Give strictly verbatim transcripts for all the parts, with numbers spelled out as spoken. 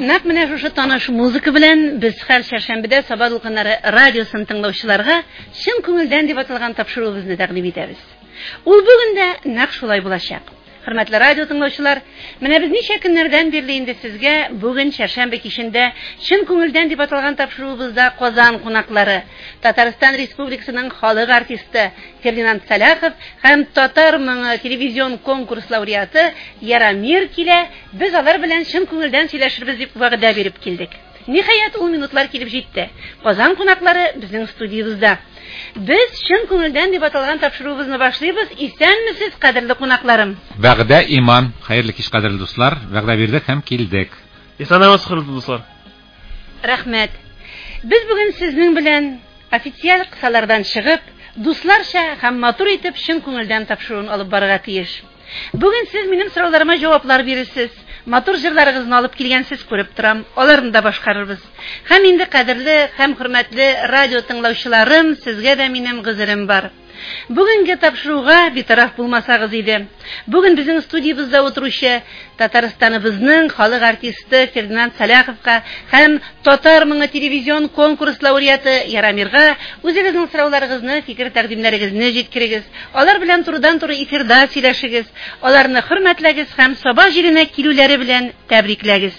Нәкъ менә шушы таныш музыка белән без һәр шәршәмбедә Саба дулкыннары радиосын тыңлаучыларга чын күңелдән дип аталган тапшыруыбызны тәкъдим итәбез. Ул бүген дә нәкъ шулай булачак. Хөрмәтле радио тыңлаучылар, менә без ничә көннәрдән бирле инде сезгә бүген шәршәмбе кичендә чын күңелдән дип аталган тапшыруыбызда Казан кунаклары, Татарстан Республикасының халык артисты Фердинанд Саляхов һәм Татар моңы телевизион конкурс лауреаты Яромир килә. Без алар белән чын күңелдән сөйләшербез дип вәгъдә биреп килдек. Ниһаять ул минутлар килеп җитте. Казан кунаклары безнең студиябызда. Без чын күңелдән дип аталган тапшыруыбызны башлыйбыз. Исәнмесез, кадерле кунакларым? Вәгъдә иман. Хәерле кич, кадерле дуслар. Вәгъдә бирдек һәм килдек. Исәнмесез, хөрмәтле дуслар. Рәхмәт. Без бүген сезнең белән официаль кысалардан чыгып, дусларча һәм матур итеп чын күңелдән тапшыруын алып барырга тиеш. Бүген сез минем сорауларыма җаваплар бирерсез. Матур җырларыгызны алып килгәнсез күреп торам. Аларны да башкарырбыз. Һәм инде кадерле һәм хөрмәтле радио тыңлаучыларым, сезгә дә минем гызырым бар. Бүгенге тапшыруга битараф булмасагыз иде. Бүген безнең студиябызда утыручы Татарстаныбызның халык артисты Фердинанд Саляховка һәм Татар моңы телевизион конкурс лауреаты Яромирга үзегезнең сорауларыгызны, фикер тәкъдимнәрегезне җиткерегез. Алар белән турыдан-туры эфирда сөйләшегез. Аларны хөрмәтләгез һәм Саба җиренә килүләре белән тәбрикләгез.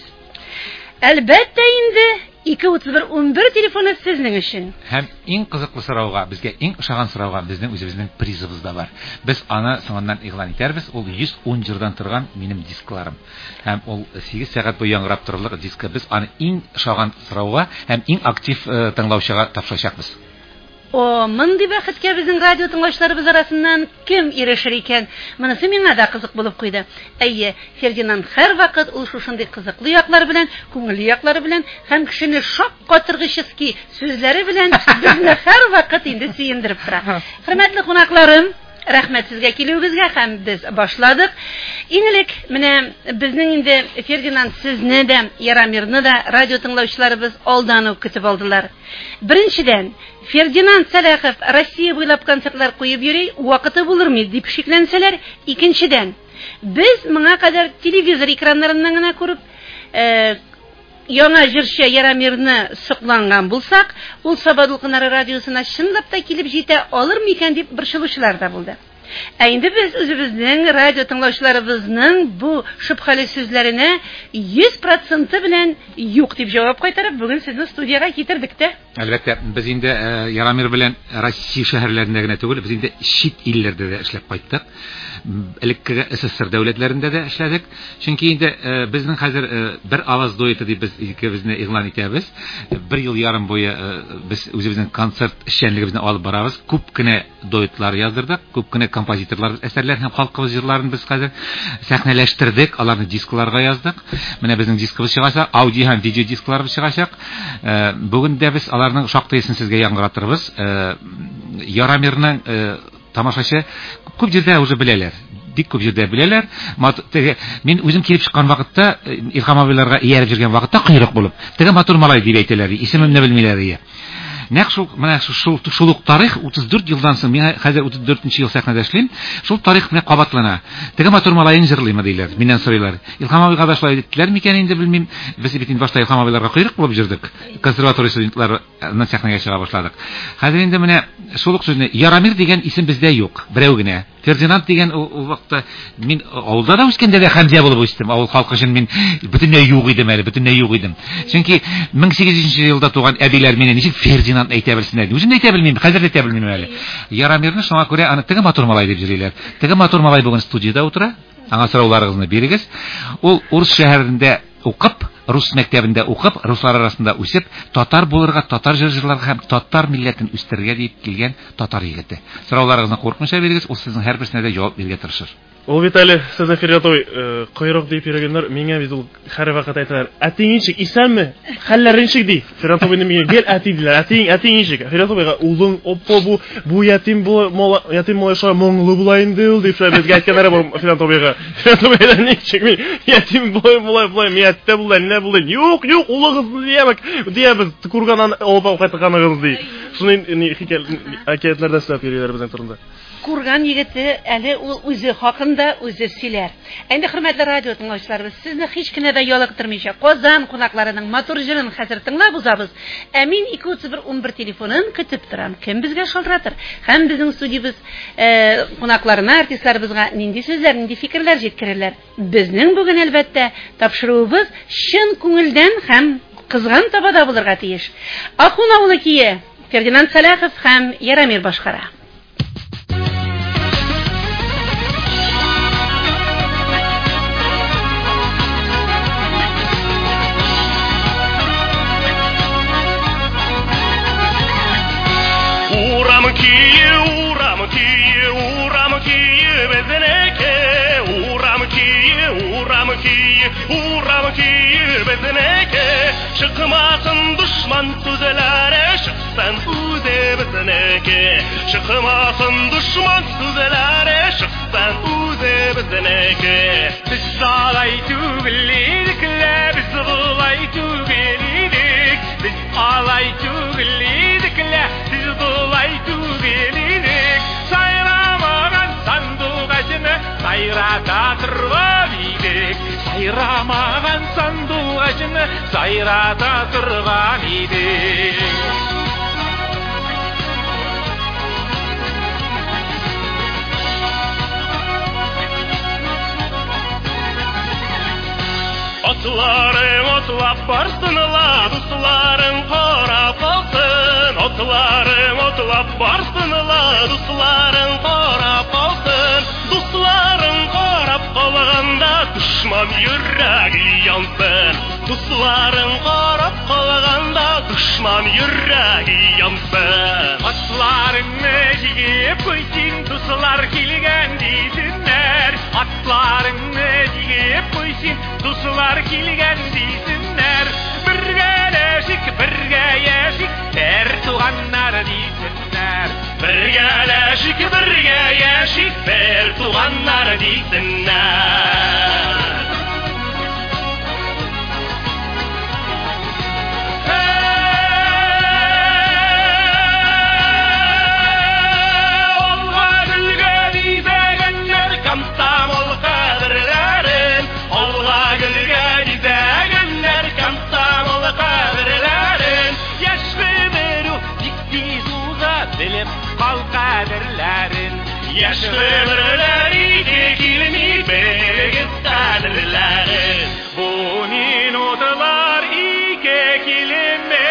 Әлбәттә инде ике утыз бер ун бер телефоны сезнең өчен. Һәм иң кызыклы сорауга, безгә иң ошаган сорауга безнең үзебезнең призыбыз да бар. Без аны соңыннан игълан итәрбез. Ул йөз ун җырдан торган минем дискларым. Һәм ул сигез сәгать буе яңгырап торырлык диска. Без аны иң ошаган сорауга һәм иң актив тыңлаучыга тапшырачакбыз. О, мондый бәхеткә безнең радио тыңлаучыларыбыз арасыннан кем ирешер икән? Монысы миңа да кызык булып куйды. Әйе, Фердинанд һәрвакыт ул шушындый кызыклы яклар белән, күңелле яклары белән һәм кешене шаккатыргычыски сүзләре белән безне һәрвакыт инде сөендереп тора. Хөрмәтле кунакларым, рәхмәт сезгә килүегезгә һәм без башладык. Иң элек менә безнең инде Фердинанд сезне дә, Яромирны да радио тыңлаучыларыбыз алдан ук көтеп алдылар. Беренчедән, Фердинанд Саляхов Россия буйлап концертлар куеп йөри, вакыты булырмы дип шикләнсәләр. Икенчедән, без моңа кадәр телевизор экраннарыннан гына күреп, э, яңа җырчы Яромирны сокланган булсак, ул Саба дулкыннары радиосына чынлап та килеп җитә алыр микән дип борчылучылар да булды. Ә инде без үзебезнең радио тыңлаучыларыбызның бу шөбһәле сүзләренә йөз процент белән юк дип җавап кайтарып, бүген сезне студияга китердек тә. Әлбәттә, без инде Яромир белән Россия шәһәрләрендә генә түгел, без инде чит илләрдә дә эшләп кайттык. Элекке СССР дәүләтләрендә дә эшләдек. Чөнки инде безнең хәзер бер аваз дуэты дип без икебезне игълан итәбез. Бер ел ярым буе без үзебезнең концерт эшчәнлегебезне алып барабыз. Күп кенә дуэтлар яздырдык, күп кенә композиторлар әсәрләр һәм халкыбыз җырларын без хәзер сәхнәләштердек, аларны дискларга яздык. Менә безнең дискыбыз чыгачак, аудио һәм видео дискларыбыз чыгачак. Бүген дә без аларның шактыйсын сезгә яңгыратырбыз. Яромирның тамашачы күп җирдә уже беләләр. Бик күп җирдә беләләр. Мин үзем килеп чыккан вакытта, Илһам абыйларга ияреп йөргән вакытта кыйрык булып, теге матур малай дип әйтәләр, исемемне белмиләр. Нәкъ шул, менә шул шул ук тарих утыз дүрт елдан соң, мин хәзер утыз дүртенче ел сәхнәдә эшлим. Шул тарих менә кабатлана. Теге матур малайын җырлыймы диләр, миннән сорыйлар. Илһам абыйга да шулай диттеләр микән инде белмим. Без бит инде башта Илһам абыйларга кыйрык булып җырдык. Консерватория студентларына сәхнәгә чыга башладык. Хәзер инде менә шул ук сүзне Яромир дигән исем бездә юк, берәү генә. Фердинанд дигән ул вакытта мин авылда да үскәндә дә Хәмзә булып үстем. Авыл халкы өчен мин бөтенләй юк идем әле, бөтенләй юк идем. Чөнки мең сигез йөзенче елда туган әбиләр мине ничек Фердинанд әйтә белсеннәр. Үзем әйтә белмим, хәзер әйтә белмим әле. Яромирны шуңа күрә аны теге матур малай дип җырлыйлар. Теге матур малай бүген студиядә утыра. Аңа сорауларыгызны бирегез. Ул Урыс шәһәрендә укып, рус мәктәбендә укып, руслар арасында үсеп, татар булырга, татар җырларга һәм татар милләтен үстерергә дип килгән татар егете. Сорауларыгызны курыкмыйча бирегез, ул сезнең һәрберсенә дә җавап бирергә тырышыр. Ул бит әле сезнең Фердиатой кыйрык дип йөргәннәр, миңа бит ул һәрвакыт әйтәләр. Әтиң ничек, исәнме? Хәлләрең ничек ди? Фердиатой миңа гел әти диләр. Әтиң, әтиң ничек? Фердиатойга улың, оппо бу, бу ятим бу, ятим малайша моңлы була инде ул дип безгә әйткәннәре бар Фердиатойга. Фердиатойга ничек мин ятим булай булай булай, миятте булай, не булай. Юк, юк, улыгызны диябек, диябез, курганнан алып кайтканыгыз ди. Шуны хикәятләрдә сөйләп йөриләр безнең турында. Курган егете әле ул үзе хакында турында үзе сөйләр. Әнде хөрмәтле радио тыңлаучыларыбыз, сезне һич кенә дә ялыктырмыйча Казан кунакларының матур җырын хәзер тыңлап узабыз. Ә мин ике утыз бер унбер телефонын көтеп торам. Кем безгә шалтыратыр? Һәм безнең студиябыз кунакларына, артистларыбызга нинди сүзләр, нинди фикерләр җиткерәләр? Безнең бүген әлбәттә тапшыруыбыз чын күңелдән һәм кызган табада булырга тиеш. Ахун авылы кие Фердинанд Салахов һәм Яромир башкара. Uram kiye, uram kiye, uram kiye bezeneke. Uram kiye, uram kiye, uram kiye bezeneke. Çıkmasın düşman tüzelere, çıksın uze bezeneke. Çıkmasın düşman tüzelere, çıksın uze bezeneke. Biz salay tügüllidik, biz bulay tügüllidik. Biz alay tügüllidik, biz bulay tügüllidik. Sayramagan sandık açını sayrata tırgalidik. Sayramagan sandık açını sayrata tırgalidik. Otlarım otlap barsınlar, dostlarım qarab qalsın. Otlarım otlap barsınlar, dostlarım qarab qalsın. Dostlarım qarab qalğanda düşman yürəgi yansın. Dostlarım qarab qalğanda düşman yürəgi yansın. Atlarını yigib qoysun, dostlar kelgan deysinlər. Atlarını yigib qoysun, dostlar kelgan deysinlər. Birgə yaşik, birgə yaşik, ter tuğanlar deysinlər. Birgə yaşik, birgə yaşik, ter tuğanlar deysinlər. Yaşlıları dikilmiş belgesellere. Bunun odalar iki kilime.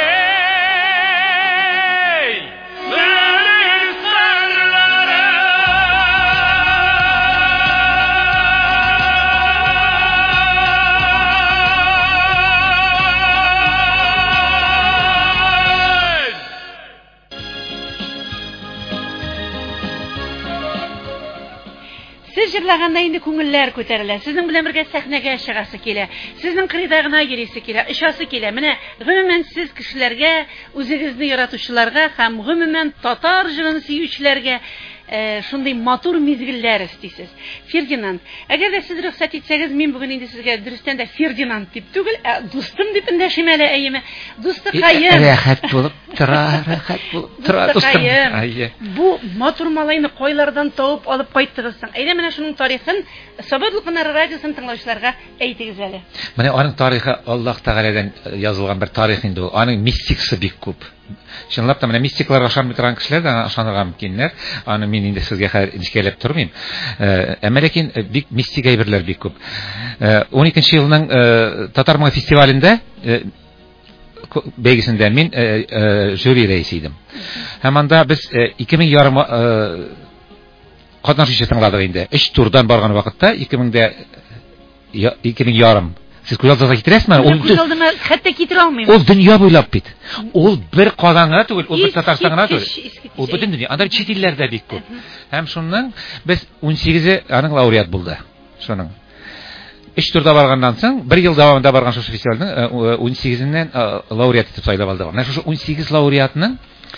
Җырлағанда инде күңелләр күтәрелә. Сезнең белән бергә сәхнәгә чыгасы килә. Сезнең кырыйдагына йөрисе килә, ышасы килә. Менә гомумән сез кешеләргә, үзегезне яратучыларга һәм гомумән татар җырын сөючеләргә шундый матур мизгелләр истисез. Фердинанд, әгәр дә сез рөхсәт итсәгез, мин бүген инде сезгә дөрестән дә Фердинанд дип түгел, дустым дип эндәшим әле, әйеме? Дустыкаем. Рәхәт булып тора, рәхәт булып тора, дустым. Бу матур малайны кайлардан табып алып кайттыгыз соң. Әйдә менә шуның тарихын Сабадлык кунары радиосын тыңлаучыларга әйтегез әле. Менә аның тарихы Аллаһ Тәгаләдән язылган бер тарих инде ул. Аның мистикасы бик күп. Чынлап та менә мистикларга ышанмый торган кешеләр дә ышанырга мөмкиннәр. Аны мин инде сезгә хәзер инешкәләп тормыйм. Әмма ләкин бик мистик әйберләр бик күп. он икенче елның Татармага фестивалендә бәйгесендә мин жюри рәисе идем. Һәм анда без ике мең ярым катнашучы тыңладык инде. өч турдан барган вакытта ике мең ярым. Сез күз алдыгызга китерәсезме? Ул күз алдыма хәтта китерә алмыйм. Ул дөнья буйлап бит. Ул бер Казанга түгел, ул бер Татарстанга түгел. Ул бөтен дөнья. Анда чит илләрдә бик күп. Һәм шунның без он сигезе аның лауреат булды. Шуның. өч турда барганнан соң, бер ел дәвамында барган шушы фестивальнең он сигезеннән лауреат итеп сайлап алдылар. Менә шушы он сигез лауреатның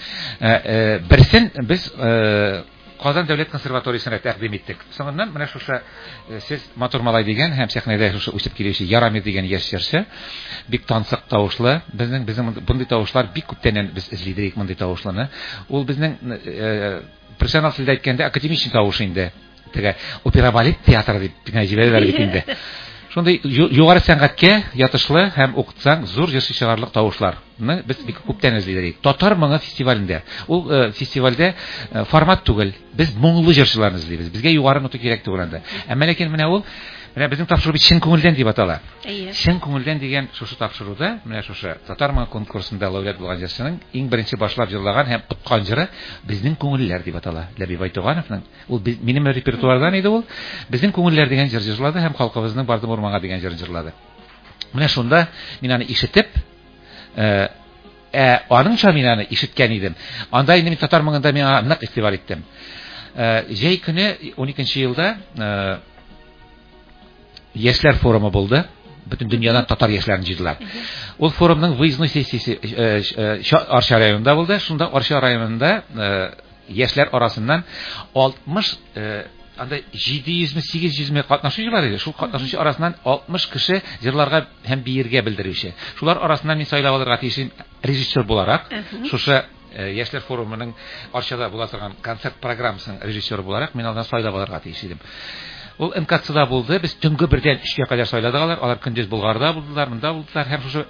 берсен без Казан дәүләт консерваториясенә тәкъдим иттек. Соңыннан менә шушы сез Матур малай дигән һәм сәхнәдә шушы үсеп килүче Яромир дигән яшь җырчы, бик тансык тавышлы. Безнең безнең бундый тавышлар бик күптән без эзлидек мондый тавышларны. Ул безнең профессионал телдә әйткәндә академик тавыш инде. теге опера балет театры дип генә җибәрәләр бит инде. Шундый югары сәнгатькә ятышлы һәм укытсаң зур җырчы чыгарлык тавышларны без бик күптән эзлидек. Татар моңы фестивалендә. Ул э, фестивальдә э, формат түгел. Без моңлы җырчыларны эзлибез. Безгә югары нота кирәк түгел анда. Әмма ләкин менә ул менә безнең тапшыру бит чын күңелдән дип атала. Чын күңелдән дигән шушы тапшыруда, менә шушы Татар моңы конкурсында лауреат булган җырчының иң беренче башлап җырлаган һәм тоткан җыры безнең күңелләр дип атала. Ләбиб Айтугановның ул минем репертуардан иде ул. Безнең күңелләр дигән җыр җырлады һәм халкыбызның бардым урманга дигән җыр җырлады. Менә шунда мин аны ишетеп, э, э аныңча мин аны ишеткән идем. Анда инде мин Татар моңында миңа нык игътибар иттем. Э, җәй көне уникенче елда э, Яшьләр форумы булды. Бөтен дөньядан татар яшьләрен җыйдылар. Ул форумның выездной сессиясе Арча районында булды. Шунда Арча районында яшьләр арасыннан алтмыш анда җиде йөзме сигез йөзме катнашучылар иде. Шул катнашучы арасыннан алтмыш кеше җырларга һәм биергә белдерүче. Шулар арасыннан мин сайлап алырга тиешем режиссер буларак, шушы яшьләр форумының Арчада була торган концерт программасының режиссеры буларак мин алдан сайлап алырга тиеш идем. Ул МКЦда булды. Без төнге бердән өчкә кадәр сайладык алар. Алар көндез Булгарда булдылар, монда булдылар. Һәм шушы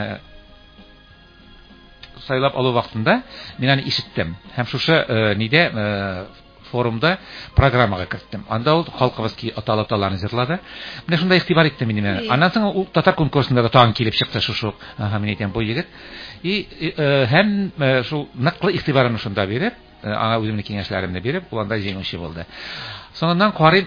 сайлап алу вакытында мин аны ишеттем. Һәм шушы нидә форумда программага керттем. Анда ул халкыбыз ки аталыкларын җырлады. Менә шунда игътибар иттем мин. Аннан соң ул татар конкурсында да тагын килеп чыкты шушы. Ага, мин әйтәм, бу егет. И һәм шул ныклы игътибарын шунда биреп, аңа үземнең киңәшләремне биреп, ул анда җиңүче булды. Соңыннан карыйм,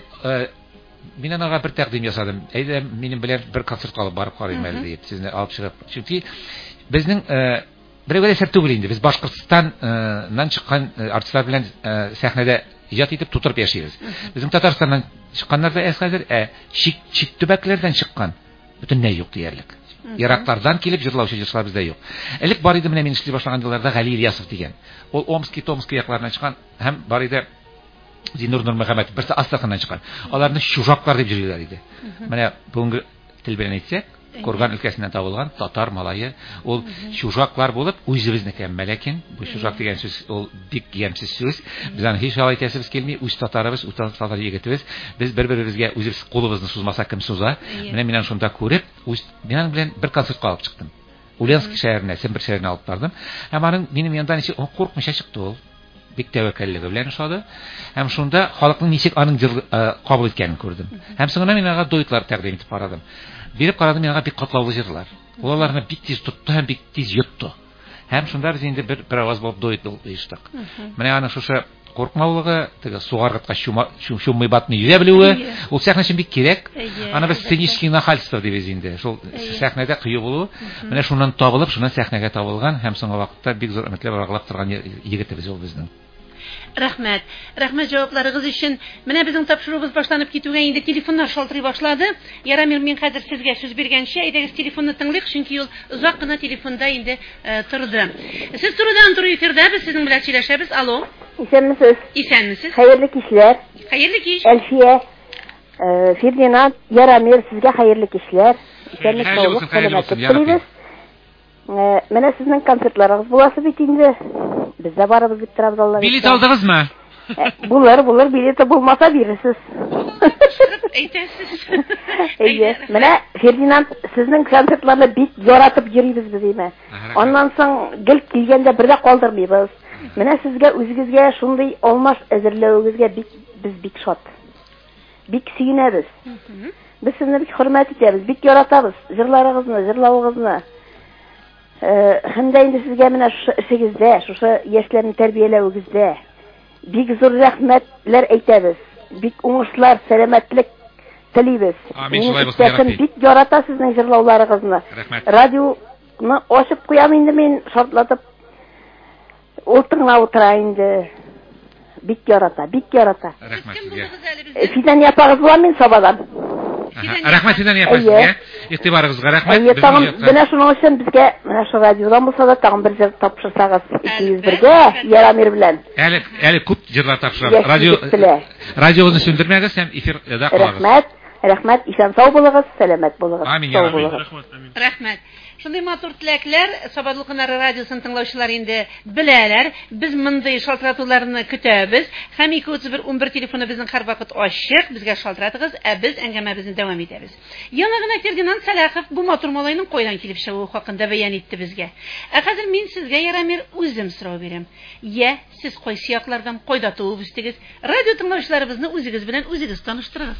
мин аңа бер тәкъдим ясадым. Әйдә, минем белән бер концертка алып барып карыйм әле дип, сезне алып чыгып. Чөнки безнең берәүгә дә сер түгел инде. Без Башкортстаннан чыккан артистлар белән сәхнәдә иҗат итеп тутырып яшибез. Безнең Татарстаннан чыкканнар да хәзер чит төбәкләрдән чыккан. Бөтенләй юк диярлек. Ираклардан килеп җырлаучы җырчылар бездә юк. Элек бар иде менә мин эшли башлаган елларда Гали Ильясов дигән. Ул Омский, Томский якларыннан чыккан һәм бар иде Зинур Нурмөхәммәтов, берсе Астраханьнан чыккан. Аларны чужаклар дип җырлыйлар иде. Менә бүгенге тел белән әйтсәк, Курган өлкәсеннән табылган татар малае, ул чужаклар булып, үзебезнеке, ләкин бу чужак дигән сүз ул бик ямьсез сүз. Без аны һич алай әйтәсебез килми, үз татарыбыз, үз татар егетебез, без бер-беребезгә үзебез кулыбызны сузмасак кем суза. Менә мин аны шунда күреп, үз минем белән бер концертка алып чыктым. Ульяновск шәһәренә, Сембер шәһәренә алып бардым. Һәм аның минем янда ничек куркмыйча чыкты ул. Бик тәвәккәллеге белән ошады. Һәм шунда халыкның ничек аның кабул иткәнен күрдем. Һәм соңыннан мин аңа дуэтлар тәкъдим итеп карадым. Биреп карадым мин аңа бик катлаулы җырлар. Ул аларны бик тиз тотты һәм бик тиз йотты. Һәм шунда без инде бер бер аваз булып дуэт оештык. Менә аны шушы куркмаулыгы, теге сугаргытка чуммый батны йөрә белүе, ул сәхнә өчен бик кирәк. Аны без сценический нахальство дибез инде. Шул сәхнәдә кыю булу, менә шуннан табылып, шуннан сәхнәгә табылган һәм соңгы вакытта бик зур өметләр баргалап торган егетебез ул безнең. Рәхмәт. Рәхмәт җавапларыгыз өчен. Менә безнең тапшыруыбыз башланып китүгә инде телефоннар шалтырый башлады. Ярамир, мин хәзер сезгә сүз биргәнчә, әйдәгез телефонны тыңлыйк, чөнки ул озак кына телефонда инде торды. Сез турыдан туры эфирдә, без сезнең белән сөйләшәбез. Алло. Исәнмесез? Исәнмесез? Хәерле кичләр. Хәерле кич. Әлфия, Фердинанд, Ярамир, сезгә хәерле кичләр. Исәнмесез булыгыз, сәламәтлек телибез. Менә сезнең концертларыгыз буласы бит инде. Без дә барыбыз бит торабыз аллар. Билет алдыгызмы? Булыр, булыр, билеты булмаса бирерсез. Әйтәсез. Әйе. Менә Фердинанд, сезнең концертларны бик яратып йөрибез без диме. Аннан соң гел килгәндә бер дә калдырмыйбыз. Менә сезгә үзегезгә шундый алмаш әзерләүегезгә бик без бик шат. Бик сөенәбез. Без сезне бик хөрмәт итәбез, бик яратабыз җырларыгызны, җырлавыгызны. Һәм дә инде сезгә менә шушы эшегездә, шушы яшьләрне тәрбияләүегездә бик зур рәхмәтләр әйтәбез. Бик уңышлар, сәламәтлек телибез. Амин, шулай булсын, ярабби. Бик ярата сезнең җырлауларыгызны. Радионы ачып куям инде мин, шартлатып. Ул тыңлап утыра инде. Бик ярата, бик ярата. Рәхмәт сезгә. Фидан япагыз була мин сабадан. Рәхмәт Фидан япа сезгә. Игътибарыгызга рәхмәт. Менә шуның өчен безгә менә шу радиодан булса да тагын бер җыр тапшырсагыз, икегез бергә Ярамир белән. Әле әле күп җырлар тапшырабыз. Радио радионы сүндермәгез һәм эфирда калыгыз. Рәхмәт, рәхмәт, исән сау булыгыз, сәламәт булыгыз. Амин, сау ярабби. булыгыз. Рәхмәт. Шундый матур теләкләр, Сабадлы көннәре радиосын тыңлаучылар инде беләләр. Без мондый шалтыратуларны көтәбез. Һәм ике утыз бер унбер телефоны безнең һәрвакыт ачык. Безгә шалтыратыгыз, ә без әңгәмәбезне дәвам итәбез. Яңа гына Фердинанд Салахов бу матур малайның кайдан килеп чыгуы хакында бәян итте безгә. Ә хәзер мин сезгә Ярамир үзем сорау бирәм. Я, сез кайсы яклардан кайда туып үстегез? Радио тыңлаучыларыбызны үзегез белән үзегез таныштырыгыз.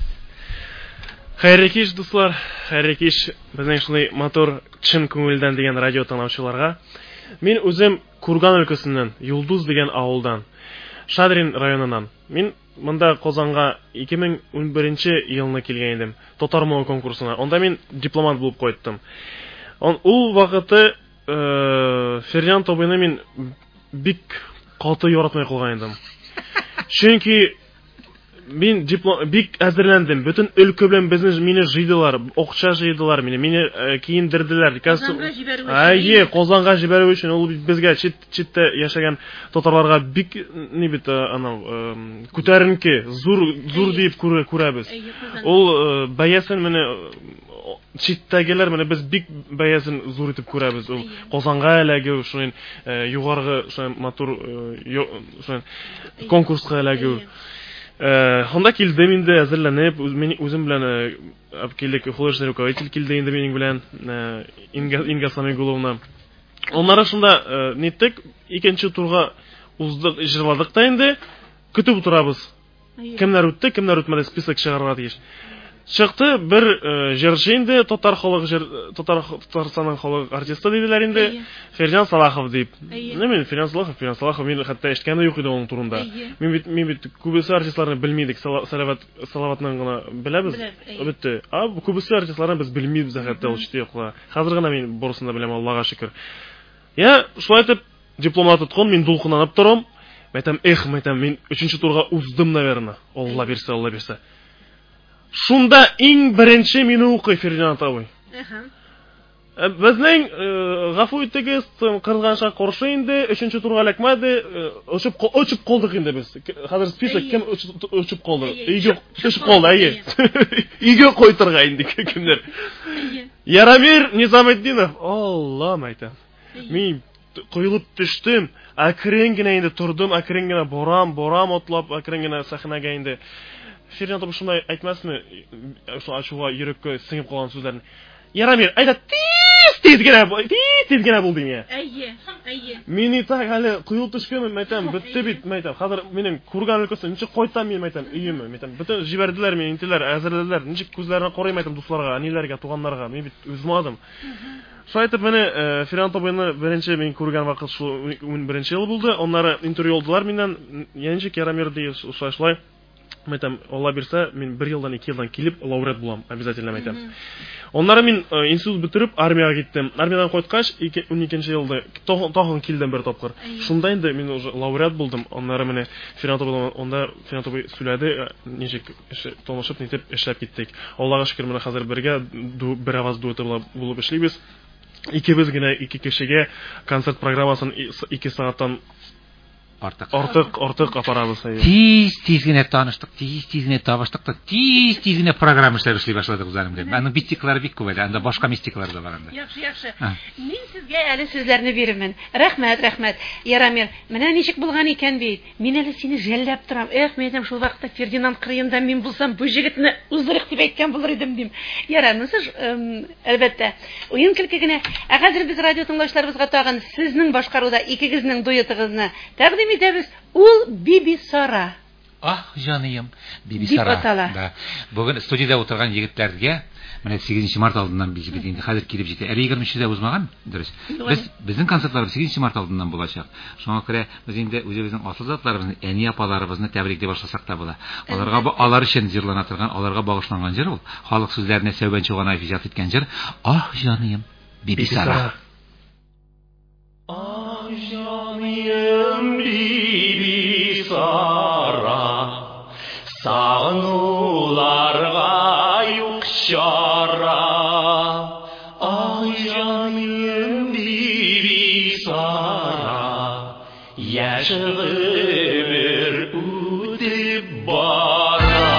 Хәйрле кич, дуслар. Хәйрле кич безнең шулай матур чын күңелдән дигән радио тыңлаучыларга. Мин үзем Курган өлкәсеннән, Юлдуз дигән авылдан, Шадрин районыннан. Мин монда Казанга ике мең унберенче елны килгән идем, Татар мовы конкурсына. Онда мин дипломант булып кайттым. Ул вакыты Фердинанд Тобойны мин бик каты яратмай калган идем. Чөнки мин диплом бик әзерләндем. Бөтен өлкә белән безне мине җыйдылар, акча җыйдылар мине, мине киендерделәр. Әйе, Казанга җибәрү өчен ул безгә чит читтә яшәгән татарларга бик ни бит аның күтәренке, зур зур дип күрәбез. Ул бәясен менә читтәгеләр менә без бик бәясен зур итеп күрәбез. Ул Казанга эләгү, шуның югаргы шуның матур шуның конкурска эләгү. Honda килдем инде әзерләнеп, үзем белән килдек, художественный руководитель килде инде минем белән, Инга Самигуловна. Оннары шунда ниттек, икенче турга уздык, җырладык та инде, көтеп утырабыз. Кемнәр үтте, кемнәр үтмәде, список чыгарырга тиеш. Чыкты бер җырчы инде, татар халык татар Татарстанның халык артисты диделәр инде, Фердинанд Салахов дип. Мен Фердинанд Салахов, Фердинанд Салахов мин хәтта эшкәне юк иде оның турында. Мин бит мин бит күбесе артистларны белмидек, Салават Салаватның гына беләбез. Бетте. А күбесе артистларны без белмибез хәтта ул чите юкла. Хәзер гына мин бурысында беләм, Аллага шөкер. Я шулай итеп дипломат тоткан, мин дулкынланып торам. Мәйтәм, эх, мәйтәм, мин өченче турга уздым, наверное. Алла бирсә, Алла бирсә. Шунда иң беренче мине укый Фердинанд абый. Безнең гафу итегез, кырганша каршы инде, өченче турга эләкмәде, очып очып калдык инде без. Хәзер список кем очып калды? Өйгә төшеп калды, әйе. Өйгә кайтырга инде кемнәр. Ярамир Низаметдинов. Алла мәйтә. Мин коелып төштем, әкрен генә инде тордым, әкрен генә борам, борам атлап, әкрен генә сәхнәгә инде. Фердинанд абый шундай әйтмәсме, шул ачуга йөрәккә сеңеп калган сүзләрне. Ярамир, айда тиз тиз генә, тиз тиз генә булды миңа. Әйе, әйе. Мин итак әле куелып төшкән, мәйтәм, бетте бит, мәйтәм. Хәзер минем Курган өлкәсенә ничек кайтам мин, мәйтәм, өеме, мәйтәм. Бөтен җибәрделәр мине, интеләр, әзерләделәр. Ничек күзләренә карый, мәйтәм, дусларга, әниләргә, туганнарга. Мин бит үзмадым. Шулай итеп менә Фердинанд абыйны беренче мин күргән вакыт шул унберенче ел булды. Оннары интервью алдылар миннән, янчик Ярамир ди, шулай. Мәйтәм, Алла бирсә, мин бер елдан, ике елдан килеп лауреат булам, обязательно мәйтәм. Оннары мин институт бетереп армиягә киттем. Армиядан кайткач, уникенче елда тагын килдем бер тапкыр. Шунда инде мин уже лауреат булдым. Оннары менә Фердинанд абый, онда Фердинанд абый сөйләде, ничек танышып, нитеп эшләп киттек. Аллага шөкер, менә хәзер бергә бер аваз дуэты булып эшлибез. Икебез генә ике кешегә концерт программасын ике сәгатьтән артык артык артык апарабыз. Тиз тиз генә таныштык, тиз тиз генә табыштык та, тиз тиз генә программа эшләп эшли башладык үзләрем белән. Аның мистиклары бик күп иде, анда башка мистиклар да бар анда. Яхшы, яхшы. Мин сезгә әле сүзләрне бирермен. Рәхмәт, рәхмәт. Ярамир, менә ничек булган икән бит. Мин әле сине жәлләп торам. Эх, мәйтәм, шул вакытта Фердинанд кырыенда мин булсам, бу җегетне уздырык дип әйткән булыр идем дим. Ярамир, сез әлбәттә уен көлке генә. Ә хәзер без радио тыңлаучыларыбызга тагын сезнең башкаруда икегезнең дуэтыгызны тәкъдим итәбез. Ул Биби Сара. Ах, җаныем, Биби Сара. Да. Бүген студиядә утырган егетләргә менә сигезенче март алдыннан бик җитә инде, хәзер килеп җитә. Әле егерменчедә узмаган, дөрес. Без безнең концертларыбыз сигезенче март алдыннан булачак. Шуңа күрә без инде үзебезнең асыл затларыбызны, әни апаларыбызны тәбрикләп башласак та була. Аларга алар өчен җырлана торган, аларга багышланган җыр ул. Халык сүзләренә Сәүбән Чуганов иҗат иткән җыр. Ах, җаныем, Биби Сара. Ах, җаныем, Биби Сара, сагынуларга юк чара. Ах, җаныем, Биби Сара, яшь гомер үтеп бара.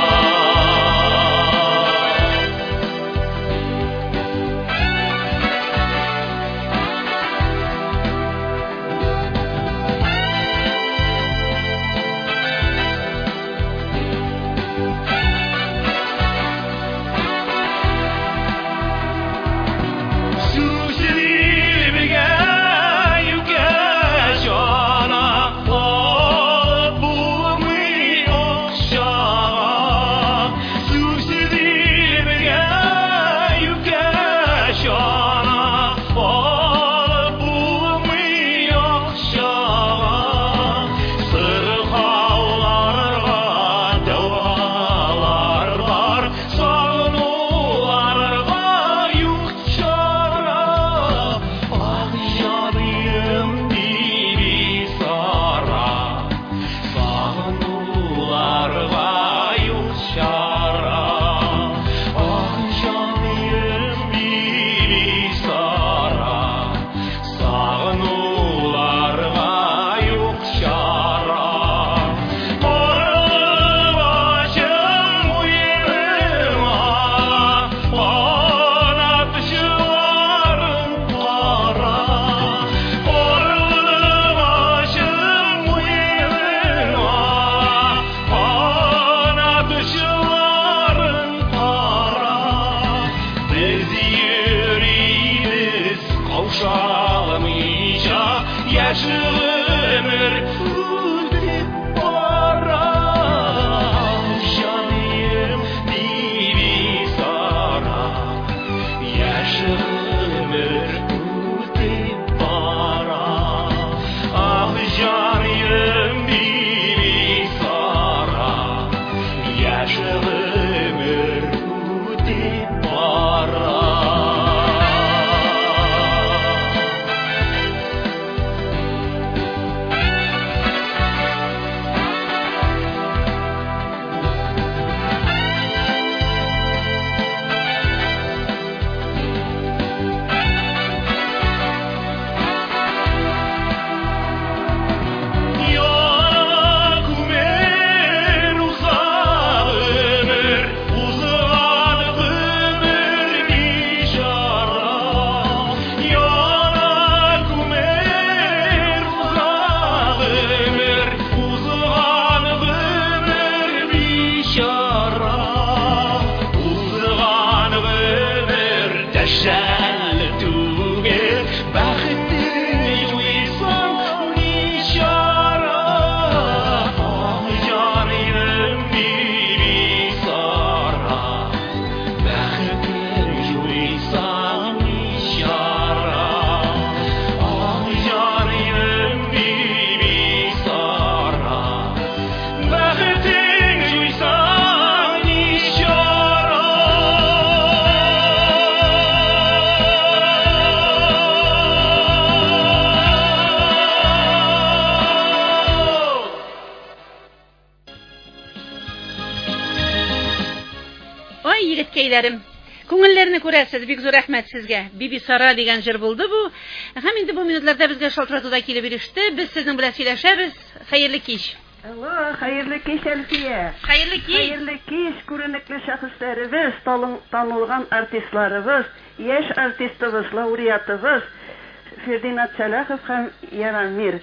егеткәйләрем. Күңелләрне күрәсез, бик зур рәхмәт сезгә. Биби Сара дигән җыр булды бу. Һәм инде бу минутларда безгә шалтыратуда килеп иреште. Без сезнең белән сөйләшәбез. Хәерле кич. Алло, хәерле кич Әлфия. Хәерле кич. Хәерле кич, күренекле шәхесләребез, танылган артистларыбыз, яшь артистыбыз, лауреатыбыз Фердинанд Сәләхов һәм Ярамир.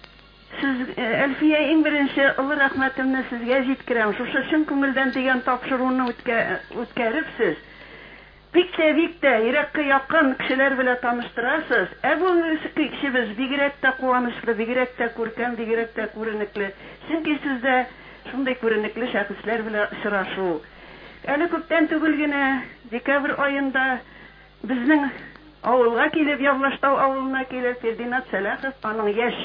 Сез, Әлфия, иң беренче олы рәхмәтемне сезгә җиткерәм. Шушы чын күңелдән дигән тапшыруны үткәрепсез. Бик тә, бик тә, йөрәккә якын кешеләр белән таныштырасыз. Ә бу кешебез бигрәк тә куанычлы, бигрәк тә күркәм, бигрәк тә күренекле. Чөнки сездә шундый күренекле шәхесләр белән очрашу. Әле күптән түгел генә декабрь аенда безнең авылга килеп, Явлаштау авылына килеп, Фердинанд Сәләхов, аның яшь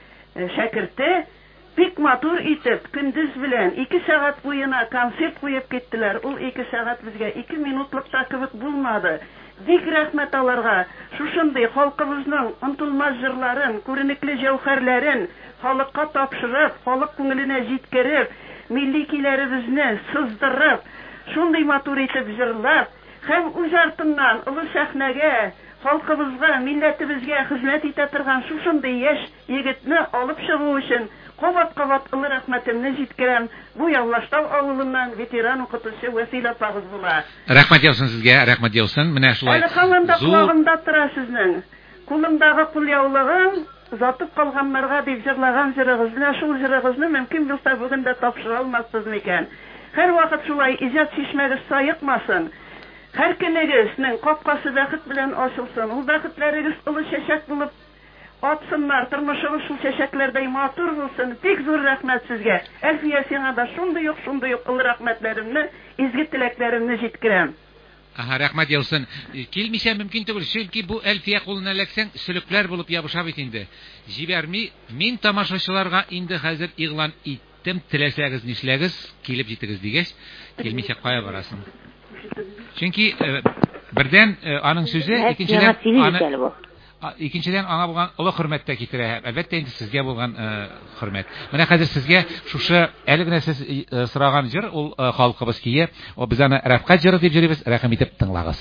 шәкерте, бик матур итеп, көндез белән ике сәгать буена концерт куеп киттеләр. Ул ике сәгать безгә ике минутлык та кебек булмады. Бик рәхмәт аларга. Шушындый халкыбызның онтылмас җырларын, күренекле җәүһәрләрен халыкка тапшырып, халык күңеленә җиткереп, милли көйләребезне сыздырып, шундый матур итеп җырлап, һәм үз артыннан олы сәхнәгә халкыбызга, милләтебезгә хезмәт итә торган шушындый яшь егетне алып чыгу өчен кабат-кабат олы рәхмәтемне җиткерәм. Бу Явлаштау авылыннан ветеран укытучы Васил апагыз була. Рәхмәт яусын сезгә, рәхмәт яусын. Менә шулай. Әле һаман колагымда тора сезнең. Кулымдагы кулъяулыгым узатып калганнарга дип җырлаган җырыгызны, шул җырыгызны мөмкин булса бүген дә тапшыра алмассыз микән? Һәр вакыт шулай иҗат чишмәгез саекмасын. Һәр көнегезнең капкасы бәхет белән ачылсын. Ул бәхетләрегез олы чәчәк булып атсыннар, тормышыгыз шул чәчәкләрдәй матур булсын. Бик зур рәхмәт сезгә. Әлфия, сиңа да шундый ук, шундый ук олы рәхмәтләремне, изге теләкләремне җиткерәм. Аха, рәхмәт яусын. Килмичә мөмкин түгел, чөнки бу Әлфия кулына эләксәң, сөлекләр булып ябыша бит инде. Җибәрми, мин тамашачыларга инде хәзер игълан иттем, теләсәгез нишләгез, килеп җитегез дигәч, килмичә кая барасың? Чөнки бердән аның сүзе, икенчедән аны икенчедән аңа булган олы хөрмәттә китерә. Әлбәттә инде сезгә булган хөрмәт. Менә хәзер сезгә шушы әле генә сез сораган җыр, ул халкыбыз кие. О без аны Рәфкать җыры дип җырыбыз, рәхим итеп тыңлагыз.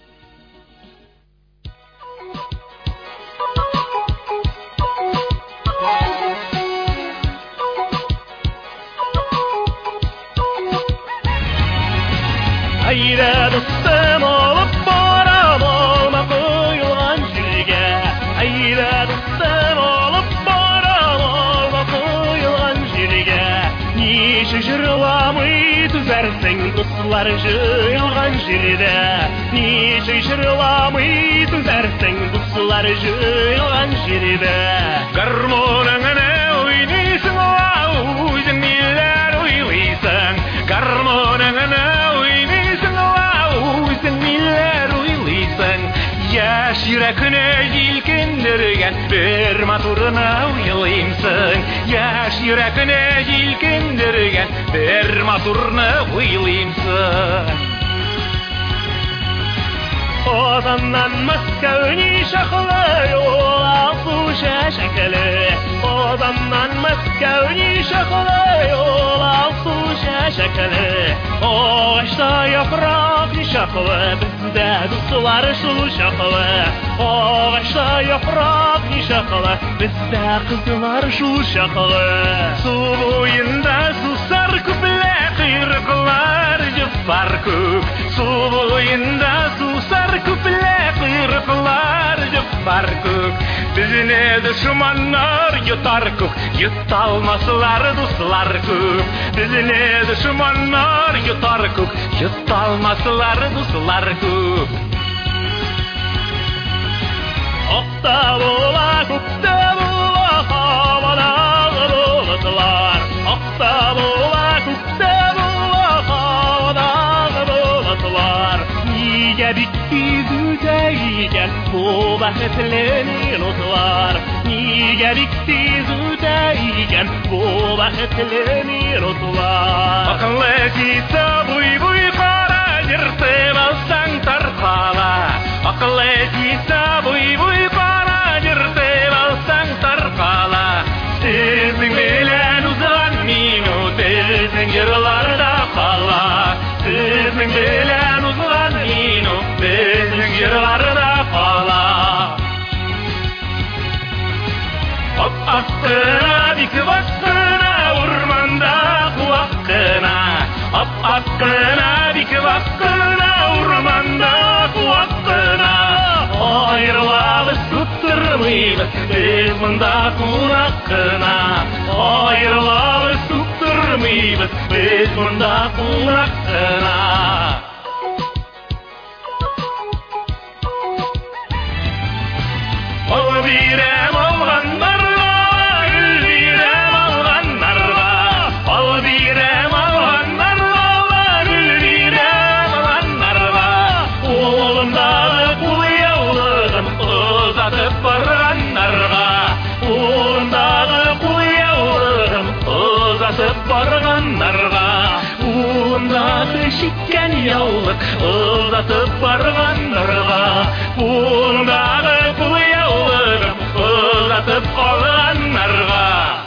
Ayra dostum olup baram olma koyulan jirge. Ayra dostum olup baram olma koyulan jirge. Nişi jırlamı tüzersin dostlar jıyılgan jirde. Nişi jırlamı tüzersin dostlar jıyılgan jirde. Garmonuna oynaysın o özün miller oylaysın. Garmonuna yaş yürekine yelkendirgen bir maturuna uyulayımsın. Yaş yürekine yelkendirgen bir maturuna uyulayımsın. Ozandan Moskva'nı şaklı yol altı şaşaklı. Ozandan Moskva'nı şaklı yol altı şaşaklı. Ağaçta yaprak şaklı, bizde dostlar şu şaklı. Ağaçta yaprak şaklı, bizde kızlar şu şaklı. Su boyunda susar küple kıyrıklar cıfar kök. Su boyunda susar küple kıyrıklar cıfar kök. Bizine düşmanlar yutar kök, yutalmasılar dostlar kök. Bizine düşmanlar yutar kök, yutalmasılar dostlar kök. Okta bola, kokta bola, havada bulutlar. Okta bola, kokta bola, havada bulutlar. Niye bitti züdeyken bu baketli minutlar? Niye bitti züdeyken bu baketli minutlar? Akıllı cita buy buy kara yırtıp alsan tarkala. Akıllı cita buy buy kara yırtıp alsan tarkala. Sizin bilen uzan minut, sizin yırlarda kala. Sizin безнең белән узган минут безнең җырларда кала. Ап-ак кына, бик вак кына, урманда куак кына. Ап-ак кына, бик вак кына, урманда куак кына. Аерылабыз туттырмыйбыз, без монда кунак кына. Аерылабыз туттырмыйбыз, без монда кунак кына. Ал бирәм алганнарга, гөл бирәм алганнарга. Ал бирәм алганнарга, гөл бирәм алганнарга. Улымдагы кулъяулыгын озатып барганнарга. Улымдагы кулъяулыгын озатып барганнарга. Улымдагы шиккән яулык озатып барганнарга. Улымдагы озатып калганнарга.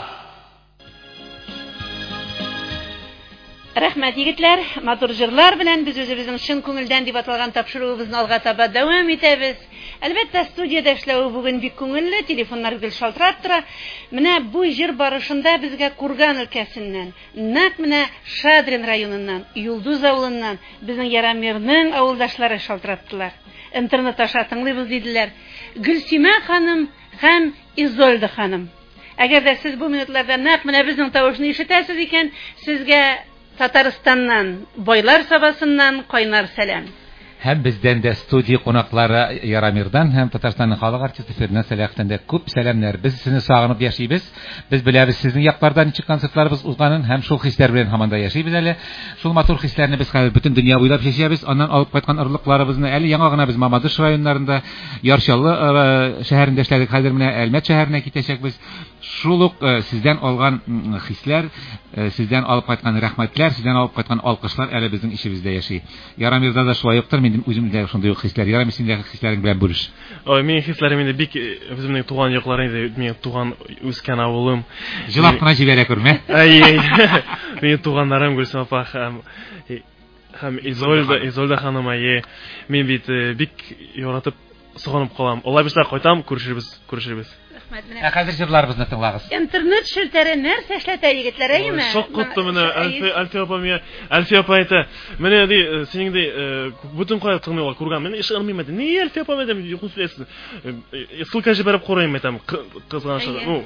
Рәхмәт, егетләр. Матур җырлар белән без үзебезнең чын күңелдән дип аталган тапшыруыбызны алга таба дәвам итәбез. Әлбәттә, студиядә эшләү бүген бик күңелле, телефоннар гел шалтырап тора. Менә бу җыр барышында безгә Курган өлкәсеннән, нәкъ менә Шадрин районыннан, Юлдуз авылыннан безнең Ярамирның авылдашлары шалтыраттылар. Интернет аша тыңлыйбыз диделәр. Гөлсимә ханым һәм Изольда ханым. Әгәр дә сез бу минутларда нәкъ менә безнең тавышны ишетәсез икән, сезгә Татарстаннан, Байлар сабасыннан кайнар сәлам. Һәм бездән дә студия кунаклары Ярамирдан һәм Татарстанның халык артисты Ферназ Сәләховтан да күп сәламнар. Без сезне сагынып яшибез. Без беләбез сезнең яклардан ничек концертларыбыз узганын һәм шул хисләр белән һаман да яшибез әле. Шул матур хисләрне без хәзер бөтен дөнья буйлап чәчәбез. Аннан алып кайткан орлыкларыбызны әле яңа гына без Мамадыш районнарында, Ярчаллы шәһәрендә эшләдек. Хәзер менә Әлмәт шәһәренә китәчәкбез. Шул ук сездән алган хисләр, сездән алып кайткан рәхмәтләр, сездән алып кайткан алкышлар әле безнең ишебездә яши. Ярамирда да шулай уктыр. Минем үземдә шундый ук хисләр. Ярамир, син дә хисләрең белән бүлеш. Ой, минем хисләрем инде бик безнең туган якларым инде, минем туган үскән авылым. Җылап кына җибәрә күрмә. Ай, минем туганнарым Гөлсем апа һәм һәм Изольда, Изольда ханым, ай, мин бит бик яратып сагынып калам. Алла бирсә кайтам, күрешербез, күрешербез. Ә хәзер җырларыбызны тыңлагыз. Интернет шелтәре нәрсә эшләтә егетләр, әйеме? Шок кутты менә Әлфия апа миңа, Әлфия апа әйтә, менә ди, синең ди бүтән кая тыңлыйлар күргән. Мен иш аңламыйм иде. Ни Әлфия апа мәдәм юк сөйләсен. Ссылка җибәреп карыйм әйтәм, кызганыч. Ну,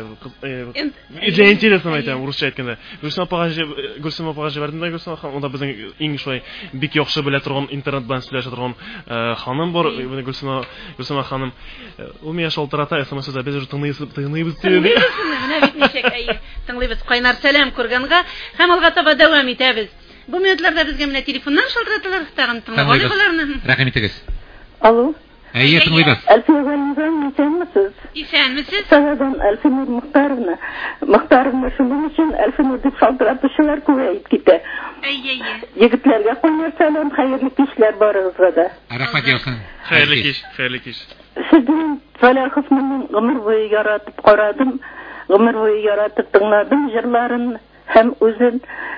идея интересно әйтәм, русча әйткәндә. Гөлсем апага Гөлсем апага җибәрдем дә, Гөлсем ханым, анда безнең иң шулай бик яхшы белә торган интернет белән сөйләшә торган ханым бар, Гөлсем Гөлсем ханым. Ул миңа шалтырата, смс-да без тыңлыйбыз, тыңлыйбыз диде. Менә бит ничек, әйе. Тыңлыйбыз, кайнар сәлам Курганга һәм алга таба дәвам итәбез. Бу минутларда безгә менә телефоннан шалтыраталар, тагын тыңлап алырларны. Рәхим итегез. Алло. Әйе, тыңлыйбыз. Әлфияныздан исәнмесез? Исәнмесез? Сагадан Әлфинур Мөхтаровна. Мөхтаровна шуның өчен Әлфинур дип шалтыратучылар күбәйеп китә. Әйе, әйе. Егетләргә кайнар сәлам, хәерле кичләр барыгызга да. Рәхмәт яусын. Хәерле кич, хәерле кич. Сезнең Сәләховның гомер буе яратып карадым, гомер буе яратып тыңладым җырларын һәм үзен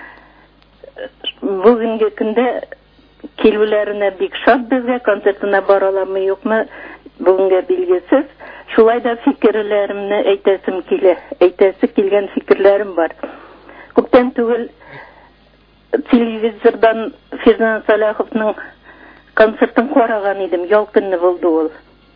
бүгенге көндә килүләренә бик шат, безгә концертына бара аламы юкмы бүгенгә билгесез. Шулай да фикерләремне әйтәсем килә. Әйтәсе килгән фикерләрем бар. Күптән түгел телевизордан Ферназ Сәләховның концертын караган идем, ял көнне булды ул.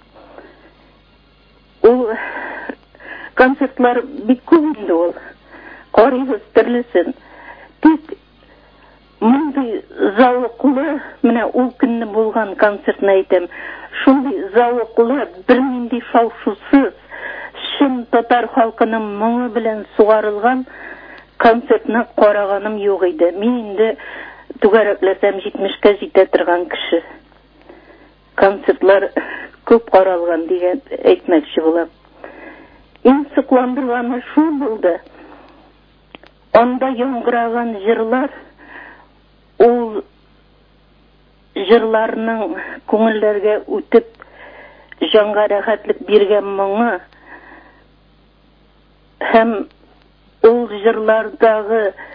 Ул концертлар бик күп инде ул. Карыйбыз төрлесен. Тик мондый зауыклы, менә ул көнне булган концертны әйтәм. Шундый зауыклы, бернинди шау-шусыз, чын татар халкының моңы белән сугарылган концертны караганым юк иде. Мин инде түгәрәкләсәм җитмешкә җитә торган кеше. Концертлар күп каралган дигән әйтмәкче булам. Иң сокландырганы шул булды. Анда яңгыраган җырлар, ул җырларның күңелләргә үтеп, җанга рәхәтлек биргән моңы һәм ул җырлардагы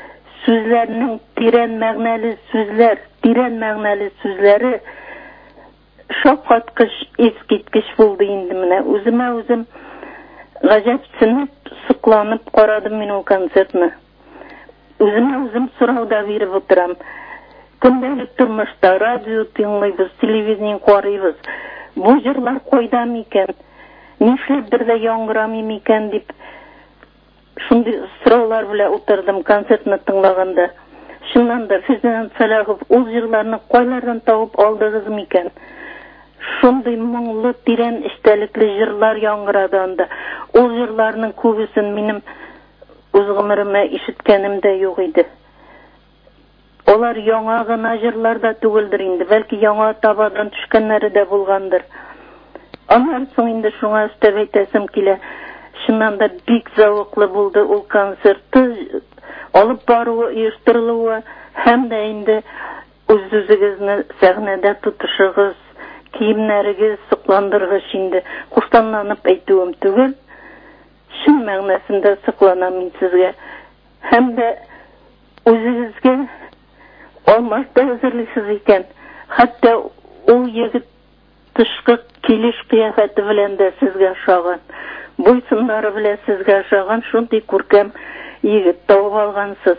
сүзләрнең тирән мәгънәле сүзләр, тирән мәгънәле сүзләре шаккаткыч, искиткеч булды инде менә. Үземә үзем гаҗәпсенеп, сокланып карадым мин ул концертны. Үземә үзем сорауда биреп утырам. Көндәлек тормышта радио тыңлыйбыз, телевидение карыйбыз. Бу җырлар кайда микән? Нишләп бер дә яңгырамый микән дип шундый сораулар белән утырдым концертны тыңлаганда. Шуннан да Фердинанд Салахов ул җырларны кайлардан табып алдыгыз микән? Шундый моңлы, тирән эчтәлекле җырлар яңгырады анда. Ул җырларның күбесен минем үз гомеремә ишеткәнем дә юк иде. Олар яңа гына җырлар да түгелдер инде, бәлки яңа табадан төшкәннәре дә булгандыр. Аннан соң инде шуңа өстәп әйтәсем килә. Шуннан да бик зәвыклы булды ул концертты, алып баруы, оештырылуы, һәм дә инде үз-үзегезне сәхнәдә тотышыгыз, киемнәрегез сокландыргыч инде. Куштанланып әйтүем түгел, шул мәгънәсендә сокланам мин сезгә. Һәм дә үзегезгә алмашта әзерлисез икән. Хәтта ул егет тышкы килеш кыяфәте белән дә сезгә ошаган. Буйсыннары белән сезгә ошаган шундый күркәм егет табып алгансыз.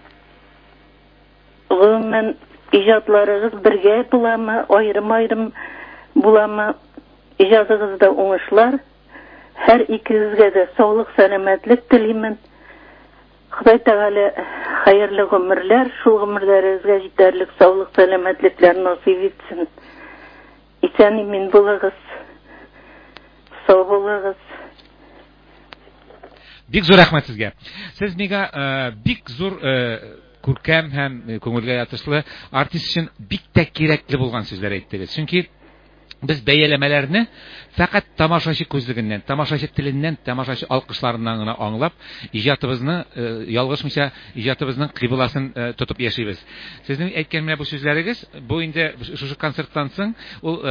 Гомумән иҗатларыгыз бергә буламы, аерым-аерым буламы? Иҗатыгызда уңышлар. Һәр икегезгә дә саулык, сәламәтлек телимен. Ходай Тәгалә хәерле гомерләр, шул гомерләрегезгә җитәрлек саулык, сәламәтлекләр насыйп итсен. Исән-имин булыгыз. Сау булыгыз. Бик зур рәхмәт сезгә. Сез миңа бик зур күркәм һәм күңелгә ятышлы артист өчен бик тә кирәкле булган сүзләр әйттегез. Чөнки без бәяләмәләрне фақат тамашачы күзлегеннән, тамашачы теленнән, тамашачы алкышларыннан гына аңлап, иҗатыбызны ялгышмыйча иҗатыбызның кыйбласын тотып яшибез. Сезнең әйткән менә бу сүзләрегез, бу инде шушы концерттан соң ул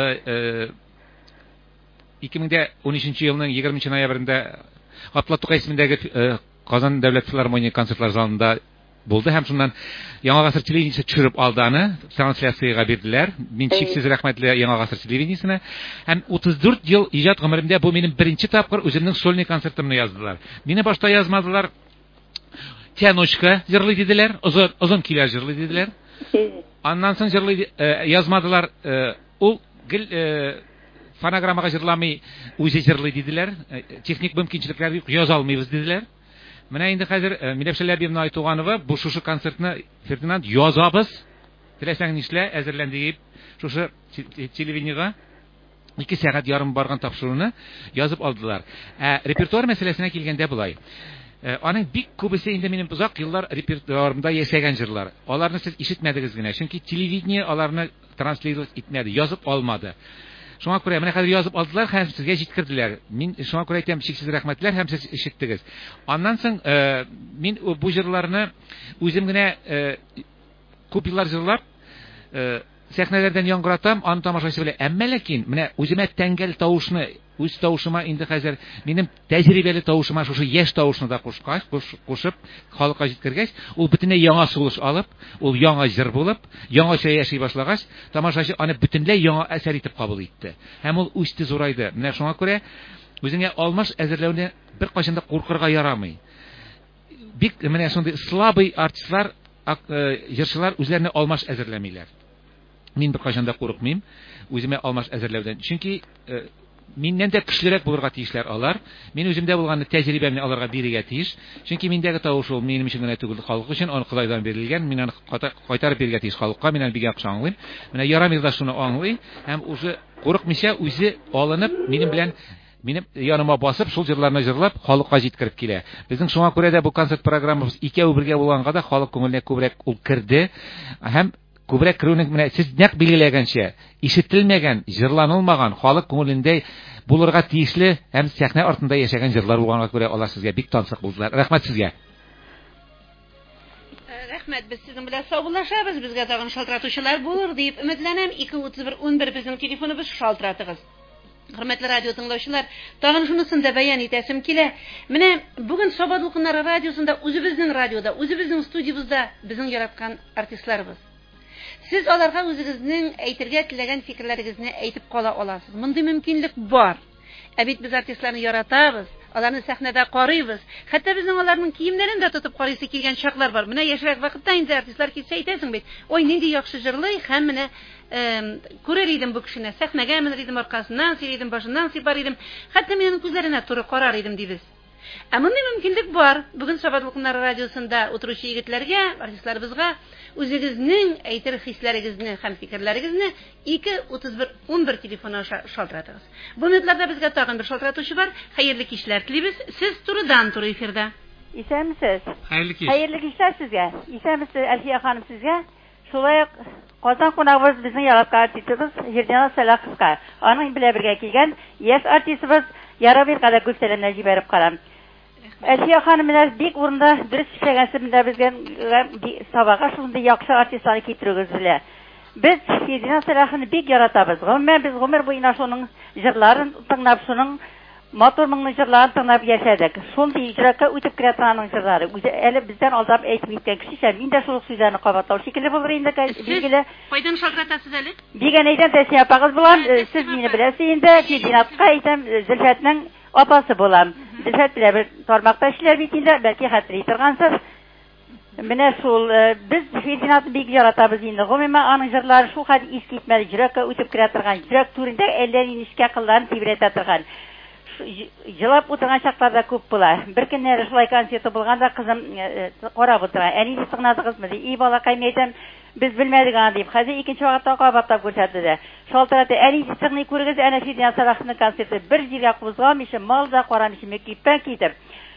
ике мең унөченче елның егерменче ноябрендә Атлы Тукай исемендәге Казан дәүләт филармония концертлар залында булды һәм шуннан Яңа гасыр телевидениесе төшереп алды аны, трансляцияга бирделәр. Мин чиксез рәхмәтле Яңа гасыр телевидениесенә. Һәм утыз дүрт ел иҗат гомеремдә бу минем беренче тапкыр үземнең сольный концертымны яздылар. Мине башта язмадылар. Тяночка җырлый диделәр, озын озын килә җырлый диделәр. Аннан соң җырлый язмадылар. Ул гел фонограммага җырламый, үзе җырлый диделәр. Техник мөмкинчелекләр юк, яза алмыйбыз диделәр. Менә инде хәзер Миләүшә Ләбиевна Айтуганова бу шушы концертны Фердинанд язабыз. Теләсәң нишлә, әзерләндек шушы телевидениега ике сәгать ярым барган тапшыруны язып алдылар. Ә репертуар мәсьәләсенә килгәндә булай. Аның бик күбесе инде минем узак еллар репертуарымда яшәгән җырлар. Аларны сез ишетмәдегез генә, чөнки телевидение аларны транслировать итмәде, язып алмады. Шуңа күрә менә хәзер язып алдылар һәм сезгә җиткерделәр. Мин шуңа күрә әйтәм, чиксез рәхмәтләр һәм сез ишеттегез. Аннан соң мин бу җырларны үзем генә күп еллар җырлап сәхнәләрдән яңгыратам, аны тамашачы белә. Әмма ләкин менә үземә тәңгәл тавышны, үз тавышыма инде хәзер минем тәҗрибәле тавышыма шушы яшь тавышны да кушкач, кушып халыкка җиткергәч, ул бөтенләй яңа сулыш алып, ул яңа җыр булып, яңача яши башлагач, тамашачы аны бөтенләй яңа әсәр итеп кабул итте. Һәм ул үсте, зурайды. Менә шуңа күрә үзеңә алмаш әзерләүне бер кайчан да куркырга ярамый. Бик менә шундый слабый артистлар, җырчылар үзләренә алмаш әзерләмиләр. Мин бер кайчан да курыкмыйм үземә алмаш әзерләүдән. Чөнки миннән дә көчлерәк булырга тиешләр алар. Мин үземдә булган тәҗрибәмне аларга бирергә тиеш. Чөнки миндәге тавыш ул минем өчен генә түгел, халык өчен, аны Кудайдан бирелгән. Мин аны кайтарып бирергә тиеш халыкка. Мин аны бик яхшы аңлыйм. Менә Ярамир да шуны аңлый һәм үзе курыкмыйча үзе алынып минем белән минем яныма басып, шул җырларны җырлап, халыкка җиткереп килә. Безнең шуңа күрә дә бу концерт программабыз икәү бергә булганга да халык күңеленә күбрәк ул керде. Һәм күбрәк керүнең менә сез нәкъ билгеләгәнчә, ишетелмәгән, җырланылмаган, халык күңелендә булырга тиешле һәм сәхнә артында яшәгән җырлар булганга күрә алар сезгә бик тансык булдылар. Рәхмәт сезгә. Рәхмәт, без сезнең белән саубуллашабыз, безгә тагын шалтыратучылар булыр дип өметләнәм. ике утыз бер унбер безнең телефоныбыз, шалтыратыгыз. Hörmәтле радио тыңлаучылар, тагын шунысын да баян итәсем килә. Менә бүген Сабан Дулкыннары радиосында, үзебезнең радиода, үзебезнең студиябызда безнең яраткан артистларыбыз. Сез аларга үзегезнең әйтергә теләгән фикерләрегезне әйтеп кала аласыз. Мондый мөмкинлек бар. Ә бит без артистларны яратабыз, аларны сәхнәдә карыйбыз. Хәтта безнең аларның киемнәрен дә тотып карыйсы килгән чаклар бар. Менә яшьрәк вакытта инде артистлар китсә әйтәсең бит. Ой, нинди яхшы җырлый, һәм менә күрер идем бу кешене, сәхнәгә менер идем, аркасыннан сыйр идем, башыннан сыйпар идем. Хәтта минем күзләренә туры карар идем дибез. Ә мондый мөмкинлек бар. Бүген Сабан Дулкыннары радиосында утыручы егетләргә, артистларыбызга үзегезнең әйтер хисләрегезне һәм фикерләрегезне ике утыз бер ун бер телефоны аша шалтыратыгыз. Бу минутларда безгә тагын бер шалтыратучы бар. Хәерле кичләр телибез. Сез турыдан туры эфирда. Исәнмесез? Хәерле кич. Хәерле кичләр сезгә. Исәнмесез, Әлфия ханым сезгә. Шулай ук Казан кунагыбыз безнең яраткан артистыбыз Фердинат Сәлаховка. Аның белән бергә килгән яшь артистыбыз Ярамирга да күп сәламнәр җибәреп карам. Әлфия ханым менә бик урында дөрес эшләгәнсендә безгә сабага шундый яхшы артистларны китерүгез белә. Без Фердинат Сәлаховны бик яратабыз. Гомумән без гомер буена шуның җырларын тыңлап, шуның матур моңны җырларын тыңлап яшәдек. Шундый җыракка үтеп керә торган җырлары. Үзе әле бездән алдап әйтми иткән кешечә мин дә шул сүзләрне кабатлау шикелле булыр инде, билгеле. Кайдан шалтыратасыз әле? Дигәнәйдән тәсия апагыз булам. Сез мине беләсез инде. Фердинатка әйтәм, Зөлфәтнең апасы булам. Зөлфәт белән бер тармакта эшләр бит инде, бәлки хәтри торгансыз. Менә шул без Фердинатны бик яратабыз инде. Гомумән аның җырлары шул хәл искитмәле, җөрәккә үтеп керә торган, җөрәк түрендә әллә ничә кылларын тибрәтә торган. Җылап утырган чакларда күп була. Бер көннәр шулай концерты булганда кызым карап утыра. Әни тыңладыгызмы ди? И балакай, әйтәм, без белмәдек аны дип. Хәзер икенче вакытта кабатлап күрсәтте дә. Шалтыраты, әни сыгны күрегез, әнә Фердинат Сәлаховның концерты бер җиргә кузгалмыйча, мал да карамыйча, мөкиппән китеп.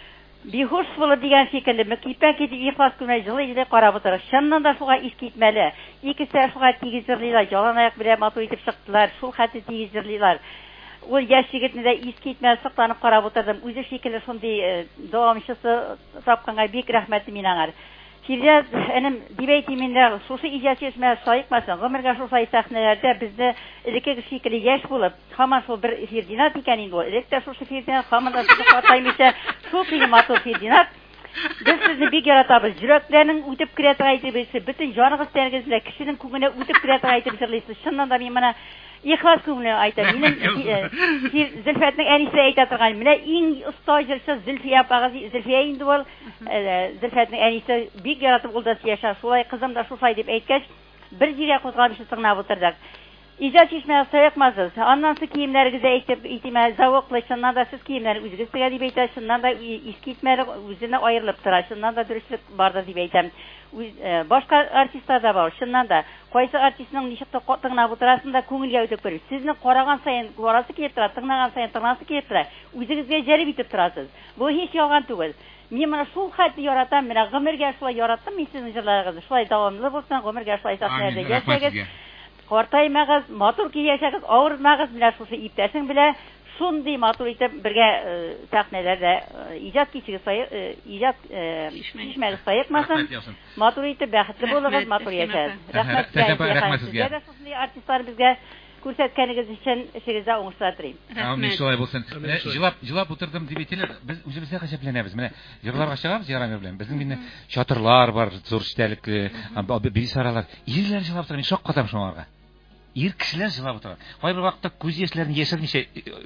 Бихуш булыр дигән шикелле, мөкиппән китеп ихлас күрмәй җылы җиле карап утыра. Чыннан да шуга ис китмәле. Икесе шуга тигез җырлыйлар, ялан аяк белән матур итеп чыктылар. Шул хәтта тигез җырлыйлар. Ул яшь егетне дә ис китмәс сакланып карап утырдым. Үзе шикелле шундый дәвамчысы тапканга бик рәхмәтем мин аңар. Фирдәс, энем, дибәйтим инде, шушы иҗат чишмә саыкмасын. Гомергә шулай сәхнәләрдә безне элекке шикелле яшь булып, һаман шул бер Фердинат икән инде ул. Электә шушы Фердинат һаман да хатаймыйча, шул кыймматлы Фердинат. Без сезне бик яратабыз. Җөрәкләрнең үтеп керә торган әйтебез, бөтен җаныгыз тәнегез белән кешенең күңеленә үтеп керә торган әйтеп җырлыйсыз. Чыннан да мин моны ихлас күңелне әйтәм. Минем Зөлфәтнең әнисе әйтә торган, менә иң оста җырчы Зөлфия апагыз, Зөлфия инде ул. Зөлфәтнең әнисе бик яратып ул да яшә. Шулай кызым да шулай дип әйткәч, бер җиргә кузгалмыйча тыңлап утырдык. Иҗат чишмә саякмасыз. Аннан соң киемнәрегезгә әйтеп, итимә завоклы, чыннан да сез киемнәрне үзегез тегә дип әйтә, чыннан да искитмәле, үзенә аерылып тора, чыннан да дөреслек бардыр дип әйтәм. Башка артистлар да бар, чыннан да. Кайсы артистның ничек тыңлап утырасын да күңелгә үтеп керә. Сезне караган саен карасы килеп тора, тыңлаган саен тыңласы килеп тора. Үзегезгә җәлеп итеп торасыз. Бу һич ялган түгел. Мин моны шул хәтле яратам, менә гомергә шулай яраттым, мин сезнең җырларыгызны. Шулай дәвамлы булсын, гомергә шулай сәхнәдә яшәгез. Картаймагыз, матур кияшәгез, авырмагыз белән шушы иптәшең белән шундый матур итеп бергә сәхнәләрдә иҗат кичегез, иҗат чишмәгез саякмасын. Матур итеп бәхетле булыгыз, матур яшәгез. Рәхмәт сезгә. Шундый артистлар безгә күрсәткәнегез өчен эшегездә уңышлар телим. Рәхмәт. Шулай булсын. Менә җылап, җылап утырдым дип әйтәләр. Без үзебезгә гаҗәпләнәбез. Менә җырларга чыгабыз Ярамир белән. Безнең мине чатырлар бар, зур эштәлекле, бисаралар. Ирләр җылап тора, мин шаккатам шуңарга. Ир кешеләр җылап утыра. Кайбер вакытта күз яшьләрен яшермичә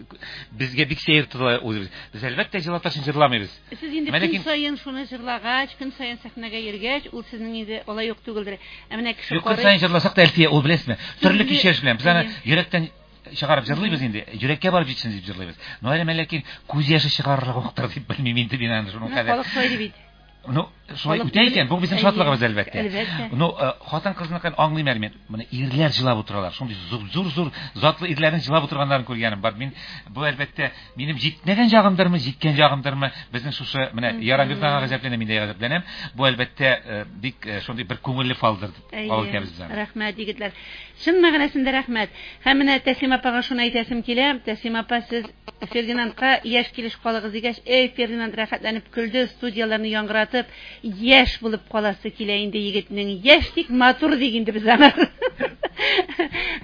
безгә бик сәер тотыла үзебез. Без әлбәттә җылап өчен җырламыйбыз. Сез инде көн саен шуны җырлагач, көн саен сәхнәгә йөргәч, ул сезнең инде алай юк түгелдер. Ә менә кеше кары. Көн саен җырласак та Әлфия, ул беләсезме? Төрле кичәш белән без аны йөрәктән чыгарып җырлыйбыз инде. Йөрәккә барып җитсен дип җырлыйбыз. Но әле ләкин күз яше чыгарырга вакыттыр дип белмим инде мин аны шуның кадәр. Халык сойды бит. Ну, шулай үтә икән, бу безнең шатлыгыбыз әлбәттә. Ну, хатын-кызны аңлыйм әле мин. Моны ирләр җылап утыралар. Шундый зур-зур затлы ирләрнең җылап утырганнарын күргәнем бар. Мин бу әлбәттә минем җитмәгән җагымдырмы, җиткән җагымдырмы? Безнең шушы менә Ярамирдан гаҗәпләнәм, мин дә гаҗәпләнәм. Бу әлбәттә бик шундый бер күңелле фалдыр дип алып киләбез без. Рәхмәт, егетләр. Чын мәгънәсендә рәхмәт. Һәм менә Тәсим апага шуны әйтәсем килә. Тәсим апа, сез Фердинандка яшь килеш калыгыз дигәч, эй Фердинанд рәхәтләнеп көлде, студияларны яңгыратып, яшь булып каласы килә инде егетнең. Яшь тик матур дигән инде без аңа.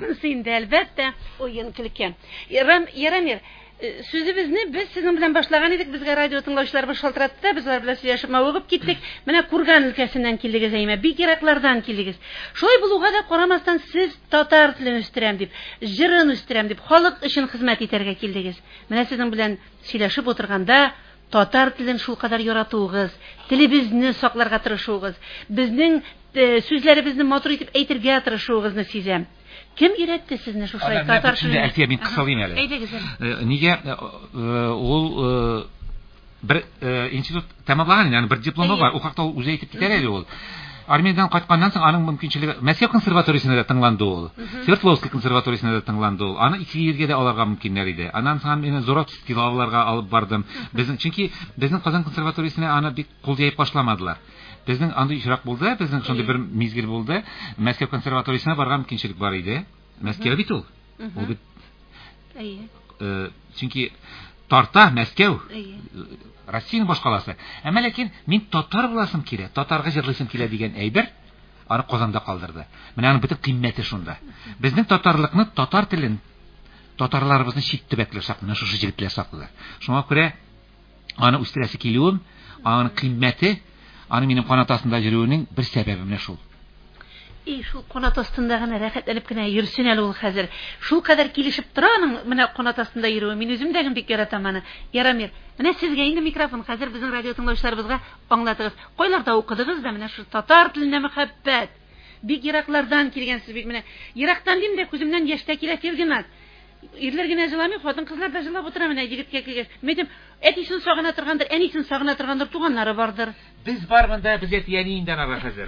Bunisi инде әлбәттә уен көлке. Ярамир, сүзебезне без сезнең белән башлаган идек, безгә радио тыңлаучылар шалтыратты, без алар белән сөйләшеп мавыгып киттек. Менә Курган өлкәсеннән килдегез, әймә, бик ераклардан килдегез. Шулай булуга да карамастан сез татар телен үстерәм дип, җырын үстерәм дип, халык өчен хезмәт итәргә килдегез. Менә сезнең белән сөйләшеп утырганда татар телен шулкадәр яратуыгыз, телебезне сакларга тырышуыгыз, безнең сүзләребезне матур итеп әйтергә тырышуыгызны сизәм. Кем өйрәтте сезне шушай татар телен? Әлфия, мин кысалыйм әле. Нигә ул бер институт тәмамлаган, ягъни бер дипломы бар, укакта ул үзе әйтеп китәр әле ул. Армиядән кайтканнан соң аның мөмкинчелеге Мәскәү консерваториясендә дә тыңланды ул. Свердловск консерваториясендә дә тыңланды ул. Аны ике ергә дә алырга мөмкиннәр иде. Аннан соң мин Зоровский аларга алып бардым. Безнең чөнки безнең Казан консерваториясенә аны бик кулдыйып башламадылар. Безнең андый ишрак булды, безнең шундый бер мизгел булды. Мәскәү консерваториясенә барган мөмкинчелек бар иде. Мәскәү бит ул. Ул бит Әйе. Чөнки тарта Мәскәү. Россияның башкаласы. Әмма ләкин мин татар буласым килә, татарга җырлыйсым килә дигән әйбер аны Казанда калдырды. Менә аның бөтен кыйммәте шунда. Безнең татарлыкны, татар телен, татарларыбызны чит төбәкләр саклый, шушы җегетләр саклый. Шуңа күрә аны үстерәсе килүем, аның кыйммәте, аны минем канатасында йөрүнең бер сәбәбе менә шул. И шул канат астында гына рәхәтләнеп кенә йөрсен әле ул хәзер. Шул кадәр килешеп тора аның менә канат астында йөрүе. Мин үзем дә бик яратам аны. Ярамир, менә сезгә инде микрофон, хәзер безнең радио тыңлаучыларыбызга аңлатыгыз. Кайларда укыдыгыз да менә шу татар теленә мәхәббәт. Бик ераклардан килгәнсез бик менә. Ерактан дим дә күземнән яшь тә килә Фердинанд. Ирләр генә җыламый, хатын кызлар да җылап утыра менә егеткә килгәч. Мәдәм әтисен сагына торгандыр, әнисен сагына торгандыр, туганнары бардыр. Без бар монда, без әтияне инде ара хәзер.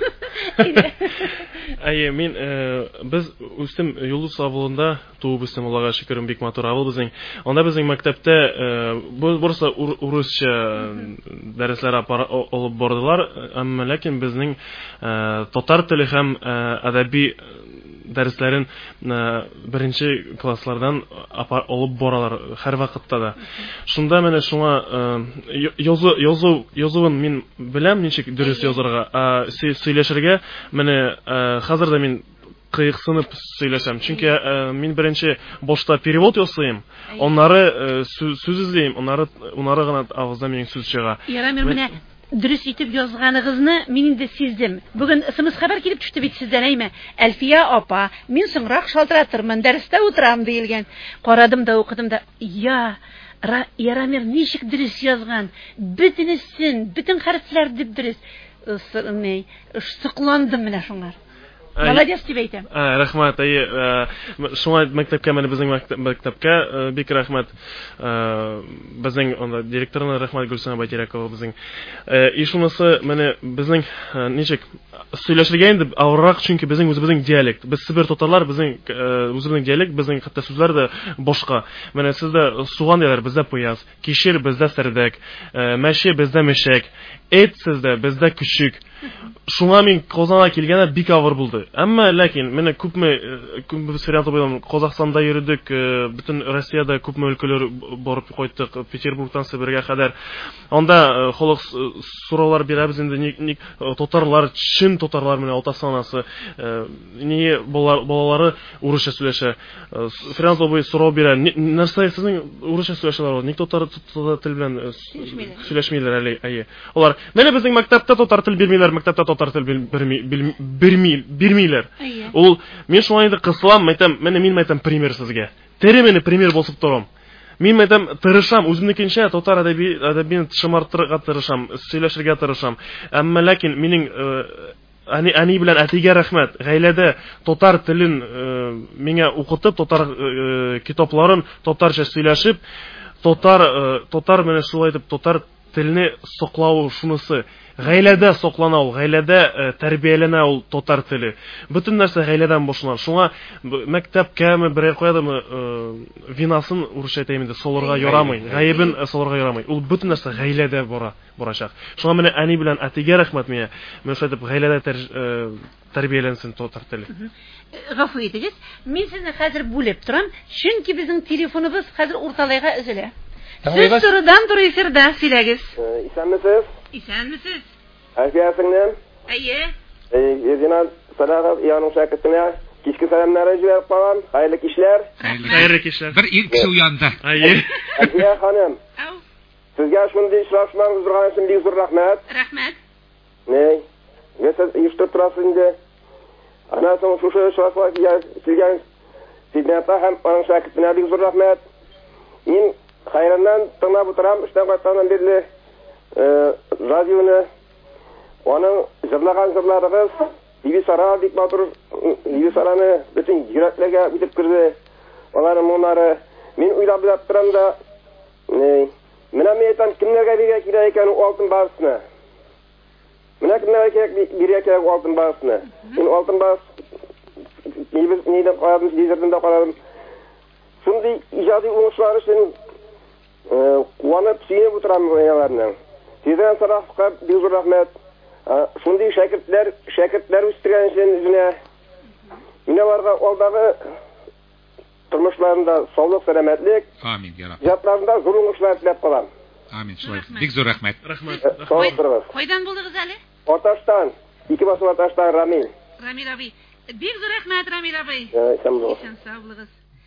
Әйе, мин без үстем Юлдыз авылында туып үстем, Аллага шөкер, бик матур авыл безнең. Анда безнең мәктәптә бурса урысча дәресләр алып бардылар, әмма ләкин безнең татар теле һәм әдәби дәресләрен беренче класслардан алып баралар һәр вакытта да. Шунда менә шуңа язу язу язуын мин беләм, ничек дөрес язарга, сөйләшергә менә хәзер дә мин кыйыксынып сөйләшәм. Чөнки мин беренче башта перевод ясыйм, аннары сүз эзлим, аннары унары гына авыздан минем сүз чыга. Ярамир, менә дөрес итеп язганыгызны мин инде сиздем. Бүген смс хәбәр килеп төште бит сездән, әйме. Әлфия апа, мин соңрак шалтыратырмын, дәрестә утырам диелгән. Карадым да укыдым да, я Ярамир ничек дөрес язган, бөтенесен, бөтен хәрефләр дип дөрес. Сыкландым менә шуңар. Молодец дип әйтәм. Рәхмәт, әйе. Шуңа мәктәпкә, менә безнең мәктәпкә бик рәхмәт. Безнең анда директорына рәхмәт, Гөлсәм Байтиракова безнең. И шунысы менә безнең ничек сөйләшергә инде авыррак, чөнки безнең үзебезнең диалект. Без Себер татарлар, безнең үзебезнең диалект, безнең хәтта сүзләр дә башка. Менә сездә суган диләр, бездә пыяз, кишер бездә сәрдәк, мәче бездә мешәк, эт сездә бездә күчек. Шуңа мин Казанга килгәндә бик авыр булды. Әмма ләкин менә күпме күпме варианты булган. Казакстанда йөрдек, бөтен Россиядә күпме өлкәләр барып кайттык, Петербургтан Себергә кадәр. Анда халык сораулар бирәбез инде, ник татарлар, чын татарлар менә атасы-анасы, ни балалары урысча сөйләшә. Франц абый сорау бирә, нәрсә сезнең урысча сөйләшәләр, ник татар тел белән сөйләшмиләр әле? Әйе. Алар менә безнең мәктәптә татар тел бирмиләр, мәктәптә татар тел бирмиләр. Ул мин шуңа инде кысылам, әйтәм, менә мин әйтәм пример сезгә. Тере менә пример булып торам. Мин әйтәм, тырышам, үземнекенчә татар әдәби әдәбин шымартырга тырышам, сөйләшергә тырышам. Әмма ләкин минем Ани ани белән әтигә рәхмәт. Гаиләдә татар телен миңа укытып, татар китапларын татарча сөйләшеп, татар татар менә шулай итеп татар телне саклау шунысы. Гаиләдә саклана ул, гаиләдә тәрбияләнә ул татар теле. Бөтен нәрсә гаиләдән башлана. Шуңа мәктәпкәме берәр куядымы винасын урысча әйтәм инде, солырга ярамый. Гаебен солырга ярамый. Ул бөтен нәрсә гаиләдә бара, барачак. Шуңа менә әни белән әтигә рәхмәт миңа. Мен шулай дип гаиләдә тәрбияләнсен татар теле. Гафу итегез, мин сезне хәзер бүлеп торам, чөнки безнең телефоныбыз хәзер урталайга өзелә. Сез турыдан туры эфирдә сөйләгез. Исәнмесез? Исәнмесез? Әлфия сеңнем? Әйе. Езина Садагов Януш Шәкертенә Кичке саламнарын җибәреп калам. Хәерле кичләр. Хәерле кичләр. Бер ир кеше уянды. Әйе. Әтия ханым. Ау. Сезгә шундый очрашуларны узган өчен бик зур рәхмәт. Рәхмәт. Ней? Сез иштә торасыз инде. Ана соң шушы очрашуларга килгән Сиднәпә һәм аның шәкертенә бик зур рәхмәт. Мин хайраннан тыңлап утырам, эштән кайтканнан бирле радионы, аның җырлаган җырларыгыз, Бибисара бик матур, Бибисараны бөтен йөрәкләргә үтеп керде. Аларның моннары, мин уйлап билап торам да, менә мен әйтәм, кемнәргә бирә кирәк икән ул алтын барысны. Менә кемнәргә бирә кирәк ул алтын барысны. Мин алтын барыс нибез нидә каядым, дизердә каядым. Шундый иҗади уңышлар өчен куанып сөенеп утырам аларның. Сездән сарафка бик зур рәхмәт. Шундый шәкертләр, шәкертләр үстергән өчен үзенә мин аларга алдагы тормышларында саулык, сәламәтлек. Амин, я Рабб. Җатларында зур уңышлар теләп калам. Амин, шулай. Бик зур рәхмәт. Рәхмәт. Кайдан булдыгыз әле? Аташтан, ике басу Аташтан Рамил. Рамил абый. Бик зур рәхмәт, Рамил абый. Исән сау булыгыз.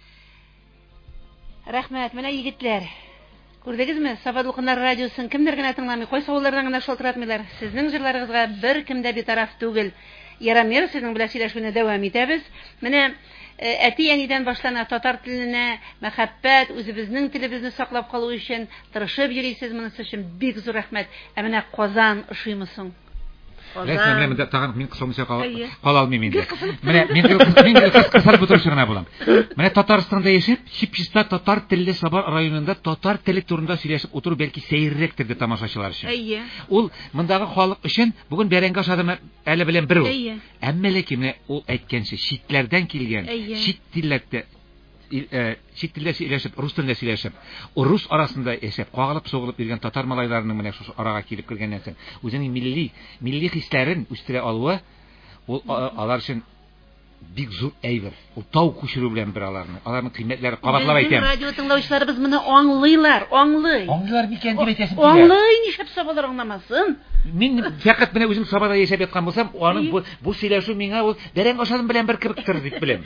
Рәхмәт, менә егетләр. Күрдегезме? Сабадлыкнар радиосын кемдер генә тыңламый, кайсы авыллардан гына шалтыратмыйлар. Сезнең җырларыгызга бер кем дә битараф түгел. Ярамер, сезнең белән сөйләшүне дәвам итәбез. Менә әти-әнидән башлана татар теленә мәхәббәт, үзебезнең телебезне саклап калу өчен тырышып йөрисез, монысы өчен бик зур рәхмәт. Ә менә Казан ошыймы соң? Ләкин менә монда тагын мин кысылмыйча кала алмыйм инде. Менә мин мин кысылып утыручы гына булам. Менә Татарстанда яшәп, чипчиста татар телле Сабар районында татар теле турында сөйләшеп утыру бәлки сәеррәктер дип тамашачылар өчен. Әйе. Ул мондагы халык өчен бүген бәрәңге ашадым әле белән бер ул. Әмма ләкин ул әйткәнчә читләрдән килгән, чит телләрдә чит телдә сөйләшеп, рус телендә сөйләшеп, рус арасында яшәп, кагылып сугылып йөргән татар малайларының менә шушы арага килеп кергәннән соң үзенең милли милли хисләрен үстерә алуы ул алар өчен бик зур әйбер. Ул тау күчерү белән бер аларны. Аларның кыйммәтләре кабатлап әйтәм. Радио тыңлаучыларыбыз моны аңлыйлар, аңлый. Аңлыйлар микән дип әйтәсең. Аңлый, нишләп сабалар аңламасын? Мин фәкать менә үзем Сабада яшәп яткан булсам, аның бу бу сөйләшү миңа ул бәрәң ашадым белән бер кебектер дип беләм.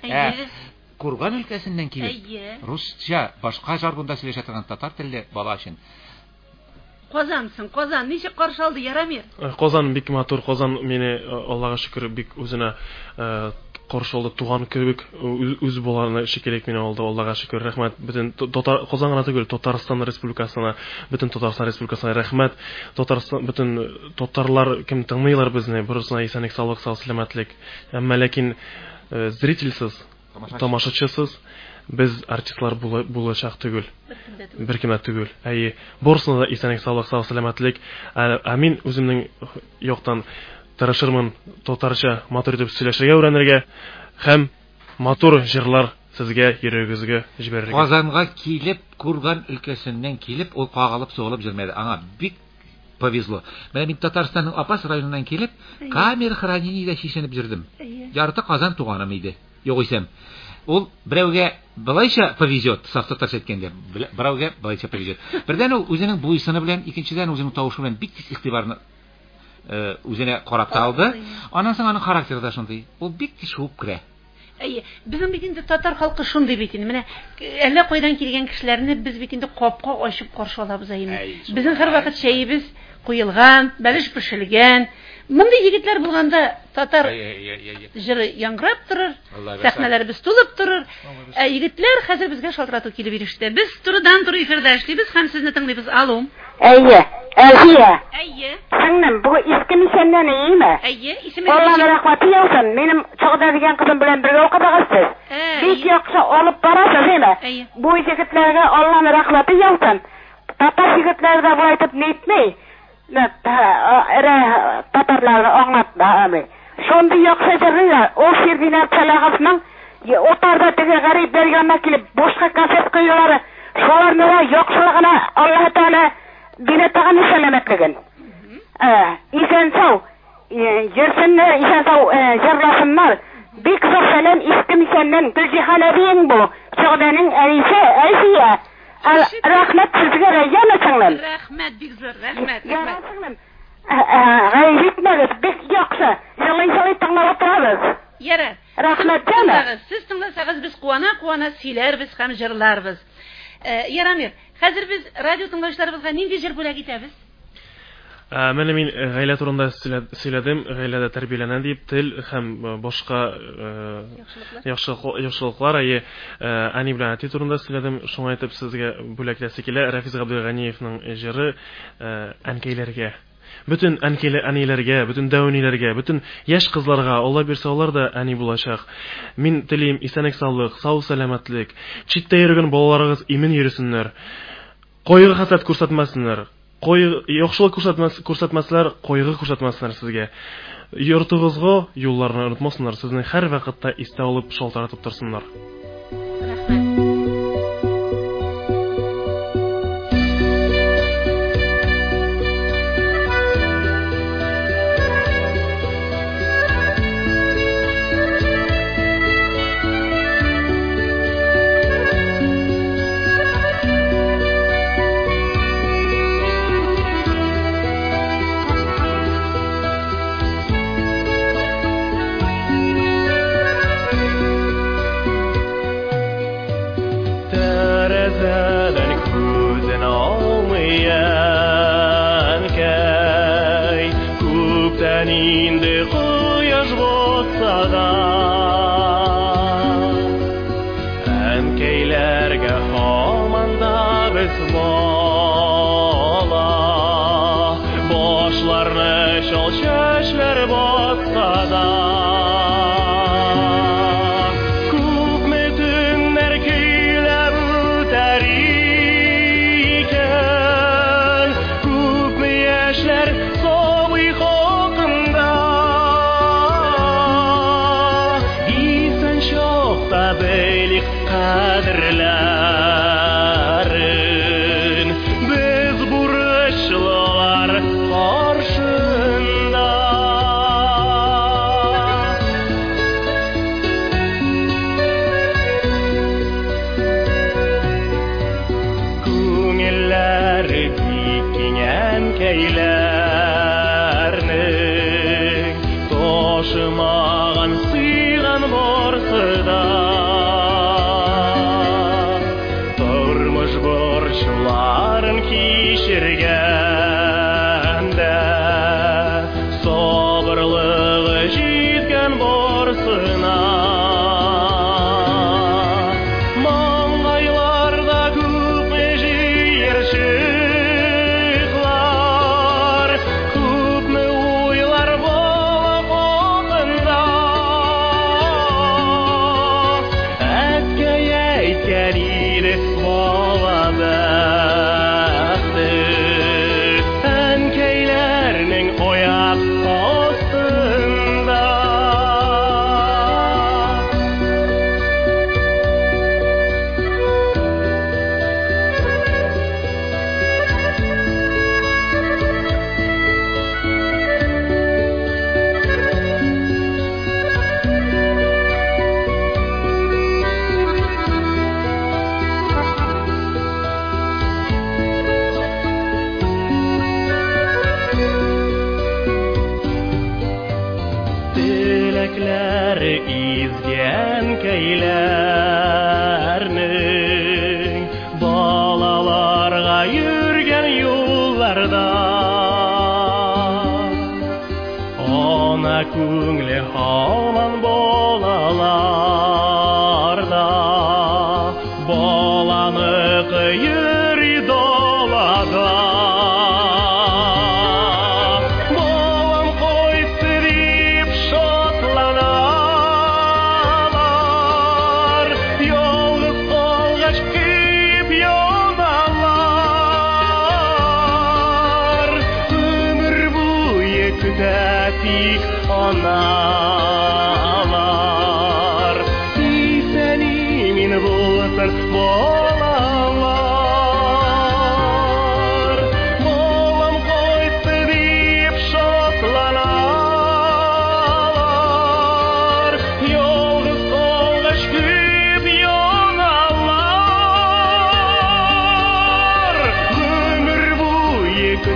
Курган өлкәсеннән килеп, русча, башка жаргонда сөйләшә торган татар телле бала өчен. Казансын, Казан ничек каршы алды Ярамир? Казан бик матур, Казан мине Аллага шөкер бик үзенә каршы алды, туган кебек үз балаларына шикелек мине алды. Аллага шөкер, рәхмәт. Бөтен Казан гына түгел, Татарстан Республикасына, бөтен Татарстан Республикасына рәхмәт. Татарстан бөтен татарлар кем тыңлыйлар безне, бурысына исәнлек, саулык, сәламәтлек. Әмма ләкин зрительсез, тамашачысыз без артистлар булачак түгел. Бер кемдә түгел. Әйе, бурысына да исәнлек, саулык, сәламәтлек. Ә мин үземнең яктан тырышырмын татарча матур итеп сөйләшергә өйрәнергә һәм матур җырлар сезгә йөрәгегезгә җибәрергә. Казанга килеп, Курган өлкәсеннән килеп, ул кагылып сугылып җөрмәде. Аңа бик повезло. Менә мин Татарстанның Апас районыннан килеп, камера хранениедә чишенеп җөрдем. Ярты Казан туганым иде. Югыйсәм, ул берәүгә былайча повезет, саф татарча әйткәндә, берәүгә былайча повезет. Бердән ул үзенең буйсыны белән, икенчедән үзенең тавышы белән бик тиз игътибарны үзенә карап алды. Аннан соң аның характеры да шундый. Ул бик тиз шуып керә. Әйе, безнең бит инде татар халкы шундый бит инде. Менә әллә кайдан килгән кешеләрне без бит инде капка ачып каршы алабыз әйе. Безнең һәрвакыт чәебез куелган, бәлеш пешелгән. Мондый егетләр булганда татар җыры яңгырап торыр, сәхнәләребез тулып торыр. Ә егетләр хәзер безгә шалтырату килеп иреште. Без турыдан туры эфирдә эшлибез һәм сезне тыңлыйбыз. Алло. Әйе. Әйе. Әйе. Сеңнем, бу иске мишәннән иеме? Әйе, исеме. Алла рәхмәте яусын. Минем чагда дигән кызым белән бергә укыдыгыз. Бик яхшы алып барасыз, әйме? Бу егетләргә Алланың рәхмәте яусын. Татар егетләре дә булай итеп нитми. Татарларны аңлатма, әми. Шундый яхшы җырлыйлар. Ул Фердинанд Салаховның отарда теге гарипләр янына килеп бушка концерт куюлары, шуларны яхшылыгына Аллаһ Таала дине тагын сәламәтлеген. Ә, исән сау, йөрсеннәр, исән сау җырласыннар. Бик зур сәлам иске мишәннән Гөлҗиһан әбиең бу. Сәгъдәнең әнисе Әйсия. Рәхмәт сезгә, яна сеңлем. Рәхмәт, бик зур, рәхмәт, рәхмәт. Гайрәтмәгез, бик яхшы. Җылый-җылый тыңлап торабыз. Ярар. Рахмәт, җаным. Сез тыңласагыз, без куана-куана сөйләрбез һәм җырларбыз. Ярамир, хәзер без радио тыңлаучыларыбызга нинди җыр бүләк итәбез? Менә мин гаилә турында сөйләдем, гаиләдә тәрбияләнә дип, тел һәм башка яхшылыклар, әйе, әни белән әти турында сөйләдем. Шуңа әйтеп сезгә бүләкләсе килә Рафис Габдулганиевның җыры әнкәйләргә. Bütün әниләргә, bütün дәүниләргә, bütün яшь кызларга, Алла бирсә алар да әни булачак. Мин телим исәнлек саулык, сау сәламәтлек, читтә йөргән балаларыгыз имен йөрсеннәр. Кайгы хәсрәт күрсәтмәсеннәр. Кайгы яхшылык күрсәтмәс күрсәтмәсләр, кайгы күрсәтмәсеннәр сезгә. Йортыгызга юлларны онытмасыннар, сезне һәр вакытта истә алып шалтыратып торсыннар.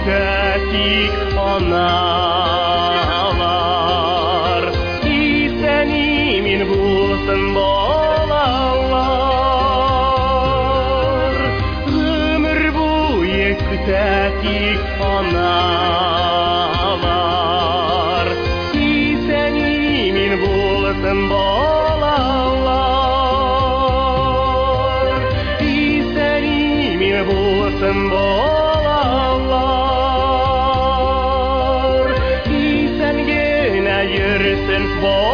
Analar, ise тик аналар. Исән имин булсын балалар, исән имин булсын балалар, исән генә йөрсен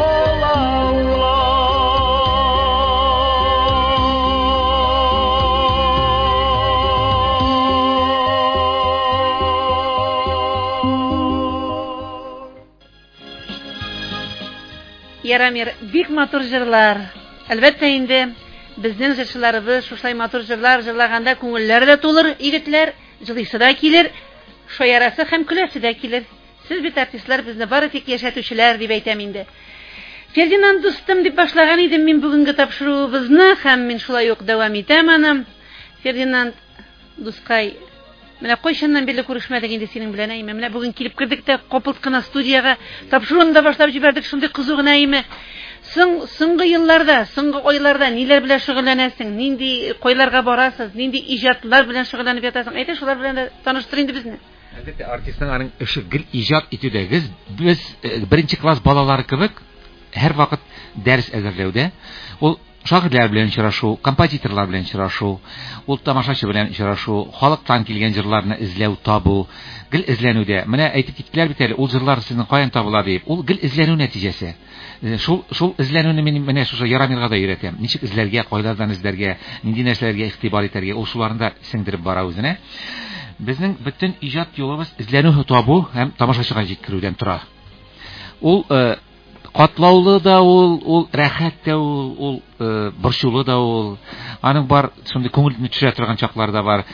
Ярамир, бик матур җырлар. Әлбәттә инде безнең җырчыларыбыз шушай матур җырлар җырлаганда күңелләр дә тулыр, егетләр җырлыйсы да килер, шаярасы һәм көләсе дә килер. Сез бит артистлар безне бары тик яшәтүчеләр дип әйтәм инде. Фердинанд дустым дип башлаган идем мин бүгенге тапшыруыбызны һәм мин шулай ук дәвам итәм аны. Фердинанд дускай, менә кайчаннан бирле күрешмәдек инде синең белән, әйме. Менә бүген килеп кирдек тә капылт кына студияга, тапшыруны да башлап җибәрдек, шундый кызу гына, әйме. Соң соңгы елларда, соңгы айларда ниләр белән шөгыльләнәсең? Нинди койларга барасыз? Нинди иҗатлар белән шөгыльләнеп ятасың? Әйтә, шулар белән дә таныштыр инде безне. Әлбәттә, артистның аның эше гел иҗат итүдәге, без беренче класс балалары кебек һәр вакыт дәрес әзерләүдә, ул шагыйрьләр белән очрашу, композиторлар белән очрашу, ул тамашачы белән очрашу, халыктан килгән җырларны эзләү, табу, гел эзләнүдә. Менә әйтеп киттеләр бит әле, ул җырлар сезнең каян табыла дип. Ул гел эзләнү нәтиҗәсе. Шул шул эзләнүне мин менә шушы Ярамирга да өйрәтәм. Ничек эзләргә, кайлардан эзләргә, нинди нәрсәләргә игътибар итәргә, ул шуларында сеңдереп бара үзенә. Безнең бөтен иҗат юлыбыз эзләнү, табу һәм тамашачыга җиткерүдән тора. Ул катлаулы да ул, ул рәхәт тә ул, ул борчулы да ул. Аның бар шундый күңелне төшерә торган чаклар да бар.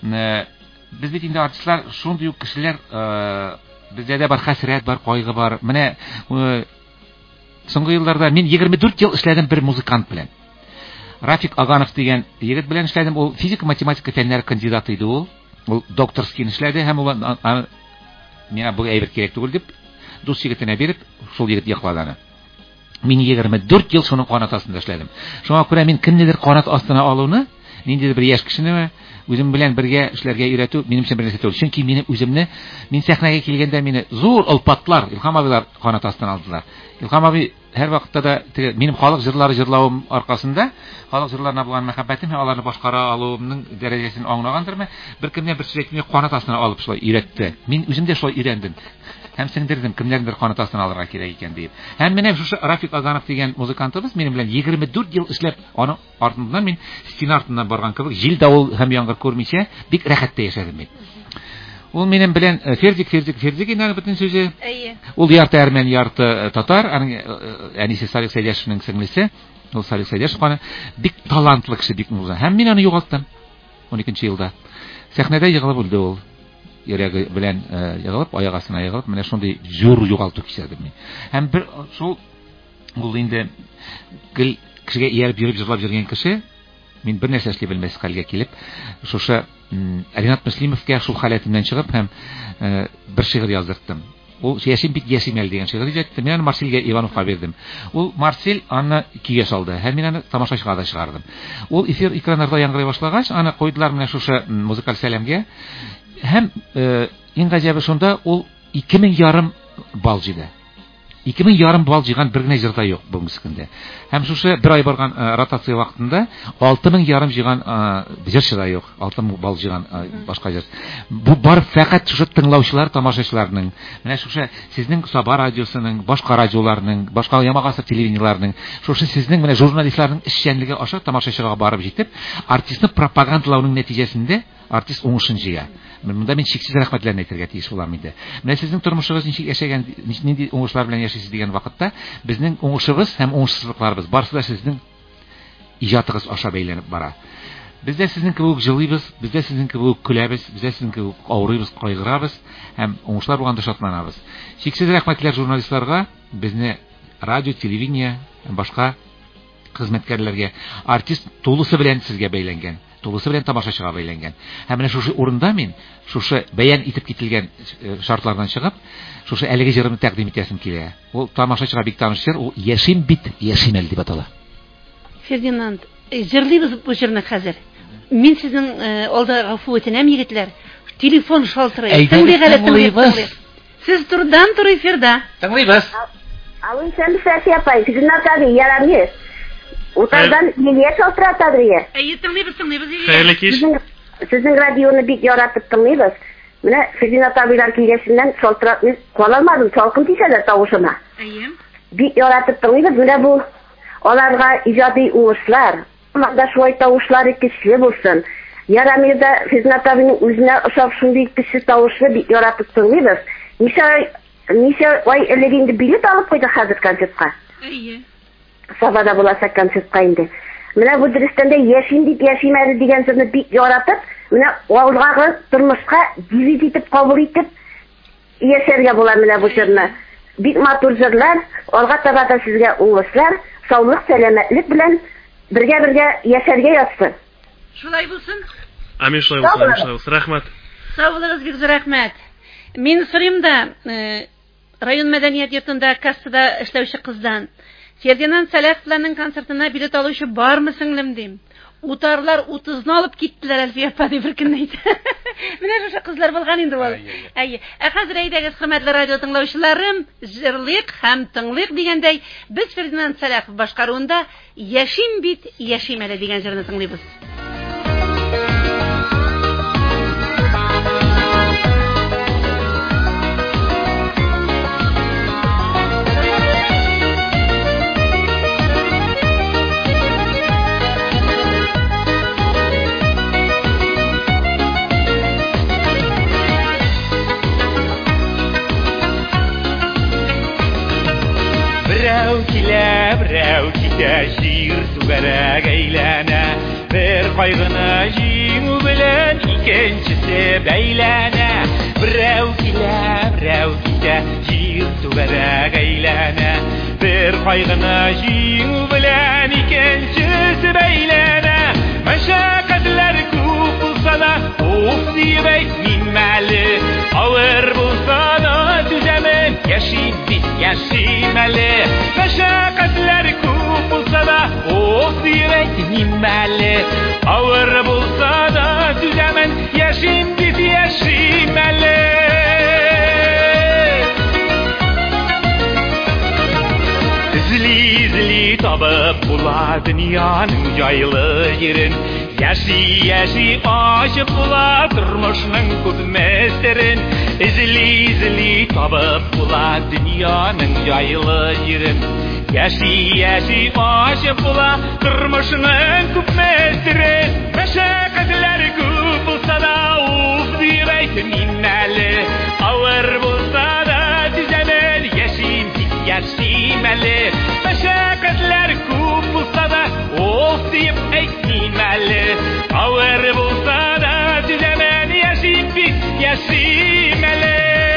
Без бит инде артистлар шундый ук кешеләр, бездә дә бар хәсрәт, бар кайгы бар. Менә соңгы елларда мин егерме дүрт ел эшләдем бер музыкант белән. Рафик Аганов дигән егет белән эшләдем. Ул физика, математика фәннәре кандидаты иде ул. Ул докторский эшләде һәм ул миңа бу әйбер кирәк түгел дип дус егетенә биреп, шул егет яклады аны. Мин егерме дүрт ел шуның канат астында эшләдем. Шуңа күрә мин кемнедер канат астына алуны, ниндидер бер яшь кешене үзем белән бергә эшләргә өйрәтү минемчә бер нәрсә түгел. Чөнки мине үземне, мин сәхнәгә килгәндә мине зур алпатлар, Илһам абыйлар канат астына алдылар. Илһам абый һәр вакытта да минем халык җырлары җырлавым аркасында, халык җырларына булган мәхәббәтем һәм аларны башкара алуымның дәрәҗәсен аңлагандырмы, бер кемне бер сүз әйтмәй канат астына алып шулай өйрәтте. Мин үзем дә шулай өйрәндем. Һәм сеңдердем кемнәрдер канат астына алырга кирәк икән дип. Һәм менә шушы Рафик Аганов дигән музыкантыбыз минем белән егерме дүрт ел эшләп, аның артыннан мин стена артыннан барган кебек, җил давыл һәм яңгыр күрмичә бик рәхәттә яшәдем мин. Ул минем белән Фердик, Фердик, Фердик инде бөтен сүзе. Ул ярты әрмән, ярты татар, аның әнисе Салих Сәйдәшевнең сеңлесе, ул Салих Сәйдәшев аны бик талантлы кеше, бик музыкант. Һәм мин аны югалттым он икенче елда. Сәхнәдә егылып үлде ул. Йөрәге белән егылып, аяк астына егылып, менә шундый зур югалту кичердем мин. Һәм бер шул ул инде гел кешегә ияреп йөреп җырлап йөргән кеше, мин бер нәрсә эшли белмәс хәлгә килеп, шушы Ринат Мөслимовка шул халәтеннән чыгып һәм бер шигырь яздырттым. Ул Яшим бит Яшимәл дигән шигырь иҗатты. Мин аны Марселгә Ивановка бирдем. Ул Марсель аны кигә салды. Һәм мин аны тамашачыга да чыгардым. Ул эфир экраннарда яңгырый башлагач, аны куйдылар менә шушы музыкаль сәламгә. Һәм иң гаҗәбе шунда ул ике мең ярым бал җыйды. ике мең ярым бал җыйган бер генә җырда юк бүгенге көндә. Һәм шушы бер ай барган ротация вакытында алты мең ярым җыйган җырчы да юк. алты мең бал җыйган башка җыр. Бу бар фәкать шушы тыңлаучылар, тамашачыларның, менә шушы сезнең Саба радиосының, башка радиоларның, башка Ямагасыр телевидениеларның, шушы сезнең менә журналистларның эшчәнлеге аша тамашачыга барып җитеп, артистны пропагандалауның нәтиҗәсендә артист уңышын җыя. Монда мин чиксез рәхмәтләрне әйтергә тиеш булам инде. Менә сезнең тормышыгыз ничек яшәгән, нинди уңышлар белән яшисез дигән вакытта, безнең уңышыбыз һәм уңышсызлыкларыбыз барысы да сезнең иҗатыгыз аша бәйләнеп бара. Бездә сезнең кебек җылыйбыз, бездә сезнең кебек көләбез, бездә сезнең кебек авырыйбыз, кайгырабыз һәм уңышлар булганда шатланабыз. Чиксез рәхмәтләр журналистларга, безне радио, телевидение, башка хезмәткәрләргә, артист тулысы белән сезгә бәйләнгән. Тулысы белән тамашачыга бәйләнгән. Һәм менә шушы урында мин, шушы бәян итеп кителгән шартлардан чыгып, шушы әлеге җырны тәкъдим итәсем килә. Ул тамашачыга бик таныш җыр, ул Яшим бит Яшимәл дип атала. Фердинанд, җырлыйбыз бу җырны хәзер. Мин сезнең алда гафу үтенәм, егетләр. Телефон шалтырый. Әйдәгез, тыңлыйбыз. Сез турдан тур эфирда. Тыңлыйбыз. Алын сән сәси апай, Фердинанд abi ярамир. Утардан Лилия шалтыратады ие. Әйе, тыңлыйбыз, тыңлыйбыз. Хәерле кич. Сезнең радионы бик яратып тыңлыйбыз. Менә Фердинанд абыйлар килгәннән шалтыратмый кала алмадым, салкын тишәләр тавышыма. Әйе. Бик яратып тыңлыйбыз. Менә бу аларга иҗади уңышлар, монда шулай тавышлары көчле булсын. Ярамирда Фердинанд абыйның үзенә ошап шундый көчле тавышлы бик яратып тыңлыйбыз. Ничә ничә ай элек инде билет алып куйды хәзер концертка. Әйе. Сабада булачак концертка инде. Менә бу дөрестән дә яшим дип яшим әле дигән сүзне бик яратып, менә алгагы тормышка дивид итеп кабул итеп яшәргә була менә бу җырны. Бик матур җырлар, алга таба да сезгә уңышлар, саулык, сәламәтлек белән бергә-бергә яшәргә язсын. Шулай булсын. Амин, шулай булсын, амин, шулай булсын. Рәхмәт. Сау булыгыз, бик зур рәхмәт. Мин сорыйм да район мәдәният йортында кассада эшләүче кыздан. Фердинанд Сәләховларның концертына билет алучы бармы сеңлем дим. Утарлар утызны алып киттеләр Әлфия апа дип бер көнне әйтте. Менә шушы кызлар булган инде ул. Әйе. Ә хәзер әйдәгез, хөрмәтле радио тыңлаучыларым, җырлыйк һәм тыңлыйк дигәндәй, без Фердинанд Сәләхов башкаруында Яшим бит, яшим әле дигән җырны тыңлыйбыз. Берәү килә, берәү китә, җир түгәрәк әйләнә. Бер кайгыны җиңү белән икенчесе бәйләнә. Берәү килә, берәү китә, җир түгәрәк әйләнә. Бер кайгыны җиңү белән икенчесе бәйләнә. Мәшәкатьләр күп булса да, уф дип әйтмим әле. Авыр булса да түзәмен, яшим бит, яшим әле. Мәшәкатьләр күп булса да, уф дип әйтмим әле. Авыр булса да түзәмен, яшим бит, яшим әле. Изли-изли табып була дөньяның җайлы җирен. Яши-яши ачып була тормышның күп мәстерен. Изли-изли табып була дөньяның җайлы җирен. Яши-яши ачып була тормышның күп мәстерен. Мәшәкатьләр күп булса да, уф дип әйтмим әле. Авыр булса да түзәмен, яшим бит, яшим әле. Мәшәкатьләр күп булса да, уф дип әйтмим әле. Авыр булса да түзәмен, яшим бит, яшим әле.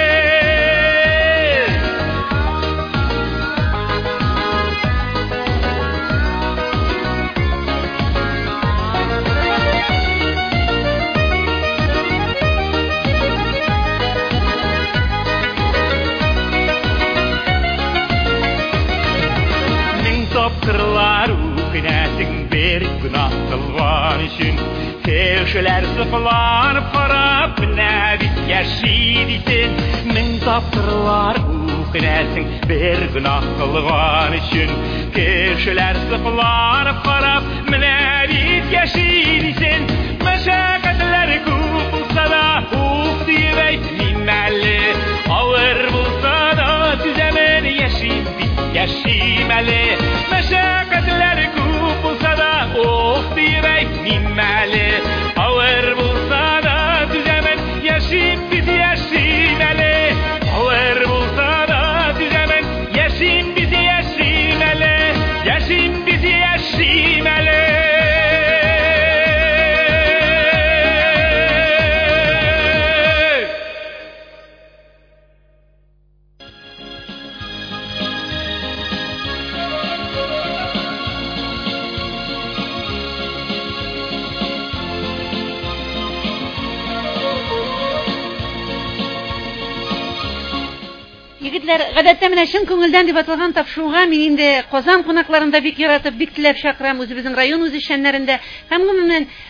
Тапкырлар үкенәсең бер гөнаһ кылган өчен. Кешеләр сыкланып карап, менә бит яши дисен. Мең тапкырлар үкенәсең бер гөнаһ кылган өчен. Кешеләр сыкланып карап, менә бит яши дисен. Мәшәкатьләр күп булса да, уф дип әйтмим әле. Авыр булса да түзәмен, яшим бит, яшим әле. Мәшәкатьләр күп булса да, уф дип әйтмим әле. Авыр булса да түзәмен, яшим бит, яшим әле. Авыр булса да түзәмен, яшим бит, яшим әле. Яшим бит, яшим әле. Егетләр, гадәттә менә чын күңелдән дип аталган тапшыруга мин инде Казан кунакларында бик яратып, бик теләп чакырам үзебезнең район үзешчәннәрендә. Һәм гомумән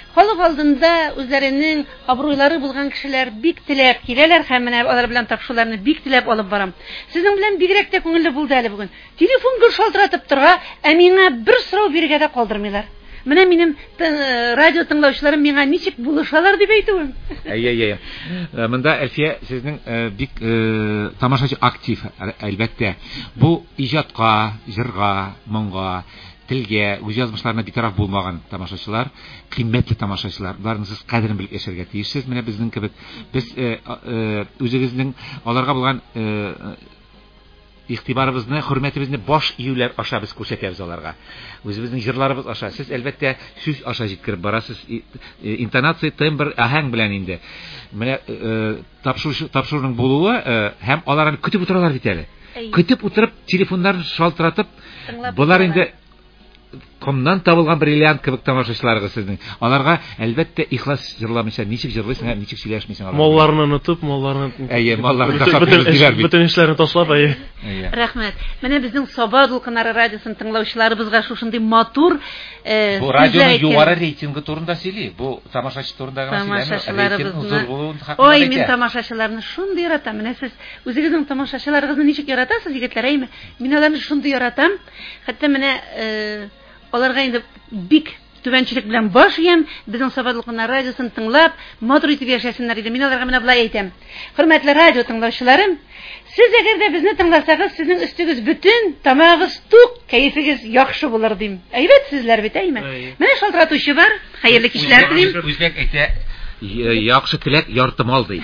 халык алдында үзләренең абруйлары булган кешеләр бик теләп киләләр һәм менә алар белән тапшыруларны бик теләп алып барам. Сезнең белән бигрәк тә күңелле булды әле бүген. Телефон гөр шалтыратып торга, ә миңа бер сорау бирергә дә калдырмыйлар. Менә минем радио тыңлаучыларым миңа ничек булышалар дип әйтүем. Әйе, әйе. Монда Әлфия сезнең бик тамашачы актив, әлбәттә. Бу иҗатка, җырга, моңга, телгә, үз язмышларына битараф булмаган тамашачылар, кыйммәтле тамашачылар. Буларны сез кадерен белеп яшәргә тиешсез. Менә безнең кебек без үзегезнең аларга булган игътибарыбызны, хөрмәтебезне баш июләр аша без күрсәтәбез аларга. Үзебезнең җырларыбыз аша. Сез әлбәттә сүз аша җиткереп барасыз. Интонация, тембр, аһәң белән инде. Менә тапшыруның булуы һәм аларны көтеп утыралар бит әле. Көтеп утырып, телефоннарын шалтыратып, булар инде комнан табылган бриллиант кебек тамашачыларыгыз сезнең. Аларга әлбәттә ихлас җырламыйча ничек җырлыйсың һәм ничек сөйләшмисең аларга. Малларны онытып, малларны әйе, малларны ташлап җибәрбит. Бөтен эшләрне ташлап, әйе. Рәхмәт. Менә безнең Саба дулкыннары радиосын тыңлаучыларыбызга шушындый матур э бу радионың югары рейтингы турында сөйли. Бу тамашачы турында гына сөйләмә. Ой, мин тамашачыларны шундый яратам. Менә сез үзегезнең тамашачыларыгызны ничек яратасыз, егетләр, әйме? Мин аларны шундый яратам. Хәтта менә э аларга инде бик түбәнчелек белән баш иям, безнең Саба дулкыннары радиосын тыңлап, матур итеп яшәсеннәр иде. Мин аларга менә булай әйтәм. Хөрмәтле радио тыңлаучыларым, сез әгәр дә безне тыңласагыз, сезнең өстегез бүтән, тамагыз тук, кәефегез яхшы булыр дим. Әйбәтсезләр бит, әйме? Менә шалтыратучы бар. Хәерле кичләр дим. Үзбәк әйтә, яхшы теләк яртымал ди.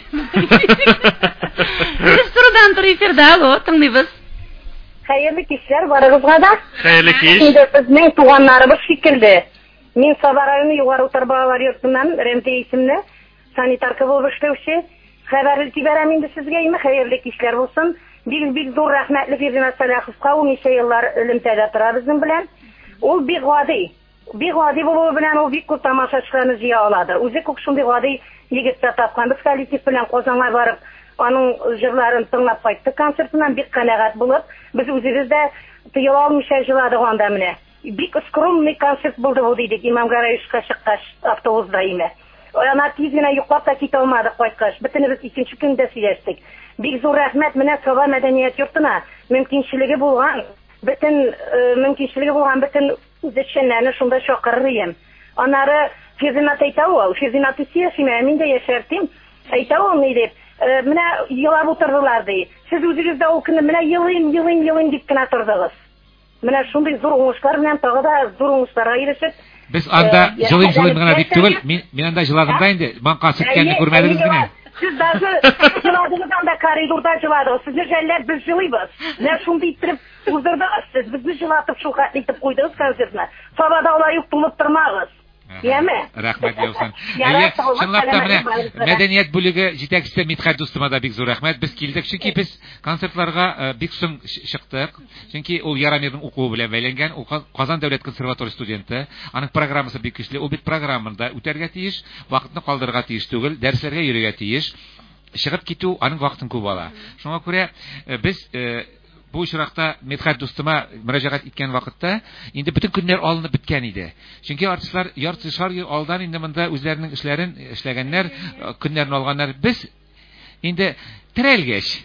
Без турыдан тур эфирдә, алло, тыңлыйбыз. Хәерле кичләр барыгызга да. Хәерле кич. Инде безнең туганнарыбыз шикелле. Мин Саба районы югары утар балалар йортыннан Рәмзия исемле санитарка булып эшләүче. Хәбәр җибәрәм инде сезгә, име хәерле кичләр булсын. Бик бик зур рәхмәтле Фирдинат Салаховка, ул ничә еллар элемтәдә тора безнең белән. Ул бик гади. Бик гади булуы белән ул бик күп тамашачыларны җыя алады. Үзе күп шундый гади егеткә тапкан. Без коллектив белән Казанга барып, аның җырларын тыңлап кайттык концертыннан бик канәгать булып, без үзебез дә тыела алмыйча җыладык анда менә. Бик скромный концерт булды бу дидек, Имам Гараевичка чыккач автобуста име. Ана тиз генә йоклап та китә алмадык кайткач. Бөтенебез икенче көндә сөйләштек. Бик зур рәхмәт менә Саба мәдәният йортына. Мөмкинчелеге булган, бөтен мөмкинчелеге булган бөтен үзешчәннәрне шунда чакырыр идем. Аннары Фирдинат әйтә ул, Фирдинат сөйләшмә, мин дә яшәртим. Әйтә ул ни дип, менә елап утырдылар ди. Сез үзегез дә ул көнне менә елыйм, елыйм, елыйм дип кенә тордыгыз. Менә шундый зур уңышлар белән тагы да зур уңышларга ирешеп, без анда җылым җылым гына дип түгел, мин мин анда җыладым да инде, банка сөткәнне күрмәдегез генә. Сез даже җыладыгыз анда коридорда җыладыгыз. Сезне жәлләр без җылыйбыз. Менә шундый итеп уздырдыгыз. Сез безне җылатып шул хәтле итеп куйдыгыз концертны. Сабада алай ук тулып тормагыз. Яме. Рәхмәт яусан. Әйе, чынлап та менә мәдәният бүлеге җитәкчесе Митхәт дустыма да бик зур рәхмәт. Без килдек, чөнки без концертларга бик соң чыктык. Чөнки ул Ярамирның укуы белән бәйләнгән, ул Казан дәүләт консерватория студенты. Аның программасы бик көчле. Ул бит программада үтәргә тиеш, вакытны калдырырга тиеш түгел, дәресләргә йөрергә тиеш. Чыгып китү аның вакытын күп ала. Шуңа күрә без бу очракта Митхәт дустыма мөрәҗәгать иткән вакытта инде бөтен көннәр алынып беткән иде. Чөнки артистлар ярты шар алдан инде монда үзләренең эшләрен эшләгәннәр, көннәрне алганнар. Без инде терәлгәч.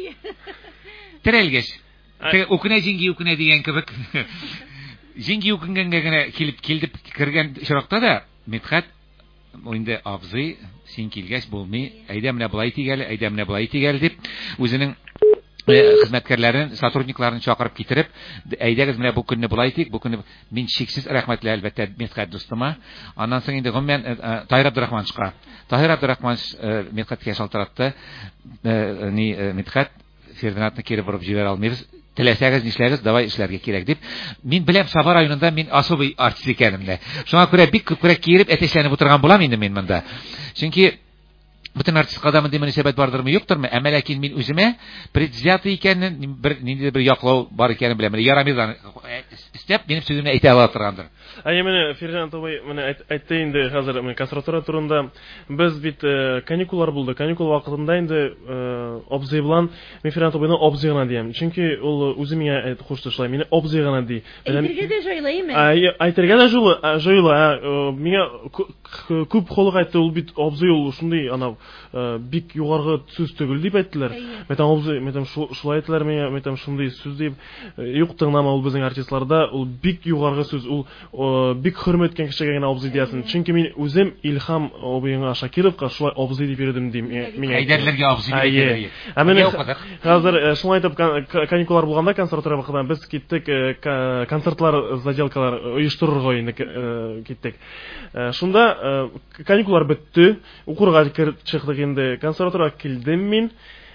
Терәлгәч. Укына җиңги укына дигән кебек. Җиңги укынгәнгә генә килеп килдеп кергән очракта да Митхәт инде абзый, син килгәч булмый, әйдә менә булай тигәле, әйдә менә булай тигәле дип үзенең хезмәткәрләрен, сотрудникларын чакырып китереп, әйдәгез менә бу көнне булай тик, бу көнне мин шиксез рәхмәтле әлбәттә Митхәт дустыма. Аннан соң инде гомумән Таһир Абдурахмановичка, Таһир Абдурахманович Митхәткә шалтыратты. Ни Митхәт Фирдинатны кире борып җибәрә алмыйбыз. Теләсәгез нишләгез, давай эшләргә кирәк дип. Мин беләм Саба районында мин особый артист икәнемне. Шуңа күрә бик күрә киереп әтәчләнеп утырган булам инде мин монда. Чөнки бөтен артистка да мондый мөнәсәбәт бардырмы, юктырмы? Әмма ләкин мин үземә предвзятый икәнен, бер нинди бер яклау бар икәнен беләм. Ярамирдан дип минем сүземне әйтә ала торгандыр. Әйе, менә Ферҗан Табай менә әйтте инде хәзер менә консерватория турында без бит каникуллар булды. Каникул вакытында инде абзый белән мен Ферҗан Табайны абзый гына дiyem. Чөнки ул үзе миңа әйтеп кушты шулай. Мине абзый гына ди. Әйтергә дә җайлаймы? Әйе, әйтергә дә җулы, җайлы. Миңа күп холык әйтте, ул бит абзый ул шундый анау бик югаргы сүз түгел дип әйттеләр. Мен абзый, мен шулай әйттеләр миңа, мен шундый сүз дип юк тыңлама ул безнең артистларда, ул бик югаргы сүз, ул бик хөрмәт иткән кешегә генә абзый диясен. Чөнки мин үзем Илһам абыеңа Шакировка шулай абзый дип йөрдем дим. Миңа Әйдәрләргә абзый дип әйтәләр. Ә менә хәзер шулай итеп каникуллар булганда консерватория вакытында без киттек, концертлар, заделкалар оештырырга инде киттек. Шунда каникуллар бетте, укырга чыктык инде. Консерваториягә килдем мин.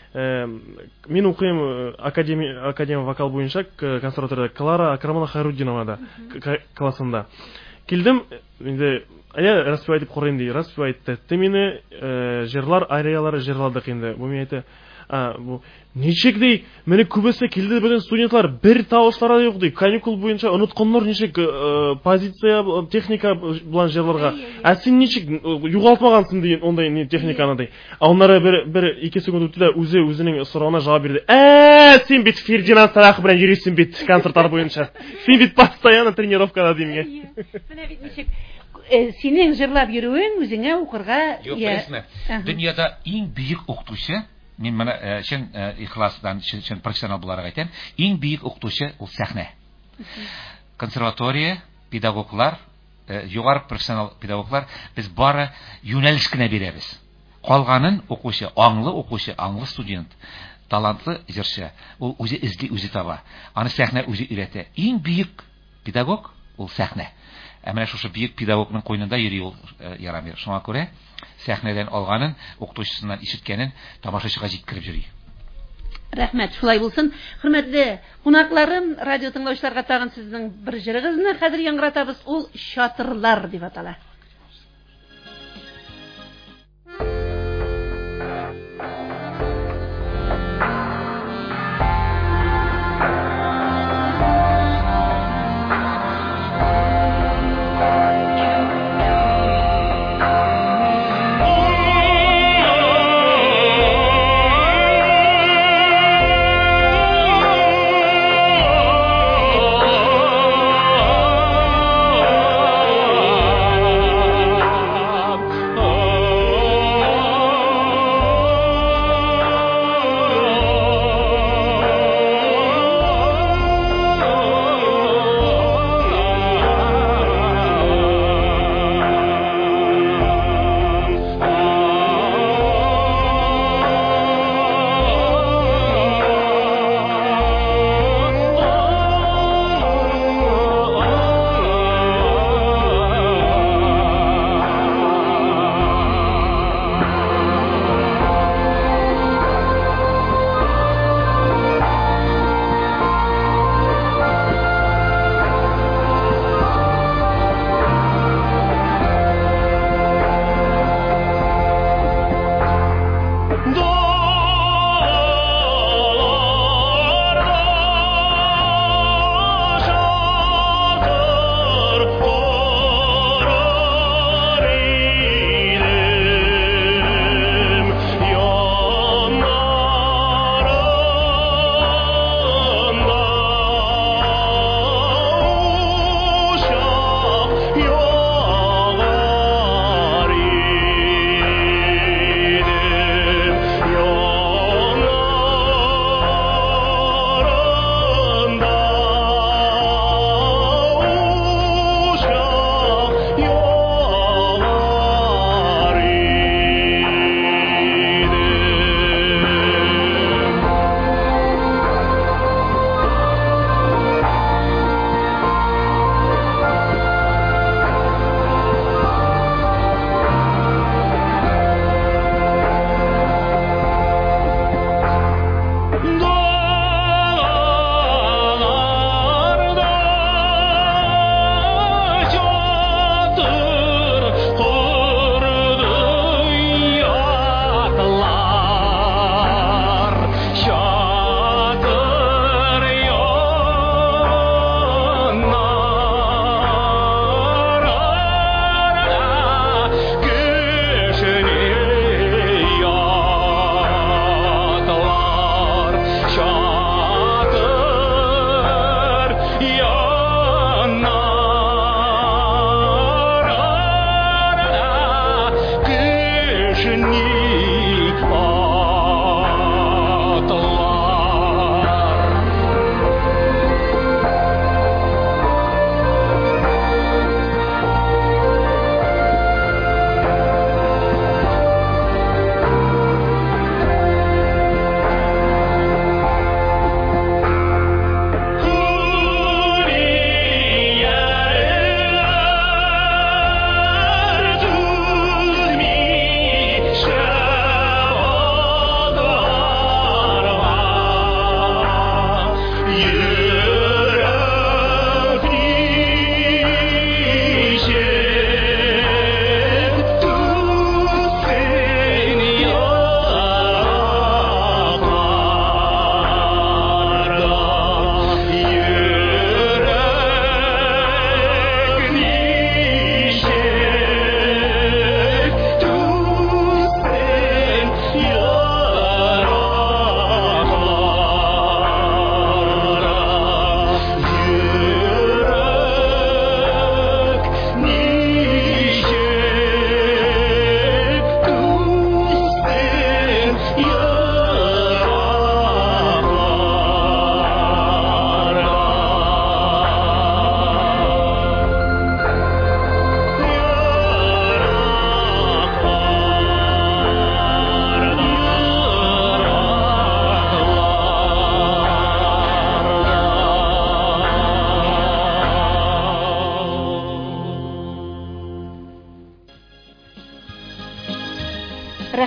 Мин укыйм академия академия вокал буенча консерваториядә Клара Акрамовна Хайруддиновада классында. Килдем инде, әйе, распевать итеп карыйм ди. Распевать итте мине, җырлар, ариялар җырладык инде. Бу мин әйтә, а бу ничек ди? Менә күбесе килде белән студентлар бер тавышлары юк ди. Каникул буенча онытканнар ничек позиция, техника белән җырларга. Ә син ничек югалтмагансың ди, ондай ни техниканы ди. Аннары бер бер ике секунд үтте дә үзе үзенең соравына җавап бирде. Ә син бит Фердинанд Салахов белән йөрисең бит концертлар буенча. Син бит постоянно тренировкада ди миңа. Менә бит ничек синең җырлап йөрүең үзеңә укырга я. Дөньяда иң бөек укытучы, мен менә чын ихластан, чын профессионал буларак әйтәм, иң бөек укытучы ул сәхнә. Консерватория, педагоглар, югары профессионал педагоглар без бары юнәлеш кенә бирәбез. Калганын укучы, аңлы укучы, аңлы студент, талантлы җырчы, ул үзе эзли, үзе таба. Аны сәхнә үзе өйрәтә. Иң бөек педагог ул сәхнә. Ә менә шушы бөек педагогның койнында йөри ул Ярамир. Шуңа күрә сәхнәдән алганын, укытучысыннан ишеткәнен тамашачыга җиткереп йөри. Рәхмәт, шулай булсын. Хөрмәтле кунакларым, радио тыңлаучыларга тагын сезнең бер җырыгызны хәзер яңгыратабыз. Ул Чатырлар дип атала. Oh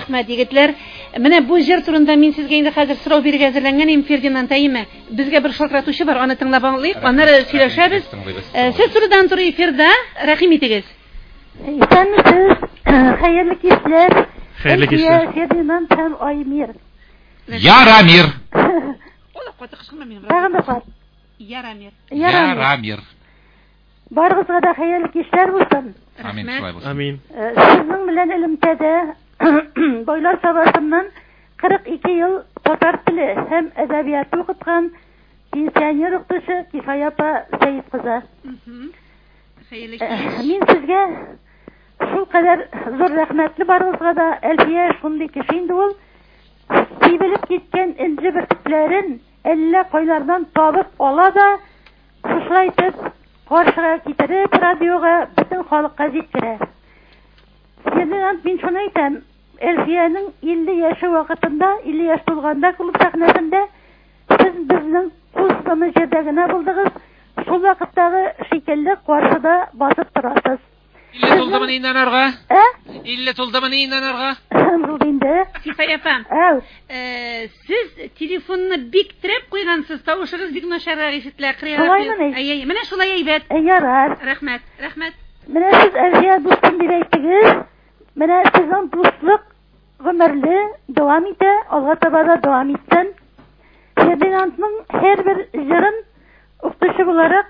Рәхмәт, егетләр. Менә бу җыр турында мин сезгә инде хәзер сорау бирергә әзерләнгән идем, Фердинанд Әйме. Безгә бер шалтыратучы бар, аны тыңлап аңлыйк, аннары сөйләшәбез. Сез турыдан туры эфирда, рәхим итегез. Исәнмесез, хәерле кичләр. Хәерле кичләр. Фердинанд һәм Аймир. Ярамир. Ола каты кышкырма минем. Тагын да кат. Ярамир. Ярамир. Барыгызга да хәерле кичләр булсын. Амин, шулай булсын. Амин. Сезнең белән элемтәдә Байлар сабасыннан кырык ике ел татар теле һәм әдәбияты укыткан пенсионер укытучы Кифая апа Сәйит кызы. Мин сезгә шул кадәр зур рәхмәтле барыгызга да, Әлфия шундый кеше инде ул. Сибелеп киткән инде бөртекләрен әллә кайлардан табып ала да, шулайтып каршыга китереп радиога бөтен халыкка җиткерә. Фердинанд, мин шуны әйтәм, Әлфиянең илле яше вакытында, илле яшь тулганда клуб сәхнәсендә сез безнең кулсызны җирдә генә булдыгыз. Шул вакыттагы шикелле каршыда басып торасыз. илле тулдымы инанарга? Ә? илле тулдымы инанарга? Булды инде. Кифая апа. Әү. Сез телефонны бик трәп куйгансыз, тавышыгыз бик начаррак ишетелә. Әйе, менә шулай әйбәт. Ярар. Рәхмәт, рәхмәт. Менә сез Әлфия дустым дип әйттегез. Менә сезнең дуслык гомерле дәвам итә, алга таба да дәвам итсен. Фердинандның һәрбер җырын укытучы буларак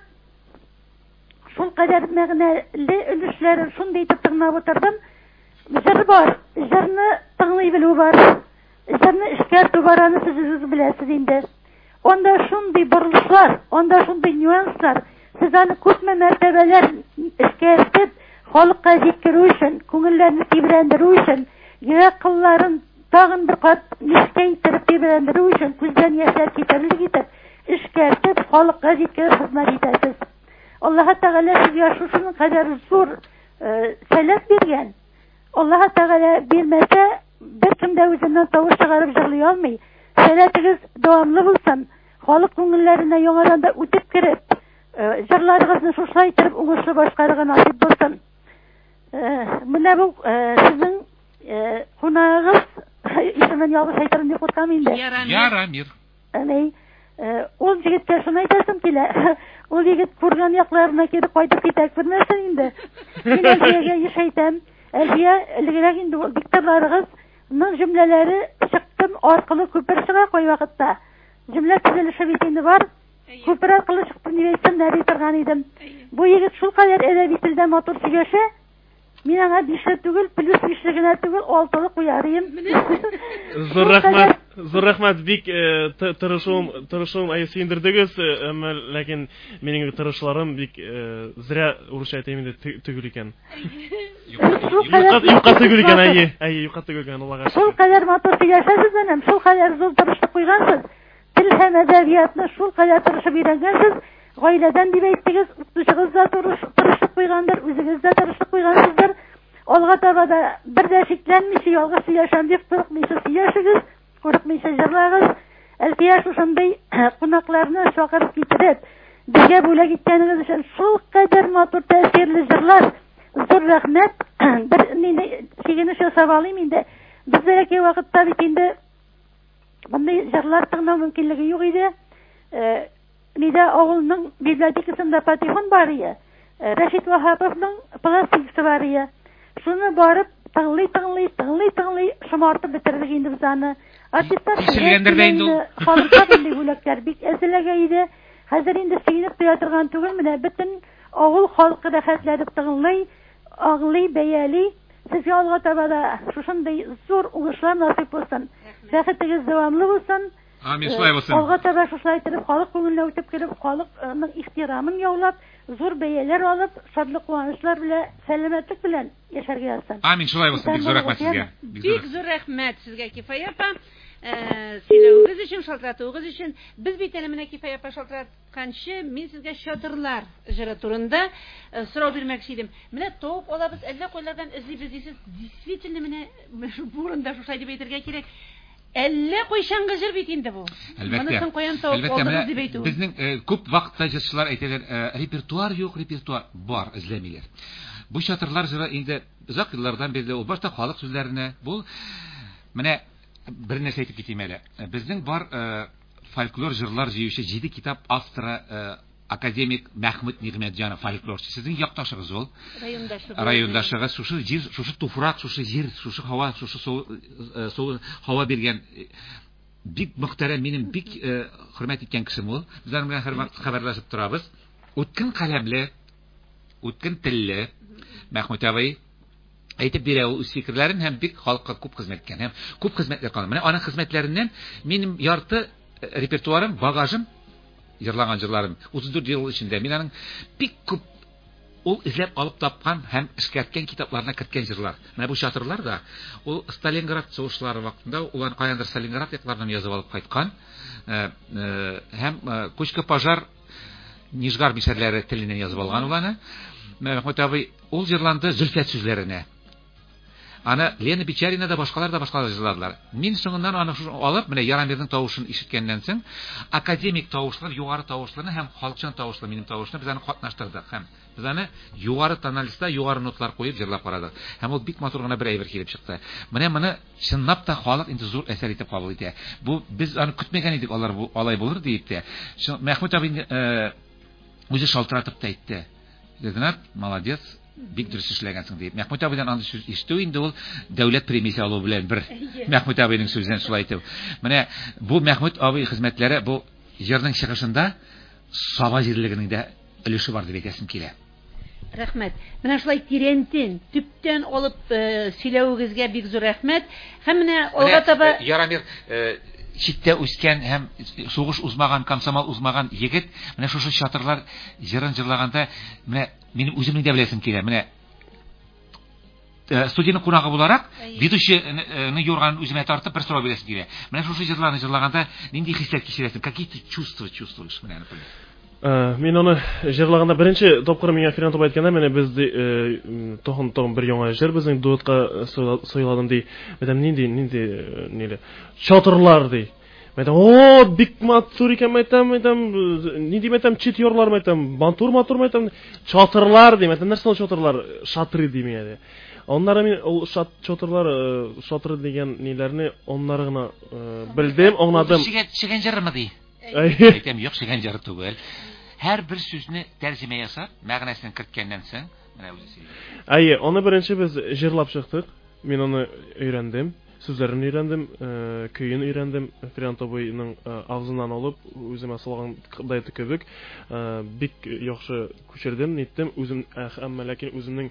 шул кадәр мәгънәле өлешләре шундый итеп тыңлап утырдым. Җыр бар, җырны тыңлый белү бар. Җырны эшкәртү бар, аны сез беләсез инде. Онда шундый борылышлар, онда шундый нюанслар, сез аны күпме мәртәбәләр эшкәртеп, халыкка җиткерү өчен, күңелләрне тибрәндерү өчен, йөрәк кылларын тагын бер кат нечкә иттереп тибрәндерү өчен, күздән яшьләр китерлек итеп, эшкәртеп, халыкка җиткереп хезмәт итәсез. Аллаһ Тәгалә сезгә шушының кадәр зур сәләт биргән. Аллаһ Тәгалә бирмәсә, беркем дә үзеннән тавыш чыгарып җырлый алмый. Сәләтегез дәвамлы булсын. Халык күңелләренә яңадан да үтеп кереп, җырларыгызны шушылай итеп уңышлы башкарырга насыйп булсын. Менә бу сезнең кунагыгыз, исемен ялгыш әйтәрмен дип куркам инде. Ярамир. Әни, ул җегеткә шуны әйтәсем килә. Ул егет күргән якларына кире кайтып китәк белмәсен инде. Мин Әлфиягә еш әйтәм. Әлфия, элегрәк инде ул дикторларыгызның җөмләләре чыктым аркылы күпер чыга кай вакытта. Җөмлә төзелеше бит инде бар. Күпер аркылы чыктым дип әйтсәм дә торган идем. Бу егет шул кадәр әдәби телдә матур сөйләшә. Мин аңа бишле түгел, плюс бишле генә түгел, алтылы куярым. Зур рәхмәт, зур рәхмәт, бик тырышуым, тырышуым ай сөендердегез, әмма ләкин минең тырышларым бик зря урысча әйтәм инде түгел икән. Юкка түгел икән, әйе, әйе, юкка түгел икән, Аллага шөкер. Шул кадәр матур сөйләшәсез менә, шул кадәр зур тырышлык куйгансыз. Тел һәм әдәбиятны шул кадәр тырышып өйрәнгәнсез. Гаиләдән дип әйттегез, укытучыгыз да тырышып куйгандыр, үзегез дә тырышып куйгансыздыр. Алга таба да бер дә шикләнмичә ялгыз сөйләшәм дип курыкмыйсыз сөйләшегез, курыкмыйсыз җырлагыз. Әлфия шушындый кунакларны чакырып китереп, безгә бүләк иткәнегез өчен шул кадәр матур тәэсирле җырлар. Зур рәхмәт. Бер мине чигенеш ясап алыйм инде. Бездәге вакытта бит инде мондый җырлар тыңлау мөмкинлеге юк иде. Лида авылның библиотекасында патефон бар иде. Рәшит Ваһаповның пластикасы бар иде. Шуны барып тыңлый, тыңлый, тыңлый, тыңлый, шомартып бетердек инде без аны. Артистлар халыкка бинде бүләкләр бик әзерләгән иде. Хәзер инде сөйнеп тора торган түгел, менә бөтен авыл халкы да хәтләреп тыңлый, аңлый, бәяли. Сезгә алга таба да шушындый зур уңышлар насыйп булсын. Бәхетегез дәвамлы булсын. Амин, шулай булсын. Алга таба шулай итеп халык күңеленә үтеп киреп, халыкның ихтирамын яулап, зур бәяләр алып, шатлык куанычлар белән, сәламәтлек белән яшәргә язсын. Амин, шулай булсын. Бик зур рәхмәт сезгә. Бик зур рәхмәт сезгә, Кифая апа. Сөйләүегез өчен, шалтыратуыгыз өчен. Без бит әле менә Кифая апа шалтыратканчы, мин сезгә чатырлар җыры турында сорау бирмәкче идем. Менә топ алабыз, әллә кайлардан эзлибез дисез, действительно менә бурында шулай дип әйтергә кирәк. Әллә кайчангы җыр бит инде бу. Монысын каян табып алдыгыз дип әйтү. Безнең күп вакытта җырчылар әйтәләр, репертуар юк, репертуар бар, эзләмиләр. Бу чатырлар җыры инде озак еллардан бирле ул башта халык сүзләренә, бу Менә бер нәрсә әйтеп китим әле. Безнең бар фольклор җырлар җыючы җиде китап авторы академик Мәхмүд Нигъмәтҗанов, фольклорчы. Сезнең якташыгыз ул. Райондашыгыз. Райондашыгыз, шушы җир, шушы туфрак, шушы җир, шушы һава, шушы су һава биргән бик мөхтәрәм, минем бик хөрмәт иткән кешем ул. Безләр белән һәр вакыт хәбәрләшеп торабыз. Үткен каләмле, үткен телле Мәхмүд абый әйтеп бирә ул үз фикерләрен һәм бик халыкка күп хезмәт иткән һәм күп хезмәтләр калган. Менә аның хезмәтләреннән минем ярты репертуарым, багажым, җырлаган җырларым утыз дүрт ел эчендә мин аның бик күп ул эзләп алып тапкан һәм эшкәрткән китапларына керткән җырлар. Менә бу чатырлар да ул Сталинград сугышлары вакытында улар каяндыр Сталинград якларынан язып алып кайткан һәм Кучка пожар Нижгар мишәрләре теленнән язып алган уланы. Мәхмүд абый ул җырланды Зөлфәт сүзләренә. Аны Лена Бичарина да башкалар да башкалар җырладылар. Мин соңыннан аны алып, менә Ярамирның тавышын ишеткәннән соң, академик тавышлар, югары тавышларны һәм халыкчан тавышлы минем тавышны без аны катнаштырдык һәм без аны югары тоналистта югары нотлар куеп җырлап карадык. Һәм ул бик матур гына бер әйбер килеп чыкты. Менә моны чынлап та халык инде зур әсәр итеп кабул итә. Бу без аны көтмәгән идек, алар бу алай булыр дип тә. Мәхмүд абый үзе шалтыратып та әйтте. Дединат, молодец. Бик дөрес эшләгәнсең дип. Мәхмүд абыйдан аны сүз ишетү инде ул дәүләт премиясе алу белән бер. Мәхмүд абыйның сүзен шулай итеп. Менә бу Мәхмүд абый хезмәтләре бу җырның чыгышында саба җирлегенең дә өлеше бар дип әйтәсем килә. Рәхмәт. Менә шулай тирәнтен, төптән алып сөйләвегезгә бик зур рәхмәт. Һәм менә алга таба Ярамир читтә үскән һәм сугыш узмаган, комсомол узмаган егет, менә шушы чатырлар җырын җырлаганда, менә минем үземнең дә беләсем килә. Менә студияның кунагы буларак, ведущийны юрган үземә тартып бер сорау беләсем килә. Менә шушы җырларны җырлаганда нинди хисләр кичерәсең? Какие-то чувства чувствуешь? Менә Мен аны җырлаганда беренче тапкыр миңа Фиран туп әйткәндә, менә без тагын тагын бер яңа җыр безнең дуэтка сайладым ди. Мәдәм нинди нинди ниле? Чатырлар ди. Мәдәм о бик матур икән мәдәм мәдәм нинди мәдәм чит ярлар мәдәм бантур матур мәдәм чатырлар ди. Мәдәм нәрсә ул чатырлар? Шатры ди миңа ди. Оннары мин ул чатырлар шатры дигән ниләрне оннары гына белдем, аңладым. Чигән җырмы ди? Әйтәм, юк, чигән җыр түгел. Һәр бер сүзне тәрҗемә ясап, мәгънәсен керткәннән соң, менә үзе. Әйе, аны беренче без җырлап чыктык. Мин аны өйрәндем, сүзләрен өйрәндем, көен өйрәндем. Фиран абыйның авызыннан алып, үземә салган дайты кебек, бик яхшы күчердем, ниттем, үзем әмма ләкин үземнең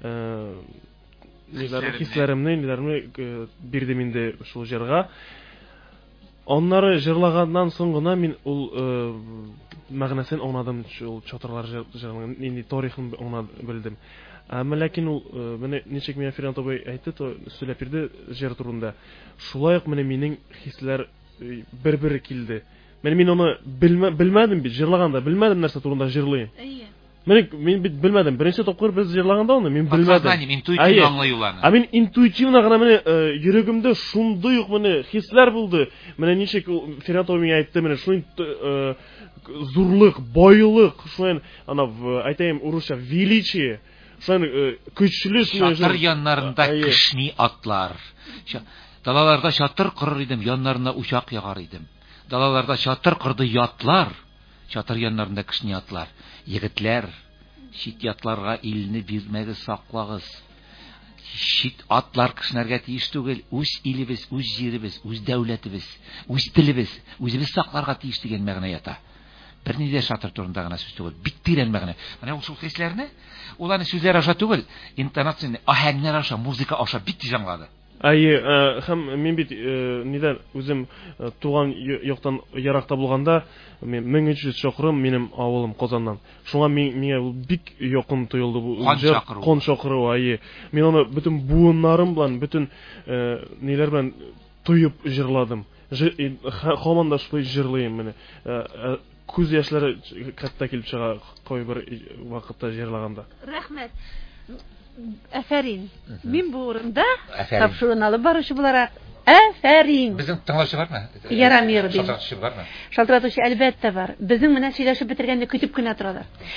ниләрне хисләремне, ниләрне бирдем инде шул җырга. Оннары җырлаганнан соң гына мин ул мәгънәсен аңладым, шул чатырлар җырының нинди тарихын белдем. Әмма ләкин ул менә ничек миңа Фиран абый әйтте, сөйләп бирде җыр турында. Шулай ук менә минең хисләр бер-бер килде. Менә мин аны белмәдем бит, җырлаганда белмәдем нәрсә турында җырлый. Мен мин бит белмәдем. Беренче тапкыр без җырлаганда аны мин белмәдем. Интуитивно аңлый ул аны. А мин интуитивно гына менә йөрәгемдә шундый ук менә хисләр булды. Менә ничек Фират абый миңа әйтте, менә шундый зурлык, байлык, шуны ана әйтәм урысча величие, шуны көчле чатыр яннарында кешни атлар. Далаларда чатыр корыр идем, яннарына учак ягар идем. Далаларда чатыр корды ятлар. Чатыр яннарында кешни атлар. Егетләр, чит ятларга илне бирмәгез, саклагыз. Чит атлар кешнәргә тиеш түгел, үз илебез, үз җиребез, үз дәүләтебез, үз телебез, үзебез сакларга тиеш дигән мәгънә ята. Берни дә чатыр турында гына сүз түгел, бик тирән мәгънә. Менә ул шул хисләрне, ул аны сүзләр аша түгел, интонация, аһәңнәр аша, музыка аша бик тиз аңлады. Әйе, һәм мин бит нидән үзем туган яктан яракта булганда, мең өч йөз чакрым минем авылым Казаннан. Шуңа миңа ул бик якын тоелды бу җыр, кон чакыру, әйе. Мин аны бөтен буыннарым белән, бөтен ниләр белән тоеп җырладым. Һаман да шулай җырлыйм менә. Күз яшьләре катта килеп чыга кайбер вакытта җырлаганда. Рәхмәт. Афәрин. Мин бу урында тапшыруын алып баручы буларак, афәрин. Безнең тыңлаучы бармы? Ярамир ди. Шалтыратучы бармы? Шалтыратучы әлбәттә бар. Безнең менә сөйләшеп бетергәндә көтеп кенә торалар.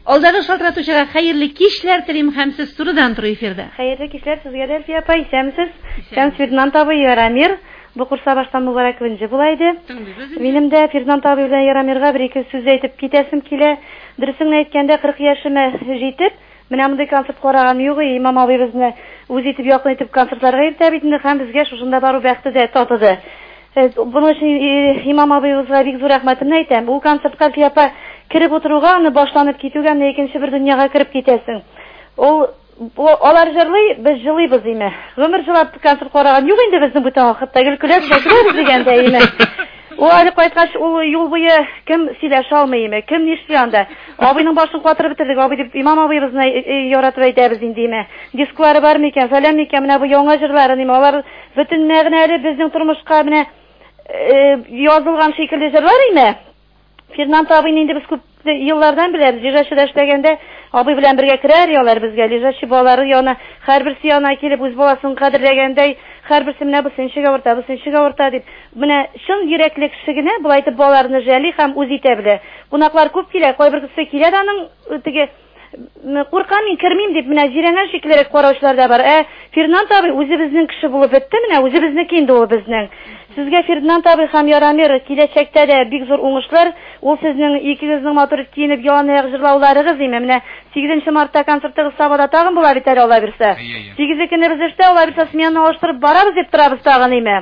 Алдагы шалтыратучыга хәерле кичләр телим һәм сез турыдан туры эфирдә. Хәерле кичләр сезгә дә Әлфия апа, исәмсез? Исәм Фердинанд абый, Ярамир. Бу курса баштан мубарак венҗе булайды. Минем дә Фердинанд абый белән Ярамирга бер-ике сүз әйтеп китәсем килә. Дөресен әйткәндә кырык яшемә җитеп, менә мондый концерт караган юк, имам абыйыбызны үз итеп якын итеп концертларга иртә бит инде һәм безгә шушында бару бәхте дә татыды. Буның өчен имам абыйыбызга бик зур рәхмәтемне әйтәм. Ул концертка Әлфия апа кирип утыруга, аны башланып китүгә, менә икенче бер дөньяга кирип китәсең. Ул алар җырлый, без җырлыйбыз име. Гомер җырлап концерт караган юк инде безнең бу вакытта гөлкүләр шәкербез дигәндә име. Ул әле кайткач, ул юл буе кем сөйләшә алмый име, кем нишли анда. Абыйның башын катырып бетердек, абый дип имам абыйыбызны яратып әйтәбез инде име. Дисклары бар микән, фәлән микән, менә бу яңа җырларын име. Алар бөтен мәгънәле безнең тормышка менә язылган шикелле җырлар име. Фердинанд абыйны инде без күп еллардан беләбез. Лежачыда эшләгәндә абый белән бергә керәр ялар безгә. Лежачы балалары яна һәрберсе яна килеп үз баласын кадерләгәндәй, һәрберсе менә бусынчыга урта, бусынчыга урта дип, менә чын йөрәкле кеше генә булай итеп балаларны җәли һәм үз итә белә. Кунаклар күп килә, кайберсе килә дә аның теге куркам мин кермим дип менә җирәнә шикелләрәк караучылар да бар. Ә Фердинанд абый үзе безнең кеше булып бетте, менә үзе безнеке инде ул безнең. Сезгә Фердинанд абый һәм Ярамир киләчәктә дә бик зур уңышлар. Ул сезнең икегезнең матур киенеп яңа җырлауларыгыз име. Менә сигезенче мартта концертыгыз Сабада тагын була бит әле Алла бирсә. сигезе көне без эштә Алла бирсә сменаны алыштырып барабыз дип торабыз тагын име.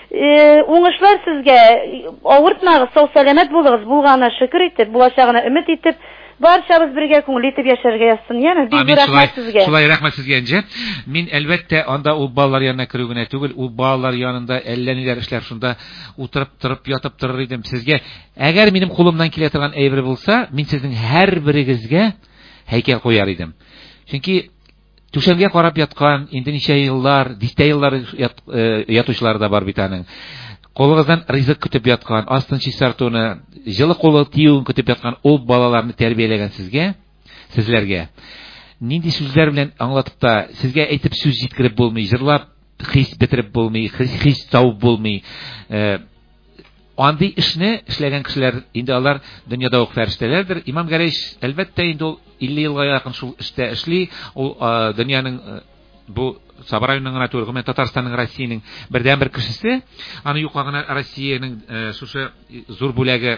Уңышлар сезгә, авыртмагыз, сау сәламәт булыгыз, булгана шөкер итеп, булачагына өмет итеп, барчабыз бергә күңел итеп яшәргә язсын. Яна бик зур рәхмәт сезгә. Шулай рәхмәт сезгә инде. Мин әлбәттә анда ул балалар янына керү генә түгел, ул балалар янында әллә ниләр эшләр шунда утырып торып ятып торыр идем. Сезгә әгәр минем кулымнан килә торган әйбер булса, мин сезнең һәрберегезгә һәйкәл куяр идем. Чөнки түшәмгә карап яткан, инде ничә еллар, дистә еллар ятучылар да бар бит аның. Колыгыздан ризык көтеп яткан, астын чистартуны, җылы колы тиюен көтеп яткан ул балаларны тәрбияләгән сезгә, сезләргә. Нинди сүзләр белән аңлатып та, сезгә әйтеп сүз җиткереп булмый, җырлап хис бетереп булмый, хис табып булмый. Андый эшне эшләгән кешеләр инде алар дөньяда ук фәрештәләрдер. Имам Гәрәйш әлбәттә инде ул илле елга якын шул эштә эшли, ул дөньяның бу Сабарайның гына түгел, мен Татарстанның, Россиянең бердән бер кешесе. Аны юкка гына Россиянең шушы зур бүләге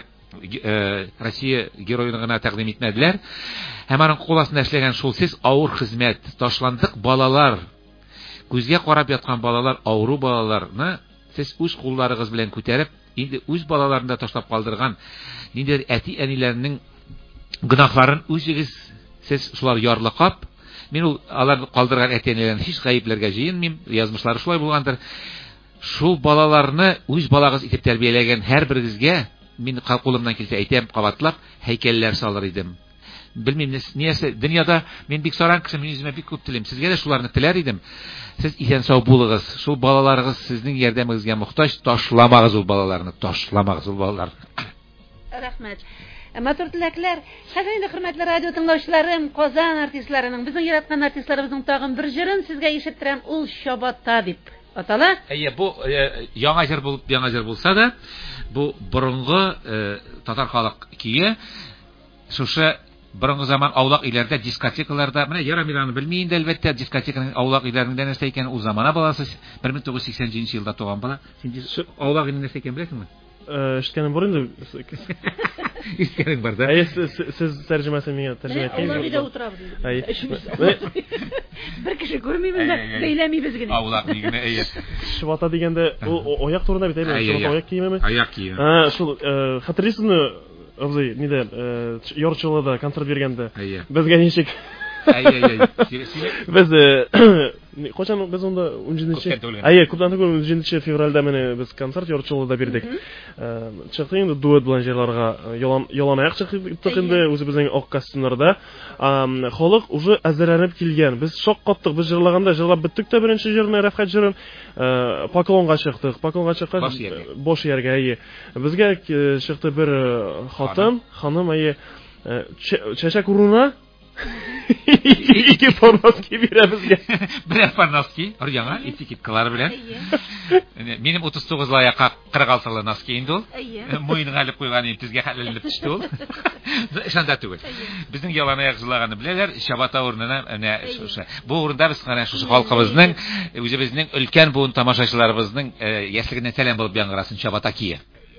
Россия геройлыгына гына тәкъдим итмәделәр. Һәм аның кул астында эшләгән шул сез авыр хезмәт, ташландык балалар, күзгә карап яткан балалар, авыру балаларны сез үз кулларыгыз белән күтәреп, инде үз балаларын да ташлап калдырган, ниндидер әти-әниләрнең гөнаһларын үзегез сез шулар ярлыкап, мин ул алар калдырган әти-әниләрне һич гаепләргә җыенмыйм, язмышлары шулай булгандыр. Шул балаларны үз балагыз итеп тәрбияләгән һәрберегезгә мин кулымнан килсә әйтәм, кабатлап һәйкәлләр салыр идем. Белмим, ниясе, дөньяда мин бик саран кеше, мин үземә бик күп телим. Сезгә дә шуларны теләр идем. Сез исән-сау булыгыз. Шул балаларыгыз сезнең ярдәмегезгә мохтаҗ, ташламагыз ул балаларны, ташламагыз ул балаларны. Рәхмәт. Матур теләкләр. Хәзер инде хөрмәтле радио тыңлаучыларым, Казан артистларының, безнең яраткан артистларыбызның тагын бер җырын сезгә ишеттерәм, ул Чабата дип атала. Әйе, бу яңа җыр булып, яңа җыр булса да, бу борынгы татар халык кие. Шушы борынгы заман аулак иләрдә, дискотекаларда, менә Ярамираны белми инде әлбәттә, дискотеканың аулак иләрендә нәрсә икән, ул замана баласы, бер мең тугыз йөз сиксән җиденче елда туган бала. Син аулак илендә нәрсә икән беләсеңме? Эшкәнем бар инде. Искәрен бар да. Әйе, сез тәрҗемәсен миңа тәрҗемә итегез. Алар да утырабыз. Әйе. Бер кеше күрмибез дә, бәйләмибез генә. Аулак дигәне, әйе. Чабата дигәндә, ул аяк турында бит, әйе, чабата аяк киемеме? Аяк киеме. А, шул хәтерлисезме, абзый, нидә, Ярчылыда концерт бергәндә. Безгә ничек? Әйе, әйе. Без качан без онда он җиденче, әйе, күптән түгел он җиденче февральдә менә без концерт Ярчылыда бирдек. Чыкты инде дуэт белән җырларга, ялан ялан аяк чыктык инде үзебезнең ак костюмнарда. Халык уже әзерләнеп килгән. Без шок каттык, без җырлаганда җырлап беттек тә беренче җырны, Рәфкать җырын Поклонга чыктык. Поклонга чыккач бош яргә, әйе. Безгә чыкты бер хатын, ханым, әйе, чәчәк урынына İki pornoski birebizge. Birer pornoski. Or жаңа этикеткалар белән. Минем утыз тугыз лаяка кырык алты носки инде ул. Муйның алып куйган имтизгә хәлләнеп төште ул. Шунда түгел. Безнең ялан аяк җылаганы беләләр. Шабата урынына менә шушы. Бу урында без кана шушы халкыбызның, үзебезнең өлкән буын тамашачыларыбызның яшьлегенә сәлам булып яңгырасын Шабата кие.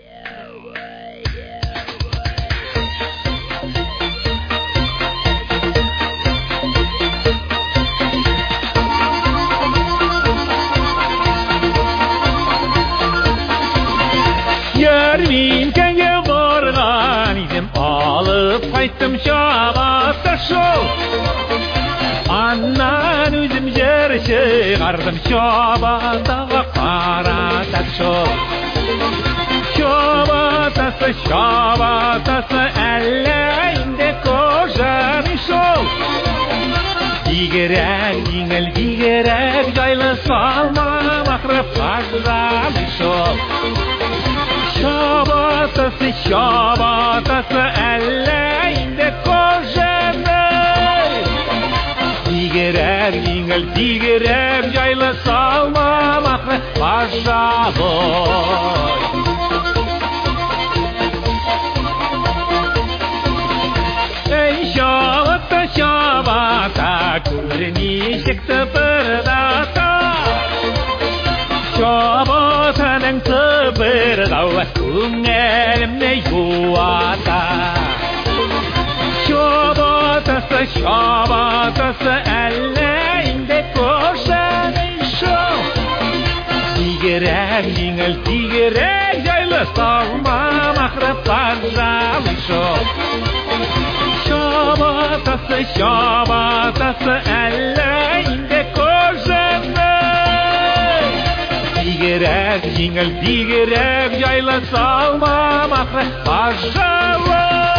Ярминкәгә барган идем, алып кайттым Шабата шул. Аннан үзем җыр чыгардым Шабатага каратып шул. Шабатасы, Шабатасы, әллә инде кожаны шул. Дигерәк, иңел дигерәк, җайлы салма, махрып казаны шул. Şabatası, şabatası, elle indi kocanı. Digerek, ingel, digerek, yaylı salmamaklı başalı. Ey şabata, şabata, görünüşük tıpırdata. Şabatanın tıpırdağı Күңелемне юата. Şabatası, şabatası, әллә инде кожаны шул. Дигерәк, иңел, дигерәк, җайлы салма, махрып казалы шул. Şabatası, şabatası, әллә инде кожаны. Digerek, җиңел, digerek, җайлы салма, махры, пожалуй.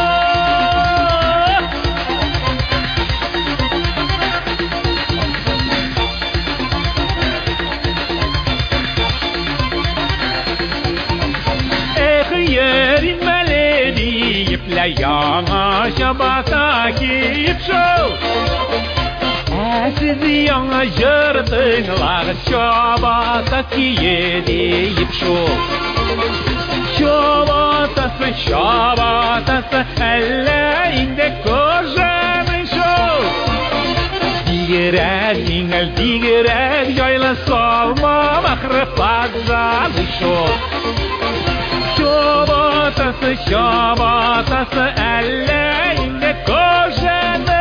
Эх, ерин мәле диеплә, яңа Шабата киеп шул. Siz яңа җырдыңлар, Шабата кие диеп шул. Шабатасы, Шабатасы, әллә инде кожаны шул. Дигерәк, иңел, дигерәк, җайлы салма, махрып казаны шул. Шабатасы, Шабатасы, әллә инде кожаны.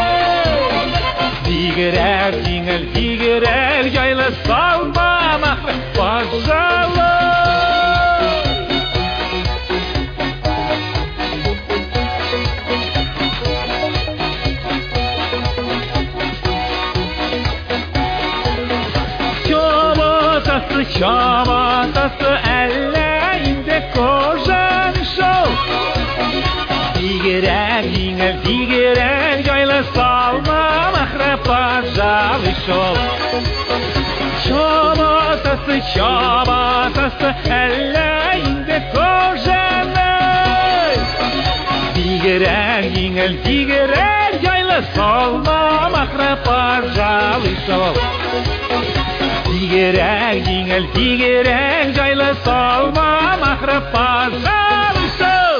Digerek, иңел, digerek, җайлы салма, махрып, пожалуй. Şabatası, şabatası, әллә инде кожаны шул. Digerek, иңел, digerek, җайлы салма, махрып, пожалуй шул. Şabatası, şabatası, әллә инде кожаны. Digerek, иңел, digerek, җайлы салма, махрып, пожалуй шул. Digerek, иңел, digerek, җайлы салма, махрып, пожалуй шул.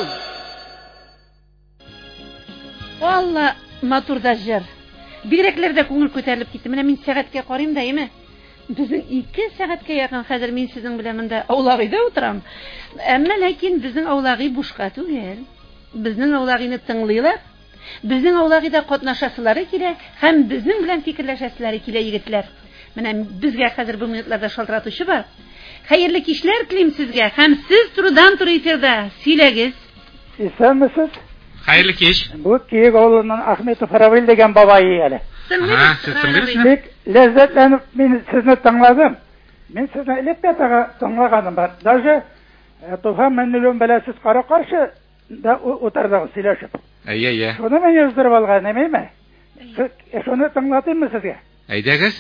Валла, матурда җыр. Бигрәкләрдә күңел күтәрелеп китте. Менә мин сәгатькә карыйм да, име? Безнең ике сәгатькә якын хәзер мин сезнең белән монда аулагыйда утырам. Әмма ләкин безнең аулагый бушка түгел. Безнең аулагыйны тыңлыйлар. Безнең аулагыйда катнашасылары килә һәм безнең белән фикерләшәселәре килә, егетләр. Менә безгә хәзер бу минутларда шалтыратучы бар. Хәерле кичләр телим сезгә һәм сез турыдан туры эфирдә сөйләгез. Исәнмесез? Хәерле кич. Бу Киев авылыннан Ахметов Равил дигән бабай әле. Ага, сез тыңлыйсызмы? Бик ләззәтләнеп мин сезне тыңладым. Мин сезне элек тә тыңлаганым бар. Даже Туфан Мәннелен беләсез кара каршы да утырдык сөйләшеп. Әйе, әйе. Шуны мен яздырып алган, әмәйме? Шуны тыңлатыйммы сезгә? Әйдәгез.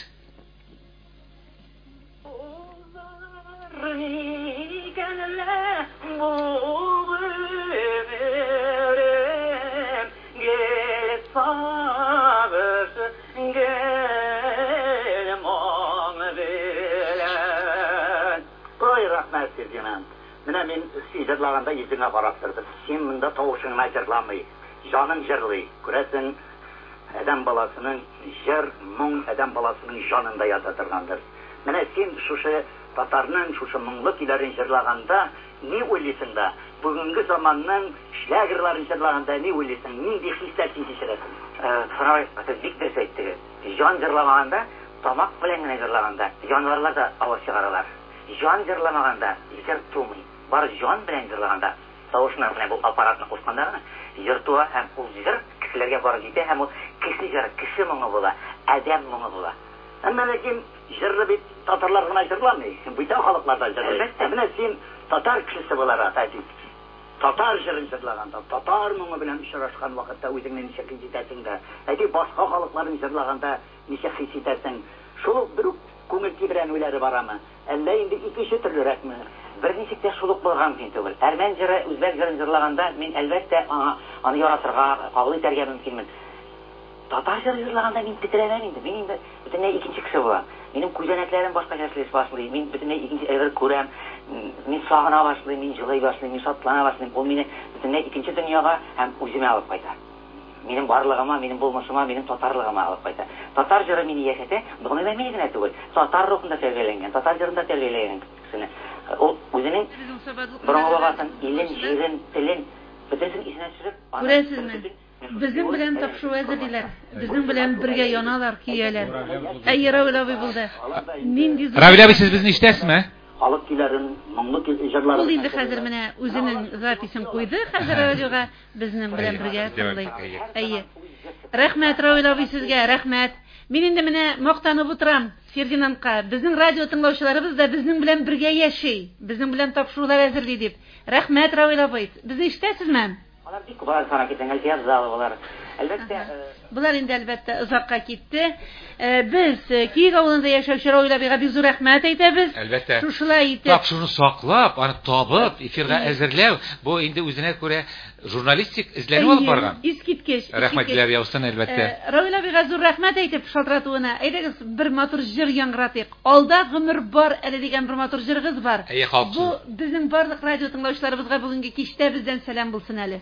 Sağ Ferdinand. Менә мин сыйдырлаганда йөзеңә карап тордым. Син монда тавышыңны җырламый, җаның җырлый. Күрәсең, адам баласының җыр, моң адам баласының җанында ята торгандыр. Менә син шушы татарның шушы моңлы көйләрен җырлаганда ни уйлыйсың да? Бүгенге заманның шлягерларын җырлаганда ни уйлыйсың? Нинди хисләр син кичерәсең? Э, Фрай, аты бик дөрес әйтте. Җан җырлаганда, тамак белән генә җырлаганда, җанварлар да аваз чыгаралар. Җан җырламаганда җыр тумый. Бар җан белән җырлаганда, тавышның белән бу аппаратны кушканда гына җыртуа һәм ул җыр кешеләргә бары җитә һәм ул кеше җыры, кеше моңы була, адам моңы була. Әмма ләкин җыры бит татарлар гына җырламый, бүтән халыкларда җырлый. Менә син татар кешесе буларак әйтик. Татар җырын җырлаганда, татар моңы белән очрашкан вакытта үзеңне ничек җитәсең дә, әйтик башка халыкларын җырлаганда ничек хис итәсең? Шул бер күңел тибрән уйлары барамы? Әллә инде икенче төрлерәкме? Берничек тә шулык булган мөмкин түгел. Әрмән җыры, үзбәк җырын җырлаганда мин әлбәттә аны яратырга, кабул итәргә мөмкинмен. Татар җыры җырлаганда мин тетрәнәм инде. Мин инде бөтенләй икенче кеше булам. Минем күзәнәкләрем башка эшләш башлый. Мин бөтенләй икенче әгәр күрәм, мин сагына башлыйм, мин җылый башлыйм, мин шатлана башлыйм. Ул мине бөтенләй икенче дөньяга һәм үземә алып кайта. Минем барлыгыма, минем булмышыма, минем татарлыгыма алып кайта. Татар җыры мине яшәтә, буны да мин генә түгел. Татар рухында тәрбияләнгән, татар җырында тәрбияләнгән кешене. Ул үзенең борынгы бабасын, илен, җирен, телен бөтенсен исенә төшереп, күрәсезме? Безнең белән тапшу әзерлиләр. Безнең белән бергә яналар, кияләр. Әй, Равил абый булды. Нинди зур. Равил абый, сез безне ишетәсезме? Халык көйләрен, моңлы җырларын. Ул инде хәзер менә үзенең записен куйды, хәзер радиога безнең белән бергә тыңлый. Әйе. Рәхмәт, Равил абый, сезгә рәхмәт. Мин инде менә мактанып утырам Фердинандка. Безнең радио тыңлаучыларыбыз да безнең белән бергә яши. Безнең белән тапшырулар әзерли дип. Рәхмәт, Равил абый. Безне ишетәсезме? Алар бик күп сана киткән театрда булар. Әлбәттә, булар инде әлбәттә озакка китте. Без Киек авылында яшәүче Равил абыйга бик зур рәхмәт әйтәбез. Әлбәттә. Шушылай итеп. Тапшыруны саклап, аны табып, эфирга әзерләү, бу инде үзенә күрә журналистик эзләнү алып барган. Искиткеч. Рәхмәтләр яусын әлбәттә. Равил абыйга зур рәхмәт әйтеп шалтыратуына. Әйдәгез, бер матур җыр яңгыратыйк. Алда гомер бар әле дигән бер матур җырыгыз бар. Бу безнең барлык радио тыңлаучыларыбызга бүгенге кичтә бездән сәлам булсын әле.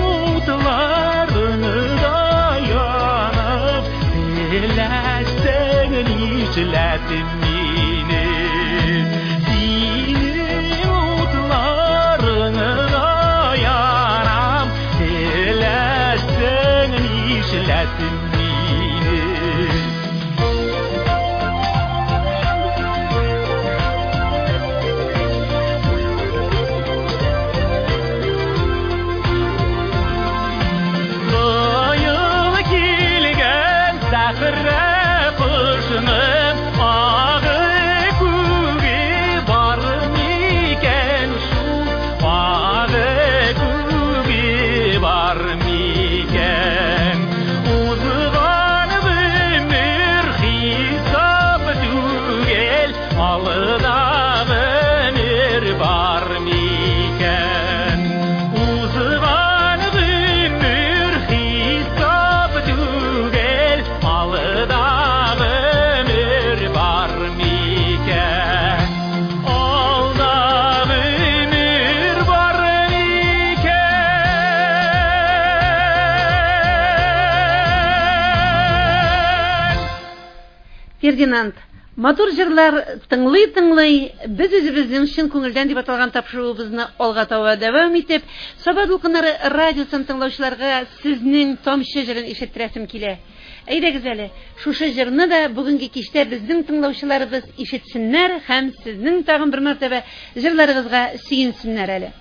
Last day işletin mini Dinin utlarını yaram Dilersen işletin mini Bayıl kilgen sakırra kuşunum Ağı kugi var miken şu Ağı kugi var miken Uzgan ömür hesap tügel Alda ömür var miken Uzgan ömür hesap tügel Alda ömür var miken Alda ömür var miken Фердинанд, матур җырлар тыңлый-тыңлый, без үзебезнең чын күңелдән дип аталган тапшыруыбызны алга таба дәвам итеп, Саба дулкыннары радиосын тыңлаучыларга сезнең тамчы җырын ишеттерәсем килә. Әйдәгез әле, шушы җырны да бүгенге кичтә безнең тыңлаучыларыбыз ишетсеннәр һәм сезнең тагын бер мәртәбә җырларыгызга сөенсеннәр әле.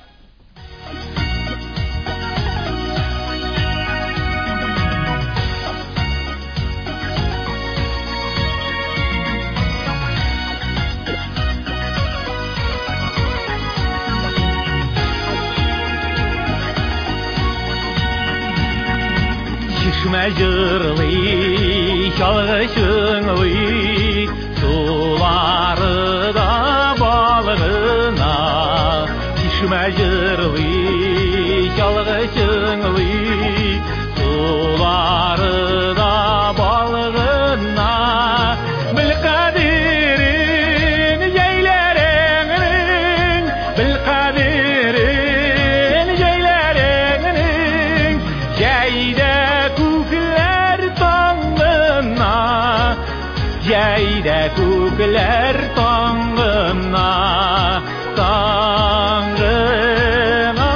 Çeşme jırlı, çalgışınlı, suları da balığına. Çeşme jırlı, çalgışınlı, suları da balığına. Bil kadirin yeylerinin, bil kadirin yeylerinin, jeyde Jeyde kukler tangına, tangına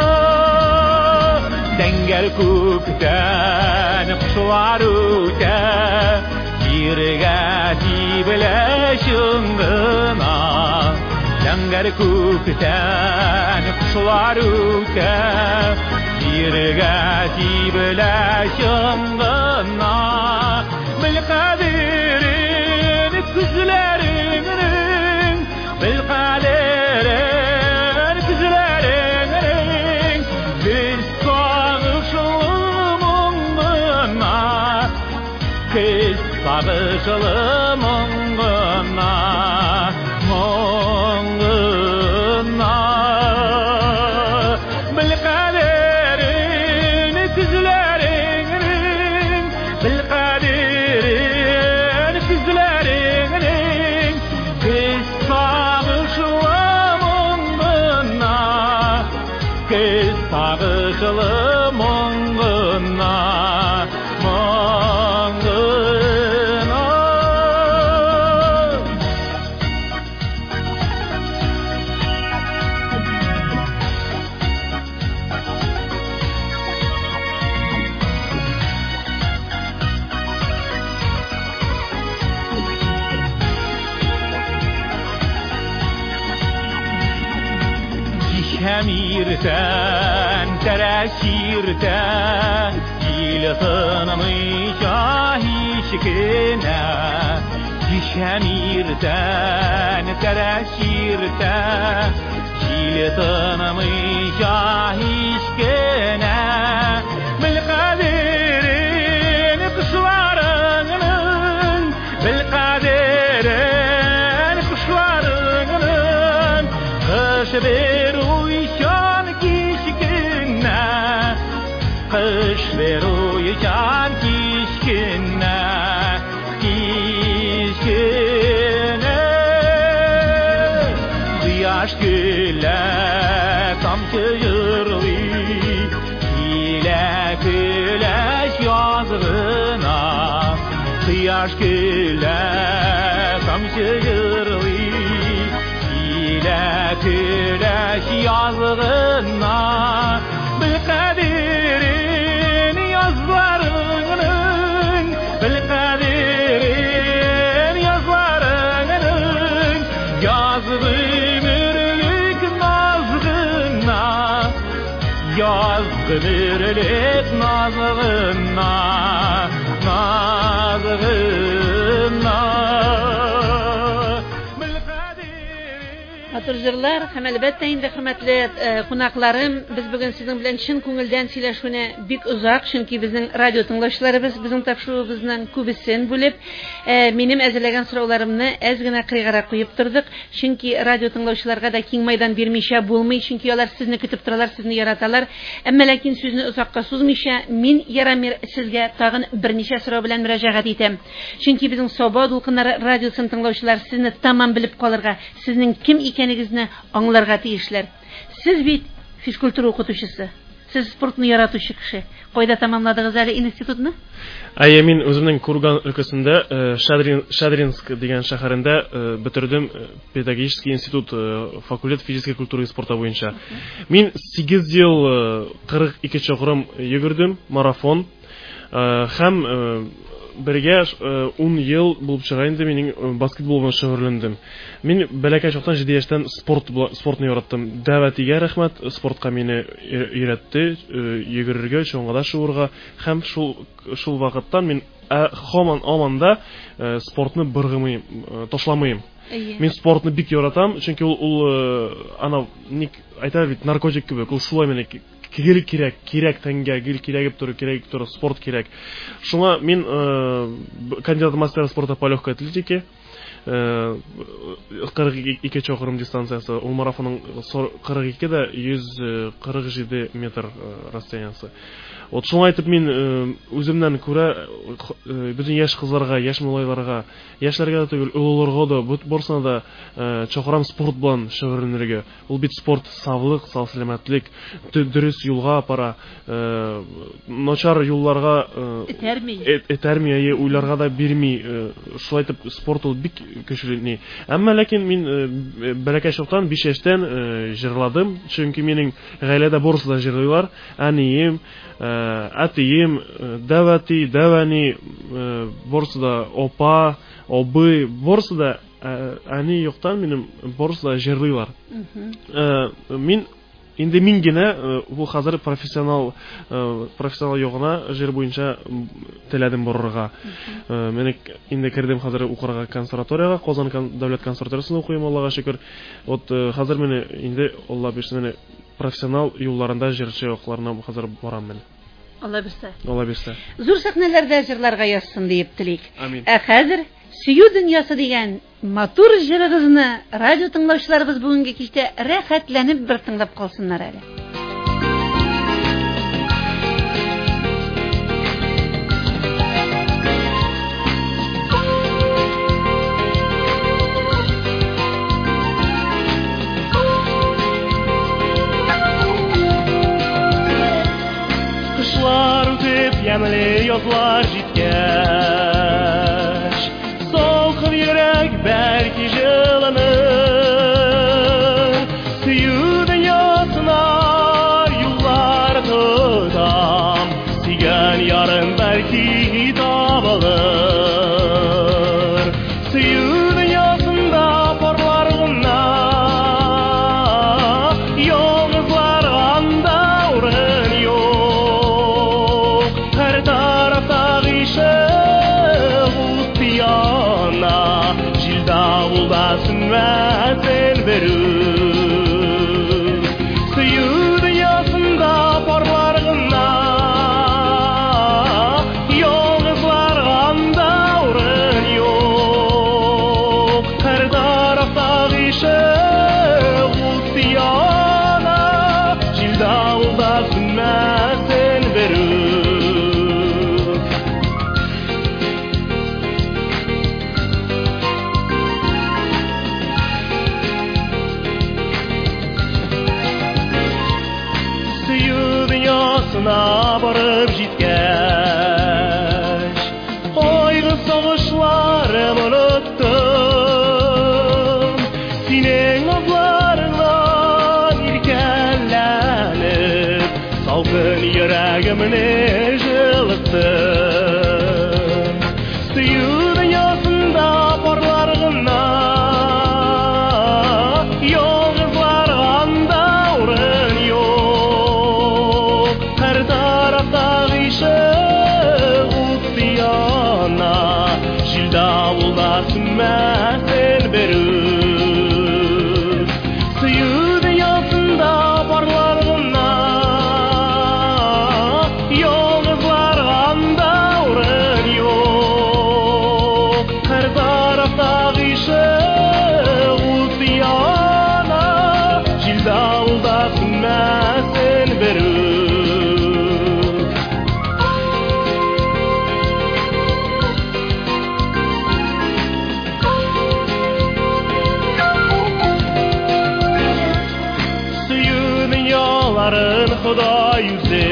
Dengel kukten kuşlar öte Jirge tibile şıngına Dengel kukten kuşlar öte Jirge tibile şıngına Bil kadirin küzlerinin Bil kadirin küzlerinin Bir sağışılımına Kız sağışılımına Mongına Bil kadirin küzlerinin Bil kadirin küzlerinin Kız sağışılımına Kız sağışılımına Mongına Şemirten, tereşirten Dil tanımayacak hiç kine Şemirten, tereşirten Dil tanımayacak hiç kine Bil kadirin kuşlarının Bil kadirin kuşlarının Kış bir uyuşan kişkine Kış bir uyuşan kişkine Kişkine Kıyaş güle tamçı yırlı Hile güleş yazgına Кояш көлә, тамчы йырлый, килә көләш язгына, бел кадерен язларының, бел кадерен язларының, язгы мөрлек назгына, язгы мөрлек назгына. Матур җырлар һәм әлбәттә инде хөрмәтле кунакларым, без бүген сезнең белән чын күңелдән сөйләшүне бик узак, чөнки безнең радио тыңлаучыларыбыз безнең тапшыруыбызның күбесен бүлеп, минем әзерләгән сорауларымны әз генә кыйгарак куеп тордык, чөнки радио тыңлаучыларга да киң майдан бирмичә булмый, чөнки алар сезне көтеп торалар, сезне яраталар. Әмма ләкин сүзне озакка сузмыйча, мин Ярамир сезгә тагын берничә сорау белән мөрәҗәгать итәм. Чөнки безнең Соба дулкыннары радиосын тыңлаучылар сезне тәмам белеп калырга, сезнең кем икәнегезне аңларга тиешләр. Сез бит физкультура укытучысы, сез спортны яратучы кеше. Кайда тәмамладыгыз әле институтны? Әйе, мин үземнең Курган өлкәсендә, Шадрин, Шадринск дигән шәһәрендә бетердем педагогический институт, факультет физической культуры и спорта буенча. Мин сигез ел кырык ике чакрым йөгердем, марафон, һәм бергә ун ел булып чыга инде минем баскетбол белән шөгыльләндем. Мин бәләкәй чактан җиде яшьтән спорт спортны яраттым. Дәвәтигә рәхмәт, спортка мине өйрәтте, йөгерергә, чоңгыда шуырга, һәм шул шул вакыттан мин һаман аманда спортны быргымыйм, ташламыйм. Мин спортны бик яратам, чөнки ул ул ана ник әйтә бит наркотик кебек, ул шулай менә гел кирәк, кирәк тәнгә, гел кирәгеп тору, кирәгеп тору, спорт кирәк. Шуңа мин кандидат мастер спорта по легкой атлетике, кырык ике чакрым дистанциясы, ул марафонның кырык ике дә йөз кырык җиде метр расстояниясы. Вот шуңа әйтеп мин үземнән күрә безнең яшь кызларга, яшь малайларга, яшьләргә дә түгел, олыларга да, барысына да чакырам спорт белән шөгыльләнергә. Ул бит спорт сафлык, сәламәтлек, дөрес юлга апара, начар юлларга этәрми, уйларга да бирми. Шулай итеп спорт ул бик көчле. Әмма ләкин мин бәләкәй чактан биш яшьтән җырладым, чөнки минем гаиләдә барысы да җырлыйлар. Әнием, әтием, дәвәти, дәвәни, барысы да опа, обы, барысы да әни юктан минем барысы да җырлыйлар. Мин инде мин генә бу хәзер профессионал профессионал ягына җыр буенча теләдем барырга. Мен инде кердем хәзер укырга консерваториягә, Казан дәүләт консерваториясында укыйм, Аллага шөкер. Вот хәзер менә инде Алла бирсен, менә профессионал юлларында җырчы якларына хәзер барам мен. Алла бирсә. Алла бирсә. Зур сәхнәләрдә җырларга язсын дип телик. Амин. Ә хәзер сөю дөньясы дигән матур җырыгызны радио тыңлаучыларыбыз бүгенге кичтә рәхәтләнеп бер тыңлап калсыннар әле. Кышлар үтеп, ямьле язлар җиткәч, солкын йөрәк бәлки җылыныр, сөю дөньясына юллар тотам, сөйгән ярым бәлки табылыр, сөю дөньясында парлар гына, ялгызлар анда урын юк, һәр тарафта гыйшык ут яна, җилдә улда сүнмәсен берүк, сөю дөньясында парлар гына, ялгызлар анда урын юк, һәр тарафта гыйшык ут яна, җилдә улда сүнмәсен берүк. Барып җиткәч, ойгы сагыш Salkın yüreğimni жылытты. Süyü dünyasında parlargına yolgızlarganda urun yok. Her tarafta gıyşık utiyana jil davulda sünmesin berür. Süyü dünyasında parlargına yolgızlarganda urun yok. Her tarafta gıyşık utiyana jil davulda sünmesin berür. Dünyaların Huda yüzü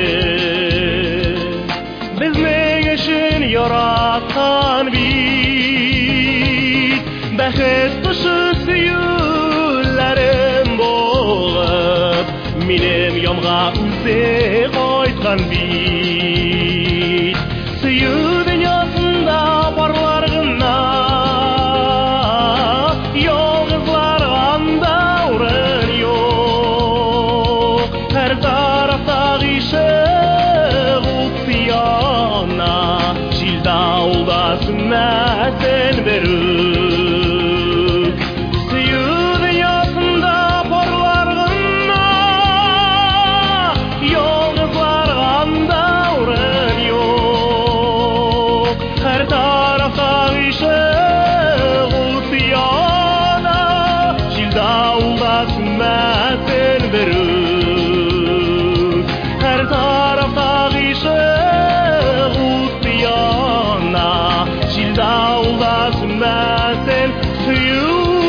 bizning için yaratgan bit. Bәхет кушы сөюләрем булып минем ямга үзе кайткан бит. Сөю дөньясында барлар гына yolgızlarganda urun yok. Her tarafta gıyşık utiyana jil davulda sünmesin berür. Süyü dünyasında parlargına yolgızlarganda urun yok. Her tarafta gıyşık utiyana jil davulda sünmesin berür. Her tarafta gıyşık utiyana jil davulda sünmesin süyü.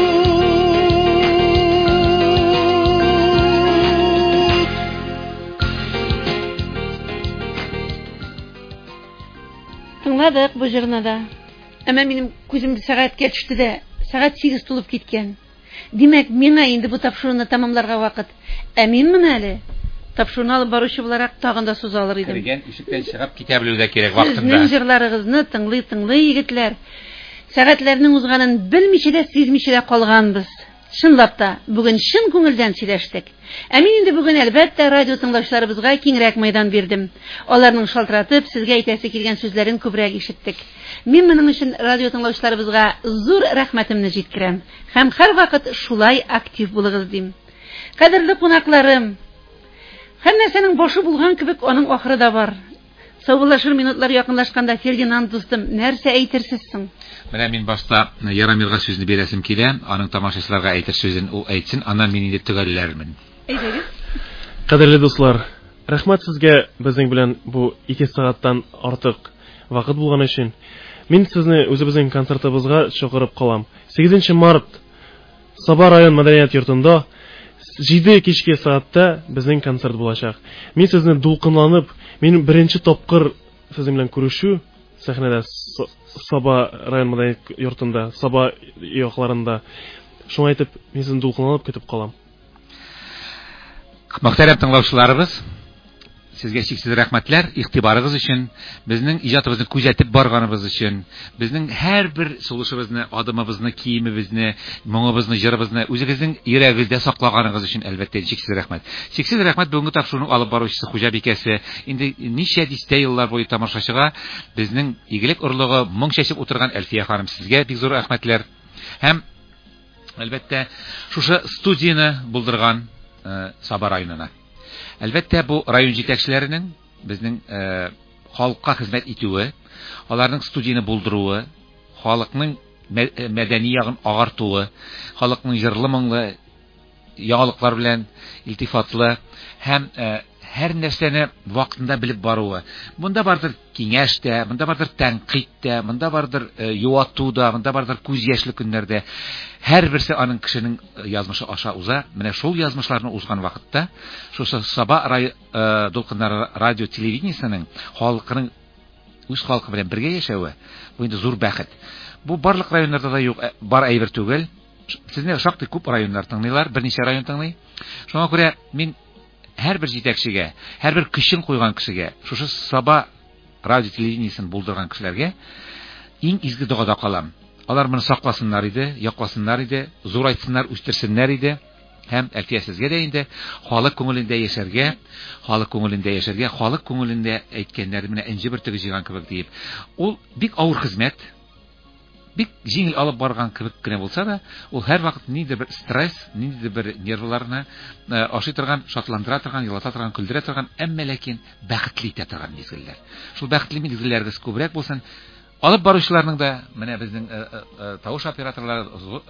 Тыңладык бу җырны да. Әмма минем күзем сәгатькә төште дә, сәгать сигез тулып киткән. Димәк, миңа инде бу тапшыруны тәмамларга вакыт. Ә мин менә әле тапшыруны алып баручы буларак тагын да суза алыр идем. Кергән ишектән чыгып китә белү кирәк вакытында. Сезнең җырларыгызны тыңлый-тыңлый егетләр, сәгатьләрнең узганын белмичә дә, сизмичә дә калганбыз. Чынлап та, бүген чын күңелдән сөйләштек. Ә мин инде бүген әлбәттә радио тыңлаучыларыбызга киңрәк майдан бирдем. Аларның шалтыратып сезгә әйтәсе килгән сүзләрен күбрәк ишеттек. Мин моның өчен радио тыңлаучыларыбызга зур рәхмәтемне җиткерәм. Һәм һәрвакыт шулай актив булыгыз дим. Кадерле кунакларым, һәр нәрсәнең башы булган кебек аның ахыры да бар. Саубуллашыр минутлар якынлашканда, Фердинанд дустым, нәрсә әйтерсез соң? Менә мин башта Ярамирга сүзне бирәсем килә, аның тамашачыларга әйтер сүзен ул әйтсен, аннан мин инде төгәлләрмен. Әйдәгез. Кадерле дуслар, рәхмәт сезгә безнең белән бу ике сәгатьтән артык вакыт булган өчен. Мин сезне үзебезнең концертыбызга чакырып калам. сигезенче март Саба район мәдәният йортында җиде кичке сәгатьтә безнең концерт булачак. Мин сезне дулкынланып, мин беренче тапкыр сезнең белән күрешү сәхнәдә Саба район мәдәният йортында, Саба якларында. Шуңа әйтеп, мин сезне дулкынланып көтеп калам. Мөхтәрәм тыңлаучыларыбыз, сезгә чиксез рәхмәтләр игътибарыгыз өчен, безнең иҗатыбызны күзәтеп барганыбыз өчен, безнең һәрбер сулышыбызны, адымыбызны, киемебезне, моңыбызны, җырыбызны үзегезнең йөрәгегездә саклаганыгыз өчен әлбәттә чиксез рәхмәт. Чиксез рәхмәт бүгенге тапшыруны алып баручысы Хуҗабикәсе, инде ничә дистә еллар буе тамашачыга безнең игелек орлыгы моң чәчеп утырган Әлфия ханым, сезгә бик зур рәхмәтләр. Һәм әлбәттә шушы студияны булдырган Саба районына. Әлбәттә бу район җитәкчеләренең безнең халыкка хезмәт итүе, аларның студияны булдыруы, халыкның мәдәни ягын агартуы, халыкның җырлы-моңлы яңалыклар белән илтифатлы һәм һәр нәрсәне вакытында белеп баруы. Монда бардыр киңәш тә, монда бардыр тәнкыйть тә, монда бардыр юату да, монда бардыр күз яшьле көннәрдә. Һәр берсе аның кешенең язмышы аша уза. Менә шул язмышларны узган вакытта, шушы Саба дулкыннары радио телевидениесенең халкының үз халкы белән бергә яшәве, бу инде зур бәхет. Бу барлык районнарда да юк, бар әйбер түгел. Сезне шактый күп районнар тыңлыйлар, берничә район тыңлый. Шуңа күрә мин һәрбер җитәкчегә, һәрбер көчен куйган кешегә, шушы Саба радио телевидениесен булдырган кешеләргә иң изге догада калам. Алар моны сакласыннар иде, якласыннар иде, зурайтсыннар, үстерсеннәр иде. Һәм әлфиясезгә дә инде халык күңелендә яшәргә, халык күңелендә яшәргә, халык күңелендә әйткәннәр менә энҗе бөртеге җыйган кебек дип. Ул бик авыр хезмәт, бик җиңел алып барган кебек кенә булса да, ул һәр вакыт ниндидер бер стресс, ниндидер бер нервларны ашый торган, шатландыра торган, елата торган, көлдерә торган, әмма ләкин бәхетле итә торган мизгелләр. Шул бәхетле мизгелләргез күбрәк булсын. Алып баручыларның да менә безнең тавыш операторлары,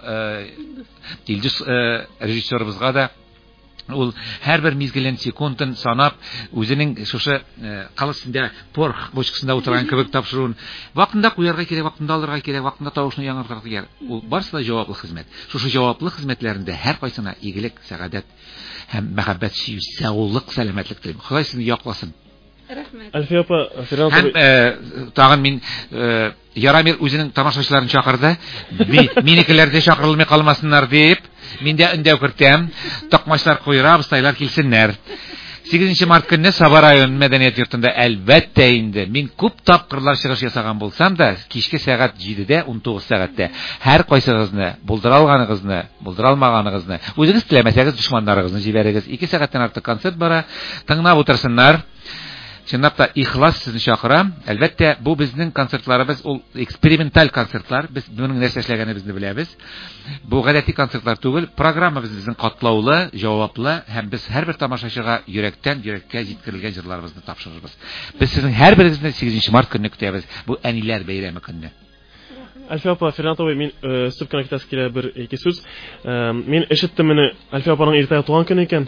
Илдус режиссерыбызга да ул һәрбер мизгелен секундын санап, үзенең шушы калысында порох бочкасында утырган кебек тапшыруын вакытында куярга кирәк, вакытында алырга кирәк, вакытында тавышны яңартырга кирәк. Ул барысы да җаваплы хезмәт. Шушы җаваплы хезмәтләрендә һәр кайсына игелек, сәгадәт һәм мәхәббәт, сөю, саулык, сәламәтлек телим. Ходай сезне якласын. Рәхмәт. Әлфия апа, Фирдәүс Һәм тагын мин Ярамир үзенең тамашачыларын чакырды. Минекеләр дә чакырылмый калмасыннар дип, мин дә өндәү кертәм. Токмачлар куйрабыз, тайлар килсеннәр. сигезенче март көнне Саба район мәдәният йортында әлбәттә инде мин күп тапкырлар чыгыш ясаган булсам да, кичке сәгать җидедә, ун тугыз сәгатьтә һәр кайсыгызны, булдыра алганыгызны, булдыра алмаганыгызны, үзегез теләмәсәгез дошманнарыгызны җибәрегез. ике сәгатьтән артык концерт бара. Тыңлап утырсыннар. Чынлап та ихлас сезне чакырам. Әлбәттә, бу безнең концертларыбыз, ул эксперименталь концертлар. Без моның нәрсә эшләгәнебезне беләбез. Бу гадәти концертлар түгел, программабыз безнең катлаулы, җаваплы һәм без һәрбер тамашачыга йөрәктән йөрәккә җиткерелгән җырларыбызны тапшырырбыз. Без сезнең һәрберегезне сигезенче март көнне көтәбез. Бу әниләр бәйрәме көнне. Әлфия апа, Фирдәүс апа, мин сөп кенә китәсе килә бер ике сүз. Мин ишеттем менә Әлфия апаның иртәгә туган көне икән.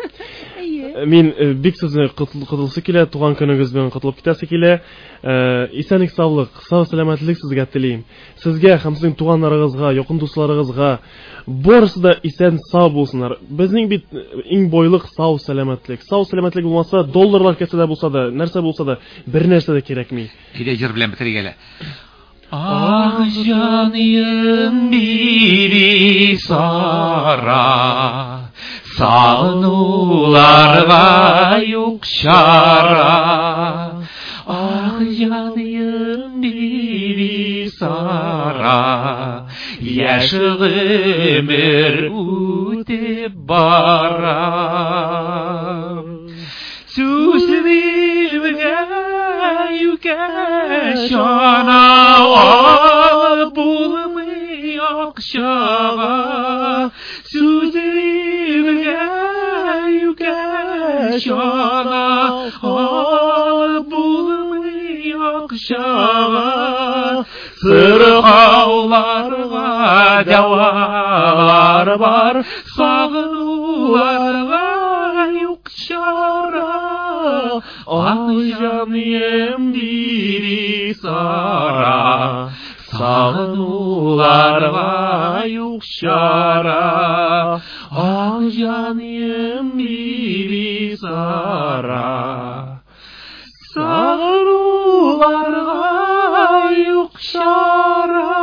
Мин бик сезне котлысы килә, туган көнегез белән котлап китәсе килә. Исәнлек, саулык, сау сәламәтлек сезгә телим. Сезгә һәм сезнең туганнарыгызга, якын дусларыгызга барысы да исән, сау булсыннар. Безнең бит иң бойлык сау сәламәтлек. Сау сәламәтлек булмаса, долларлар кесәдә булса да, нәрсә булса да, бер нәрсә дә кирәкми. Килә җыр белән бетергәлә. Ah canım biri sara, sağnularga yok şara. Ah canım biri sara, yaşı ömür ötüp bara. Süsbilmege yükeşana alıp bulmay akşağa. Süsbilmege yükeşana alıp bulmay akşağa. Sırğavlarga davalar var, sağnularga yok şara. Ah canım diri sara, sağnularga yok şara. Ah canım diri sara, sağnularga yok şara.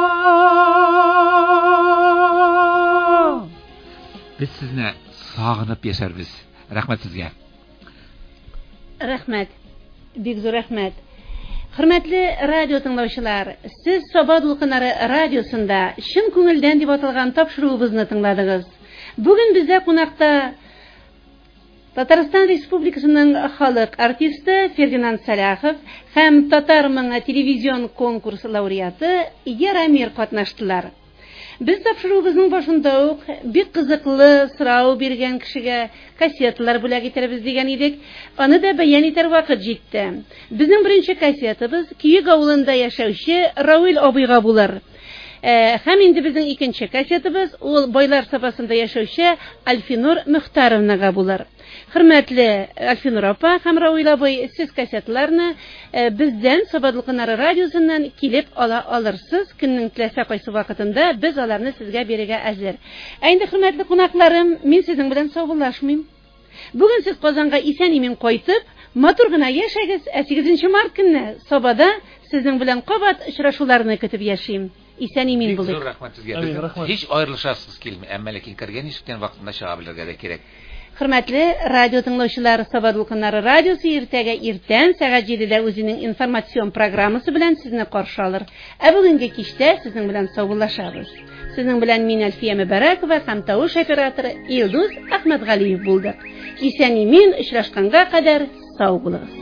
Biz sizne sağınıp yaşarız. Rahmet sizge. Рәхмәт. Бик зур рәхмәт. Хөрмәтле радио тыңлаучылар, сез Саба дулкыннары радиосында чын күңелдән дип аталган тапшыруыбызны тыңладыгыз. Бүген бездә кунакта Татарстан Республикасының халык артисты Фердинанд Сәләхов һәм Татар моңы телевизион конкурсы лауреаты Ярамир катнаштылар. Без тапшыруыбызның башында ук бик кызыклы сорау биргән кешегә кассеталар бүләк итәрбез дигән идек. Аны да бәян итәр вакыт җитте. Безнең беренче кассетабыз Киек авылында яшәүче Равил абыйга булыр. Һәм инде безнең икенче кассетабыз ул Байлар сапасында яшәүче Альфинур Мөхтаровнага булыр. Хөрмәтле Альфинур апа һәм Равил абый, сез кассеталарны бездән Саба дулкыннары радиосыннан килеп ала алырсыз. Көннең теләсә кайсы вакытында без аларны сезгә бирергә әзер. Ә инде хөрмәтле кунакларым, мин сезнең белән саубуллашмыйм. Бүген сез Казанга исән-имин кайтып, матур гына яшәгез, ә сигезенче март көнне Сабада сезнең белән кабат очрашуларны көтеп яшим. Исән-имин булыйк. Рәхмәт сезгә. Һич аерылышасыз килми, әмма ләкин кергән ишектән вакытында чыга белергә дә кирәк. Hürmetli radyo dinləyicilər, Sabah Vulkanları radiosu ertəgə ertən saat yedidə özünün informasyon proqramısı bilan sizni qarşı alır. E bugünkü kişdə sizin bilan sağollaşabız. Sizin bilan min Alfiye Mübarakova һәм тавыш операторы Илдус Ахматгалиев булдык. Исән-имин очрашканга кадәр сау булыгыз.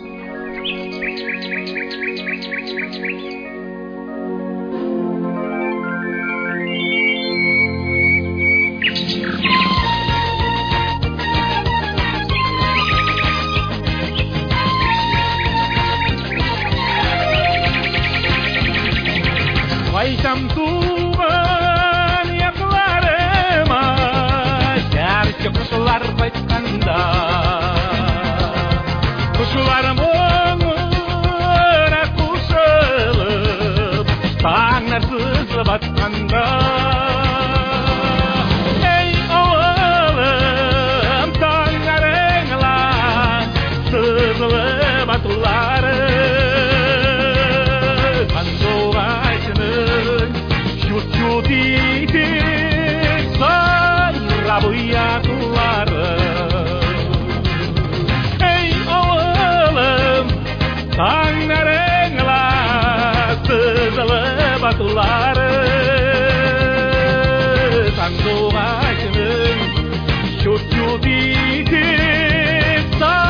Kaytam tuğan yaklarıma Gerçi kuşlar kaytkanda Kuşlarım onlara kuşılıp Tanrısız batkanda Ey oğlum tanrınla Sızlı batları Didik sarabıyakları Ey oğlum tanrınla sızılı bakları Sandığaçının şu didik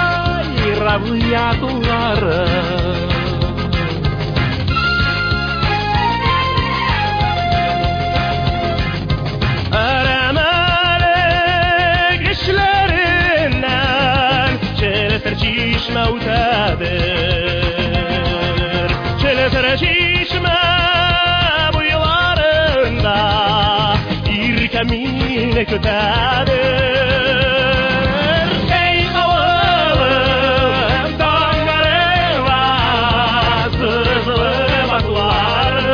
sarabıyakları Çeşme utadır Çeletere çeşme buyularında İrkemine kötedir Ey oğlum tanrıva sızlı bakları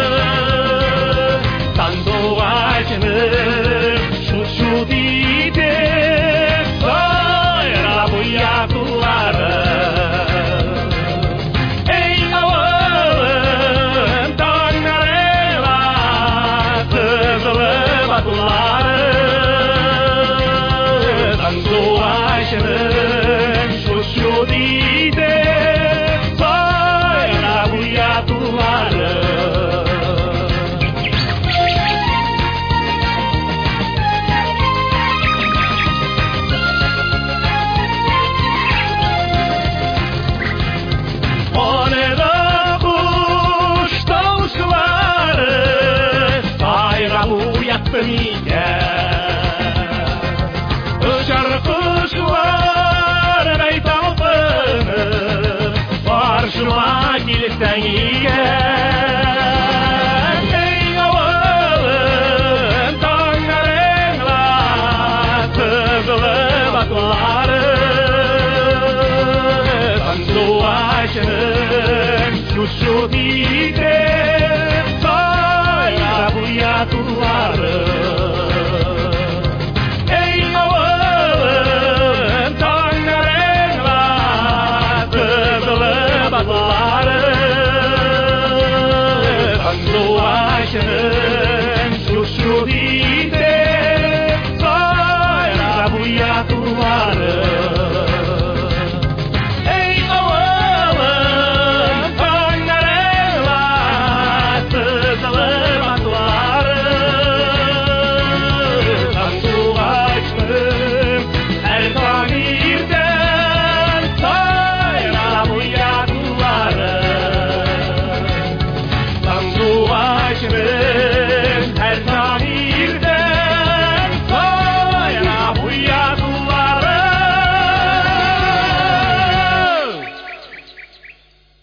Sandığaçının şu şu dide Sayra bu yakılları Uçar kuşlar beytalpınır Karşıma gelsen yiyen Ey oğlum tanrınla sızılı bakları Sandığaçının şu şu dide